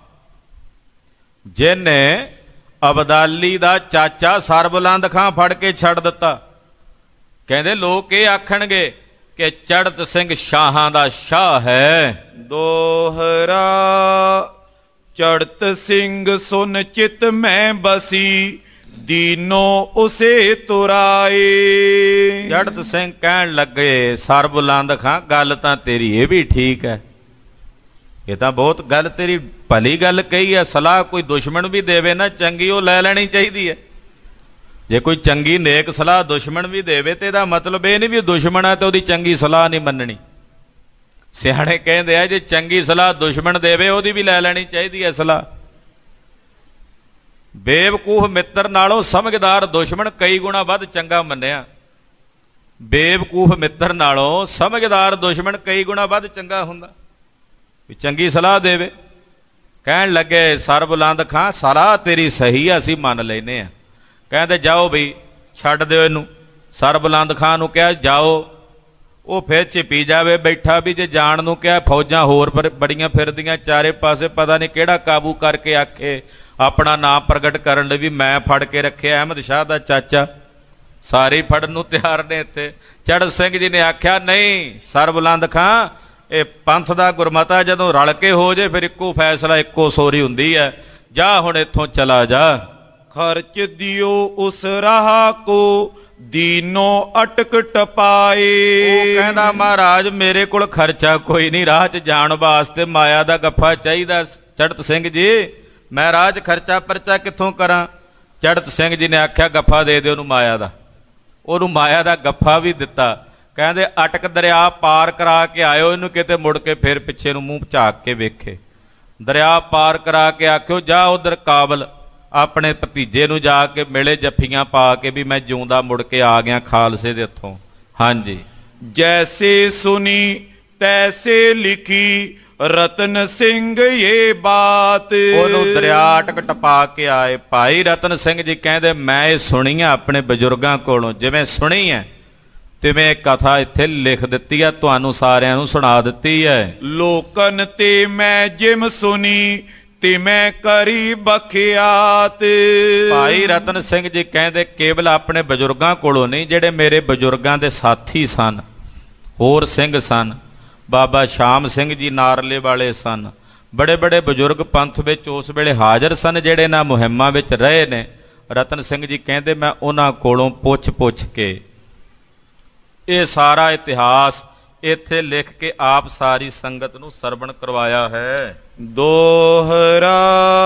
S1: ਜਿਹਨੇ ਅਬਦਾਲੀ ਦਾ ਚਾਚਾ ਸਰਬੁਲੰਦ ਖਾਂ ਫੜ ਕੇ ਛੱਡ ਦਿੱਤਾ। ਕਹਿੰਦੇ ਲੋਕ ਇਹ ਆਖਣਗੇ ਕਿ ਚੜ੍ਹਤ ਸਿੰਘ ਸ਼ਾਹਾਂ ਦਾ ਸ਼ਾਹ ਹੈ।
S2: ਦੋਹਰਾ ਚੜ੍ਹਤ ਸਿੰਘ ਸੁਨ ਚਿਤ ਮੈਂ ਬਸੀ, ਦੀਨੋ ਉਸੇ ਤੁਰਾਏ।
S1: ਚੜ੍ਹਤ ਸਿੰਘ ਕਹਿਣ ਲੱਗੇ ਸਰਬੁਲੰਦ ਖਾਂ ਗੱਲ ਤਾਂ ਤੇਰੀ ਇਹ ਵੀ ਠੀਕ ਹੈ, ਇਹ ਤਾਂ ਬਹੁਤ ਗੱਲ ਤੇਰੀ ਭਲੀ ਗੱਲ ਕਹੀ ਹੈ। ਸਲਾਹ ਕੋਈ ਦੁਸ਼ਮਣ ਵੀ ਦੇਵੇ ਨਾ ਚੰਗੀ, ਉਹ ਲੈ ਲੈਣੀ ਚਾਹੀਦੀ ਹੈ। ਜੇ ਕੋਈ ਚੰਗੀ ਨੇਕ ਸਲਾਹ ਦੁਸ਼ਮਣ ਵੀ ਦੇਵੇ ਤੇ ਇਹਦਾ ਮਤਲਬ ਇਹ ਨਹੀਂ ਵੀ ਦੁਸ਼ਮਣ ਹੈ ਤੇ ਉਹਦੀ ਚੰਗੀ ਸਲਾਹ ਨਹੀਂ ਮੰਨਣੀ। ਸਿਆਣੇ ਕਹਿੰਦੇ ਆ ਜੇ ਚੰਗੀ ਸਲਾਹ ਦੁਸ਼ਮਣ ਦੇਵੇ ਉਹਦੀ ਵੀ ਲੈ ਲੈਣੀ ਚਾਹੀਦੀ ਹੈ ਸਲਾਹ। ਬੇਵਕੂਫ ਮਿੱਤਰ ਨਾਲੋਂ ਸਮਝਦਾਰ ਦੁਸ਼ਮਣ ਕਈ ਗੁਣਾ ਵੱਧ ਚੰਗਾ ਮੰਨਿਆ। ਬੇਵਕੂਫ ਮਿੱਤਰ ਨਾਲੋਂ ਸਮਝਦਾਰ ਦੁਸ਼ਮਣ ਕਈ ਗੁਣਾ ਵੱਧ ਚੰਗਾ ਹੁੰਦਾ, ਵੀ ਚੰਗੀ ਸਲਾਹ ਦੇਵੇ। ਕਹਿਣ ਲੱਗੇ ਸਰਬੁਲੰਦ ਖਾਂ ਸਲਾਹ ਤੇਰੀ ਸਹੀ ਆ, ਅਸੀਂ ਮੰਨ ਲੈਨੇ ਆ। ਕਹਿੰਦੇ ਜਾਓ ਬਈ ਛੱਡ ਦਿਓ ਇਹਨੂੰ। ਸਰਬੁਲੰਦ ਖਾਂ ਨੂੰ ਕਿਹਾ ਜਾਓ, ਉਹ ਫਿਰ ਝਿਪੀ ਜਾਵੇ ਬੈਠਾ ਵੀ ਜੇ ਜਾਣ ਨੂੰ ਕਿਹਾ ਫੌਜਾਂ ਹੋਰ ਬੜੀਆਂ ਫਿਰਦੀਆਂ ਚਾਰੇ ਪਾਸੇ, ਪਤਾ ਨਹੀਂ ਕਿਹੜਾ ਕਾਬੂ ਕਰਕੇ ਆਖੇ ਆਪਣਾ ਨਾਮ ਪ੍ਰਗਟ ਕਰਨ ਲਈ ਵੀ ਮੈਂ ਫੜ ਕੇ ਰੱਖਿਆ ਅਹਿਮਦ ਸ਼ਾਹ ਦਾ ਚਾਚਾ। ਸਾਰੇ ਫੜਨ ਨੂੰ ਤਿਆਰ ਨੇ ਇੱਥੇ। ਚੜ੍ਹਤ ਸਿੰਘ ਜੀ ਨੇ ਆਖਿਆ ਨਹੀਂ ਸਰਬੁਲੰਦ ਖਾਂ, ਇਹ ਪੰਥ ਦਾ ਗੁਰਮਤਾ ਜਦੋਂ ਰਲ ਕੇ ਹੋ ਜੇ ਫਿਰ ਇੱਕੋ ਫੈਸਲਾ ਇੱਕੋ ਸੋਰੀ ਹੁੰਦੀ ਹੈ। ਜਾ ਹੁਣ ਇੱਥੋਂ ਚਲਾ ਜਾ।
S2: ਖਰਚ ਦਿਓ ਉਸ ਰਾਹ ਕੋ ਦੀਨੋ ਅਟਕ ਟਪਾਏ।
S1: ਉਹ ਕਹਿੰਦਾ ਮਹਾਰਾਜ ਮੇਰੇ ਕੋਲ ਖਰਚਾ ਕੋਈ ਨਹੀਂ, ਰਾਹ 'ਚ ਜਾਣ ਵਾਸਤੇ ਮਾਇਆ ਦਾ ਗੱਫਾ ਚਾਹੀਦਾ। ਚੜਤ ਸਿੰਘ ਜੀ ਮੈਂ ਰਾਹ 'ਚ ਖਰਚਾ ਪਰਚਾ ਕਿੱਥੋਂ ਕਰਾਂ? ਚੜਤ ਸਿੰਘ ਜੀ ਨੇ ਆਖਿਆ ਗੱਫਾ ਦੇ ਦਿਓ ਉਹਨੂੰ ਮਾਇਆ ਦਾ। ਉਹਨੂੰ ਮਾਇਆ ਦਾ ਗੱਫਾ ਵੀ ਦਿੱਤਾ। ਕਹਿੰਦੇ ਅਟਕ ਦਰਿਆ ਪਾਰ ਕਰਾ ਕੇ ਆਇਓ, ਇਹਨੂੰ ਕਿਤੇ ਮੁੜ ਕੇ ਫਿਰ ਪਿੱਛੇ ਨੂੰ ਮੂੰਹ ਝਾਕ ਕੇ ਵੇਖੇ। ਦਰਿਆ ਪਾਰ ਕਰਾ ਕੇ ਆਖਿਓ ਜਾ ਉਧਰ ਕਾਬਲ ਆਪਣੇ ਭਤੀਜੇ ਨੂੰ ਜਾ ਕੇ ਮਿਲੇ, ਜੱਫੀਆਂ ਪਾ ਕੇ ਵੀ ਮੈਂ ਜਿਉਂਦਾ ਮੁੜ ਕੇ ਆ ਗਿਆ ਖਾਲਸੇ ਦੇ ਹੱਥੋਂ। ਹਾਂਜੀ।
S2: ਜੈਸੇ ਸੁਨੀ ਤੈਸੇ ਲਿਖੀ ਰਤਨ ਸਿੰਘ ਇਹ ਬਾਤ।
S1: ਉਹਨੂੰ ਦਰਿਆ ਅਟਕ ਟਪਾ ਕੇ ਆਏ। ਭਾਈ ਰਤਨ ਸਿੰਘ ਜੀ ਕਹਿੰਦੇ ਮੈਂ ਇਹ ਸੁਣੀ ਆ ਆਪਣੇ ਬਜ਼ੁਰਗਾਂ ਕੋਲੋਂ, ਜਿਵੇਂ ਸੁਣੀ ਹੈ ਤਿਵੇਂ ਕਥਾ ਇੱਥੇ ਲਿਖ ਦਿੱਤੀ ਆ, ਤੁਹਾਨੂੰ ਸਾਰਿਆਂ ਨੂੰ ਸੁਣਾ ਦਿੱਤੀ ਹੈ।
S2: ਲੋਕਨ ਤੇ ਮੈਂ ਜਿਮ ਸੁਣੀ ਤੇ ਮੈਂ ਕਰੀ ਬਖਿਆਤ।
S1: ਭਾਈ ਰਤਨ ਸਿੰਘ ਜੀ ਕਹਿੰਦੇ ਕੇਵਲ ਆਪਣੇ ਬਜ਼ੁਰਗਾਂ ਕੋਲੋਂ ਨਹੀਂ, ਜਿਹੜੇ ਮੇਰੇ ਬਜ਼ੁਰਗਾਂ ਦੇ ਸਾਥੀ ਸਨ, ਹੋਰ ਸਿੰਘ ਸਨ, ਬਾਬਾ ਸ਼ਾਮ ਸਿੰਘ ਜੀ ਨਾਰਲੇ ਵਾਲੇ ਸਨ, ਬੜੇ ਬੜੇ ਬਜ਼ੁਰਗ ਪੰਥ ਵਿੱਚ ਉਸ ਵੇਲੇ ਹਾਜ਼ਰ ਸਨ, ਜਿਹੜੇ ਇਹਨਾਂ ਮੁਹਿੰਮਾਂ ਵਿੱਚ ਰਹੇ ਨੇ। ਰਤਨ ਸਿੰਘ ਜੀ ਕਹਿੰਦੇ ਮੈਂ ਉਹਨਾਂ ਕੋਲੋਂ ਪੁੱਛ ਕੇ ਇਹ ਸਾਰਾ ਇਤਿਹਾਸ ਇੱਥੇ ਲਿਖ ਕੇ ਆਪ ਸਾਰੀ ਸੰਗਤ ਨੂੰ ਸਰਵਣ ਕਰਵਾਇਆ ਹੈ।
S2: ਦੋਹਰਾ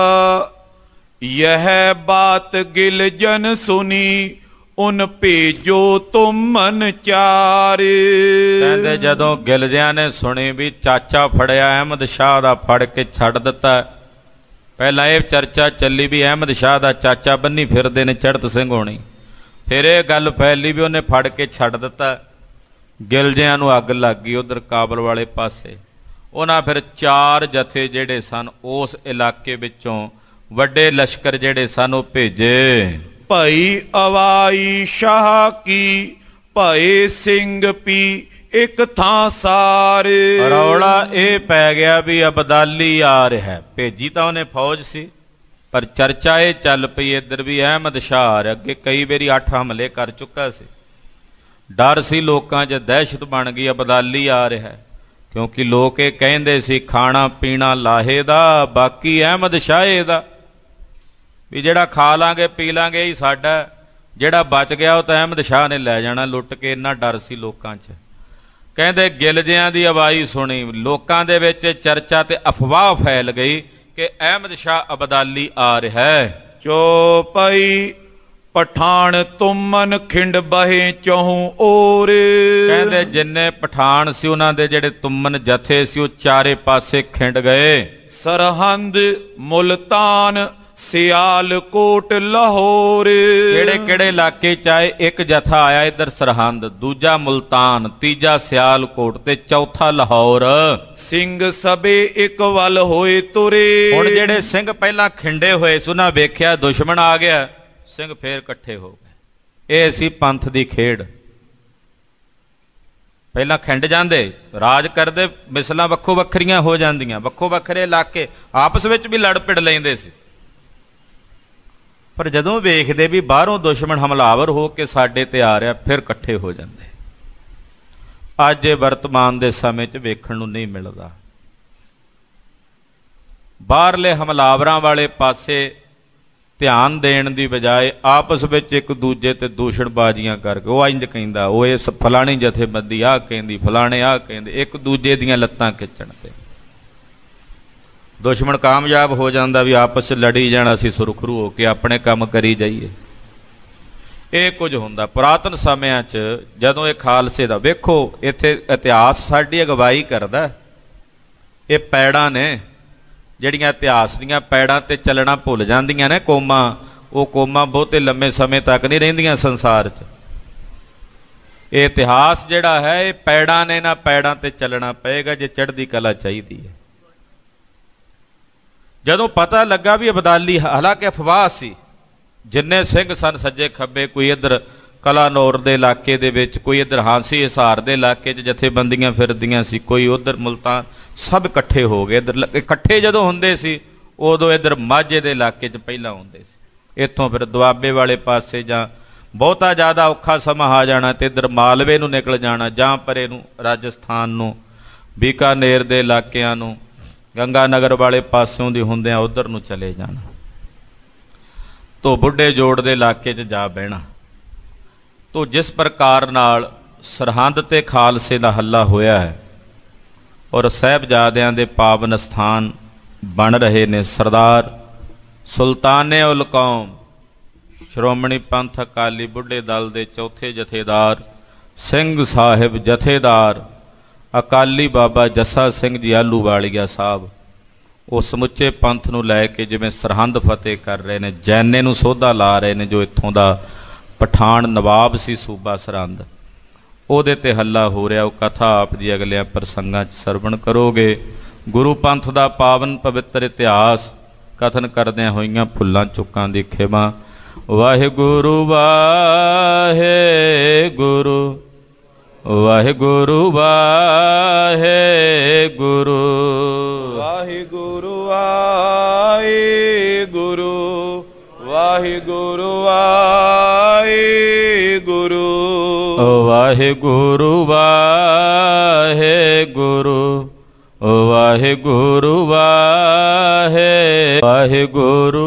S2: ਯਹ ਬਾਤ ਗਿਲ ਜਨ ਸੁਨੀ ਉਨ ਭੇਜੋ ਤੁਮ ਮਨ ਚਾਰ।
S1: ਕਹਿੰਦੇ ਜਦੋਂ ਗਿਲਜਿਆਂ ਨੇ ਸੁਣੀ ਵੀ ਚਾਚਾ ਫੜਿਆ ਅਹਿਮਦ ਸ਼ਾਹ ਦਾ, ਫੜ ਕੇ ਛੱਡ ਦਿੱਤਾ। ਪਹਿਲਾਂ ਇਹ ਚਰਚਾ ਚੱਲੀ ਵੀ ਅਹਿਮਦ ਸ਼ਾਹ ਦਾ ਚਾਚਾ ਬੰਨੀ ਫਿਰਦੇ ਨੇ ਚੜਤ ਸਿੰਘ ਹੋਣੀ। ਫਿਰ ਇਹ ਗੱਲ ਫੈਲੀ ਵੀ ਉਹਨੇ ਫੜ ਕੇ ਛੱਡ ਦਿੱਤਾ। ਗਿਲਜਿਆਂ ਨੂੰ ਅੱਗ ਲੱਗ ਗਈ ਉਧਰ ਕਾਬਲ ਵਾਲੇ ਪਾਸੇ। ਉਹਨਾਂ ਫਿਰ 4 ਜਥੇ ਜਿਹੜੇ ਸਨ ਉਸ ਇਲਾਕੇ ਵਿੱਚੋਂ ਵੱਡੇ ਲਸ਼ਕਰ ਜਿਹੜੇ ਸਨ ਉਹ ਭੇਜੇ।
S2: ਭਾਈ ਅਵਾਈ ਸ਼ਾਹ ਕੀ ਭਾਏ ਸਿੰਘ ਪੀ ਇੱਕ ਥਾਂ ਸਾਰ।
S1: ਰੌਲਾ ਇਹ ਪੈ ਗਿਆ ਵੀ ਅਬਦਾਲੀ ਆ ਰਿਹਾ। ਭੇਜੀ ਤਾਂ ਉਹਨੇ ਫੌਜ ਸੀ, ਪਰ ਚਰਚਾ ਇਹ ਚੱਲ ਪਈ ਇੱਧਰ ਵੀ ਅਹਿਮਦ ਸ਼ਾਹ ਆ ਰਿਹਾ। ਅੱਗੇ ਕਈ ਵਾਰੀ 8 ਹਮਲੇ ਕਰ ਚੁੱਕਾ ਸੀ। ਡਰ ਸੀ ਲੋਕਾਂ 'ਚ, ਦਹਿਸ਼ਤ ਬਣ ਗਈ ਅਬਦਾਲੀ ਆ ਰਿਹਾ। ਕਿਉਂਕਿ ਲੋਕ ਇਹ ਕਹਿੰਦੇ ਸੀ ਖਾਣਾ ਪੀਣਾ ਲਾਹੇ ਦਾ, ਬਾਕੀ ਅਹਿਮਦ ਸ਼ਾਹੇ ਦਾ, ਵੀ ਜਿਹੜਾ ਖਾ ਲਾਂਗੇ ਪੀ ਲਾਂਗੇ ਹੀ ਸਾਡਾ, ਜਿਹੜਾ ਬਚ ਗਿਆ ਉਹ ਤਾਂ ਅਹਿਮਦ ਸ਼ਾਹ ਨੇ ਲੈ ਜਾਣਾ ਲੁੱਟ ਕੇ। ਇੰਨਾ ਡਰ ਸੀ ਲੋਕਾਂ 'ਚ। ਕਹਿੰਦੇ ਗਿਲਜਿਆਂ ਦੀ ਆਵਾਜ਼ ਸੁਣੀ, ਲੋਕਾਂ ਦੇ ਵਿੱਚ ਚਰਚਾ ਤੇ ਅਫਵਾਹ ਫੈਲ ਗਈ ਕਿ ਅਹਿਮਦ ਸ਼ਾਹ ਅਬਦਾਲੀ ਆ ਰਿਹਾ ਹੈ।
S2: ਚੌਪਈ ਪਠਾਨ ਤੁਮਨ ਖਿੰਡ ਬਹੇ ਚਹੂ ਔਰ।
S1: ਕਹਿੰਦੇ ਜਿੰਨੇ ਪਠਾਨ ਸੀ ਉਹਨਾਂ ਦੇ ਜਿਹੜੇ ਤੁਮਨ ਜਥੇ ਸੀ ਉਹ ਚਾਰੇ ਪਾਸੇ ਖਿੰਡ ਗਏ।
S2: ਸਰਹੰਦ ਮੁਲਤਾਨ ਸਿਆਲਕੋਟ ਲਾਹੌਰ।
S1: ਕਿਹੜੇ ਕਿਹੜੇ ਇਲਾਕੇ ਚ ਆਏ? ਇੱਕ ਜਥਾ ਆਇਆ ਇੱਧਰ ਸਰਹੰਦ, ਦੂਜਾ ਮੁਲਤਾਨ, ਤੀਜਾ ਸਿਆਲਕੋਟ ਤੇ ਚੌਥਾ ਲਾਹੌਰ।
S2: ਸਿੰਘ ਸਭੇ ਇੱਕ ਵੱਲ ਹੋਏ ਤੁਰੇ।
S1: ਹੁਣ ਜਿਹੜੇ ਸਿੰਘ ਪਹਿਲਾਂ ਖਿੰਡੇ ਹੋਏ ਸੀ ਉਹਨਾਂ ਵੇਖਿਆ ਦੁਸ਼ਮਣ ਆ ਗਿਆ, ਸਿੰਘ ਫੇਰ ਇਕੱਠੇ ਹੋ ਗਏ। ਇਹ ਸੀ ਪੰਥ ਦੀ ਖੇਡ। ਪਹਿਲਾਂ ਖਿੰਡ ਜਾਂਦੇ, ਰਾਜ ਕਰਦੇ, ਮਿਸਲਾਂ ਵੱਖੋ ਵੱਖਰੀਆਂ ਹੋ ਜਾਂਦੀਆਂ, ਵੱਖੋ ਵੱਖਰੇ ਇਲਾਕੇ ਆਪਸ ਵਿੱਚ ਵੀ ਲੜ ਪਿੜ ਲੈਂਦੇ ਸੀ। ਪਰ ਜਦੋਂ ਵੇਖਦੇ ਵੀ ਬਾਹਰੋਂ ਦੁਸ਼ਮਣ ਹਮਲਾਵਰ ਹੋ ਕੇ ਸਾਡੇ ਤੇ ਆ ਰਿਹਾ, ਫਿਰ ਇਕੱਠੇ ਹੋ ਜਾਂਦੇ। ਅੱਜ ਇਹ ਵਰਤਮਾਨ ਦੇ ਸਮੇਂ 'ਚ ਵੇਖਣ ਨੂੰ ਨਹੀਂ ਮਿਲਦਾ। ਬਾਹਰਲੇ ਹਮਲਾਵਰਾਂ ਵਾਲੇ ਪਾਸੇ ਧਿਆਨ ਦੇਣ ਦੀ ਬਜਾਏ ਆਪਸ ਵਿੱਚ ਇੱਕ ਦੂਜੇ ਤੇ ਦੂਸ਼ਣਬਾਜ਼ੀਆਂ ਕਰਕੇ, ਉਹ ਇੰਜ ਕਹਿੰਦਾ, ਉਹ ਇਸ ਫਲਾਣੀ ਜਥੇਬੰਦੀ ਆਹ ਕਹਿੰਦੀ, ਫਲਾਣੇ ਆਹ ਕਹਿੰਦੇ, ਇੱਕ ਦੂਜੇ ਦੀਆਂ ਲੱਤਾਂ ਖਿੱਚਣ ਤੇ ਦੁਸ਼ਮਣ ਕਾਮਯਾਬ ਹੋ ਜਾਂਦਾ ਵੀ ਆਪਸ 'ਚ ਲੜੀ ਜਾਣਾ, ਅਸੀਂ ਸੁਰਖਰੂ ਹੋ ਕੇ ਆਪਣੇ ਕੰਮ ਕਰੀ ਜਾਈਏ। ਇਹ ਕੁਝ ਹੁੰਦਾ ਪੁਰਾਤਨ ਸਮਿਆਂ 'ਚ। ਜਦੋਂ ਇਹ ਖਾਲਸੇ ਦਾ ਵੇਖੋ, ਇੱਥੇ ਇਤਿਹਾਸ ਸਾਡੀ ਅਗਵਾਈ ਕਰਦਾ। ਇਹ ਪੈੜਾਂ ਨੇ ਜਿਹੜੀਆਂ ਇਤਿਹਾਸ ਦੀਆਂ ਪੈੜਾਂ ਤੇ ਚੱਲਣਾ ਭੁੱਲ ਜਾਂਦੀਆਂ ਨੇ ਕੌਮਾਂ, ਉਹ ਕੌਮਾਂ ਬਹੁਤੇ ਲੰਮੇ ਸਮੇਂ ਤੱਕ ਨਹੀਂ ਰਹਿੰਦੀਆਂ ਸੰਸਾਰ 'ਚ। ਇਹ ਇਤਿਹਾਸ ਜਿਹੜਾ ਹੈ ਇਹ ਪੈੜਾਂ ਨੇ, ਨਾ ਪੈੜਾਂ ਤੇ ਚੱਲਣਾ ਪਏਗਾ ਜੇ ਚੜ੍ਹਦੀ ਕਲਾ ਚਾਹੀਦੀ ਹੈ। ਜਦੋਂ ਪਤਾ ਲੱਗਾ ਵੀ ਅਬਦਾਲੀ, ਹਾਲਾਂਕਿ ਅਫਵਾਹ ਸੀ, ਜਿੰਨੇ ਸਿੰਘ ਸਨ ਸੱਜੇ ਖੱਬੇ, ਕੋਈ ਇੱਧਰ ਕਲਾਨੌਰ ਦੇ ਇਲਾਕੇ ਦੇ ਵਿੱਚ, ਕੋਈ ਇੱਧਰ ਹਾਂਸੀ ਹਿਸਾਰ ਦੇ ਇਲਾਕੇ 'ਚ ਜਥੇਬੰਦੀਆਂ ਫਿਰਦੀਆਂ ਸੀ, ਕੋਈ ਉੱਧਰ ਮੁਲਤਾਨ, ਸਭ ਇਕੱਠੇ ਹੋ ਗਏ। ਇੱਧਰ ਇਕੱਠੇ ਜਦੋਂ ਹੁੰਦੇ ਸੀ ਉਦੋਂ ਇੱਧਰ ਮਾਝੇ ਦੇ ਇਲਾਕੇ 'ਚ ਪਹਿਲਾਂ ਹੁੰਦੇ ਸੀ। ਇੱਥੋਂ ਫਿਰ ਦੁਆਬੇ ਵਾਲੇ ਪਾਸੇ ਜਾਂ ਬਹੁਤਾ ਜ਼ਿਆਦਾ ਔਖਾ ਸਮਾਂ ਆ ਜਾਣਾ ਤੇ ਇੱਧਰ ਮਾਲਵੇ ਨੂੰ ਨਿਕਲ ਜਾਣਾ, ਜਾਂ ਪਰੇ ਨੂੰ ਰਾਜਸਥਾਨ ਨੂੰ, ਬੀਕਾਨੇਰ ਦੇ ਇਲਾਕਿਆਂ ਨੂੰ, ਗੰਗਾ ਨਗਰ ਵਾਲੇ ਪਾਸਿਓਂ ਦੀ ਹੁੰਦਿਆਂ ਉੱਧਰ ਨੂੰ ਚਲੇ ਜਾਣਾ, ਤੋ ਬੁੱਢੇ ਜੋੜ ਦੇ ਇਲਾਕੇ 'ਚ ਜਾ ਬਹਿਣਾ। ਤੋ ਜਿਸ ਪ੍ਰਕਾਰ ਨਾਲ ਸਰਹੰਦ ਤੇ ਖਾਲਸੇ ਦਾ ਹੱਲਾ ਹੋਇਆ ਹੈ ਔਰ ਸਾਹਿਬਜ਼ਾਦਿਆਂ ਦੇ ਪਾਵਨ ਸਥਾਨ ਬਣ ਰਹੇ ਨੇ ਸਰਦਾਰ ਸੁਲਤਾਨੇ ਉਲ ਕੌਮ ਸ਼੍ਰੋਮਣੀ ਪੰਥ ਅਕਾਲੀ ਬੁੱਢੇ ਦਲ ਦੇ ਚੌਥੇ ਜਥੇਦਾਰ ਸਿੰਘ ਸਾਹਿਬ ਜਥੇਦਾਰ ਅਕਾਲੀ ਬਾਬਾ ਜੱਸਾ ਸਿੰਘ ਜੀ ਆਹਲੂਵਾਲੀਆ ਸਾਹਿਬ ਉਹ ਸਮੁੱਚੇ ਪੰਥ ਨੂੰ ਲੈ ਕੇ ਜਿਵੇਂ ਸਰਹੰਦ ਫਤਿਹ ਕਰ ਰਹੇ ਨੇ, ਜੈਨੇ ਨੂੰ ਸੋਧਾ ਲਾ ਰਹੇ ਨੇ, ਜੋ ਇੱਥੋਂ ਦਾ ਪਠਾਨ ਨਵਾਬ ਸੀ ਸੂਬਾ ਸਰਹੰਦ, ਉਹਦੇ ਤੇ ਹੱਲਾ ਹੋ ਰਿਹਾ। ਉਹ ਕਥਾ ਆਪ ਜੀ ਅਗਲਿਆਂ ਪ੍ਰਸੰਗਾਂ 'ਚ ਸਰਵਣ ਕਰੋਗੇ। ਗੁਰੂ ਪੰਥ ਦਾ ਪਾਵਨ ਪਵਿੱਤਰ ਇਤਿਹਾਸ ਕਥਨ ਕਰਦਿਆਂ ਹੋਈਆਂ ਭੁੱਲਾਂ ਚੁੱਕਾਂ ਦੀ ਖਿਮਾ। ਵਾਹਿਗੁਰੂ ਵਾਹਿਗੁਰੂ ਵਾਹਿਗੁਰੂ ਵਾਹਿਗੁਰੂ
S2: ਵਾਹਿਗੁਰੂ ਵਾਹਿਗੁਰੂ ਵਾਹਿਗੁਰੂ ਵਾਹਿਗੁਰੂ
S1: ਵਾਹਿਗੁਰੂ ਵਾਹਿਗੁਰੂ ਵਾਹਿਗੁਰੂ ਵਾਹਿਗੁਰੂ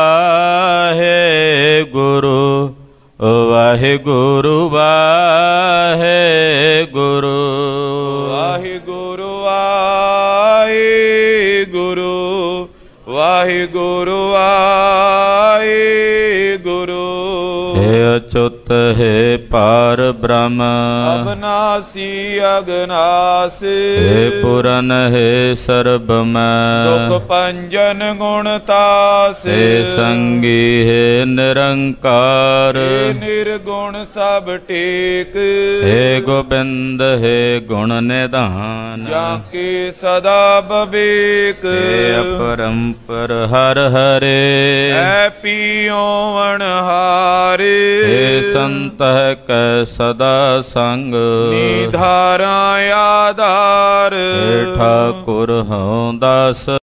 S1: ਵਾਹਿਗੁਰੂ ਵਾਹਿਗੁਰੂ ਵਾਹਿਗੁਰੂ
S2: ਵਾਹਿਗੁਰੂ ਵਾਹਿਗੁਰੂ ਵਾਹਿਗੁਰੂ ਵਾਹਿਗੁਰੂ
S1: ਹੈ ਅਚੁੱਤ ਹੈ ਪਾਰ ਬ੍ਰਹਮ
S2: ਅਬਨਾਸੀ ਅਗਨਾਸ
S1: ਹੈ ਪੁਰਨ ਹੈ ਸਰਬ ਮੈਂ
S2: ਦੁਖ ਪੰਜਨ ਗੁਣ ਤਾਸ
S1: ਹੈ ਸੰਗੀ ਹੈ ਨਿਰੰਕਾਰ
S2: ਹੈ ਨਿਰਗੁਣ ਸਭ ਟੇਕ
S1: ਹੈ ਗੋਬਿੰਦ ਹੈ ਗੁਣ ਨਿਧਾਨ
S2: ਜਾਂ ਕੇ ਸਦਾ ਬਵੇਕ
S1: ਹੈ ਅਪਰੰਪਰ ਹਰ ਹਰੇ
S2: ਐ ਪੀਓ ਵਣਹਾਰੇ
S1: ਹੇ ਸੰਤ ਕੈ ਸਦਾ ਸੰਗ
S2: ਨਿਧਾਰਾ ਆਧਾਰ
S1: ਹੇ ਠਾਕੁਰ ਹਉ ਦਾਸ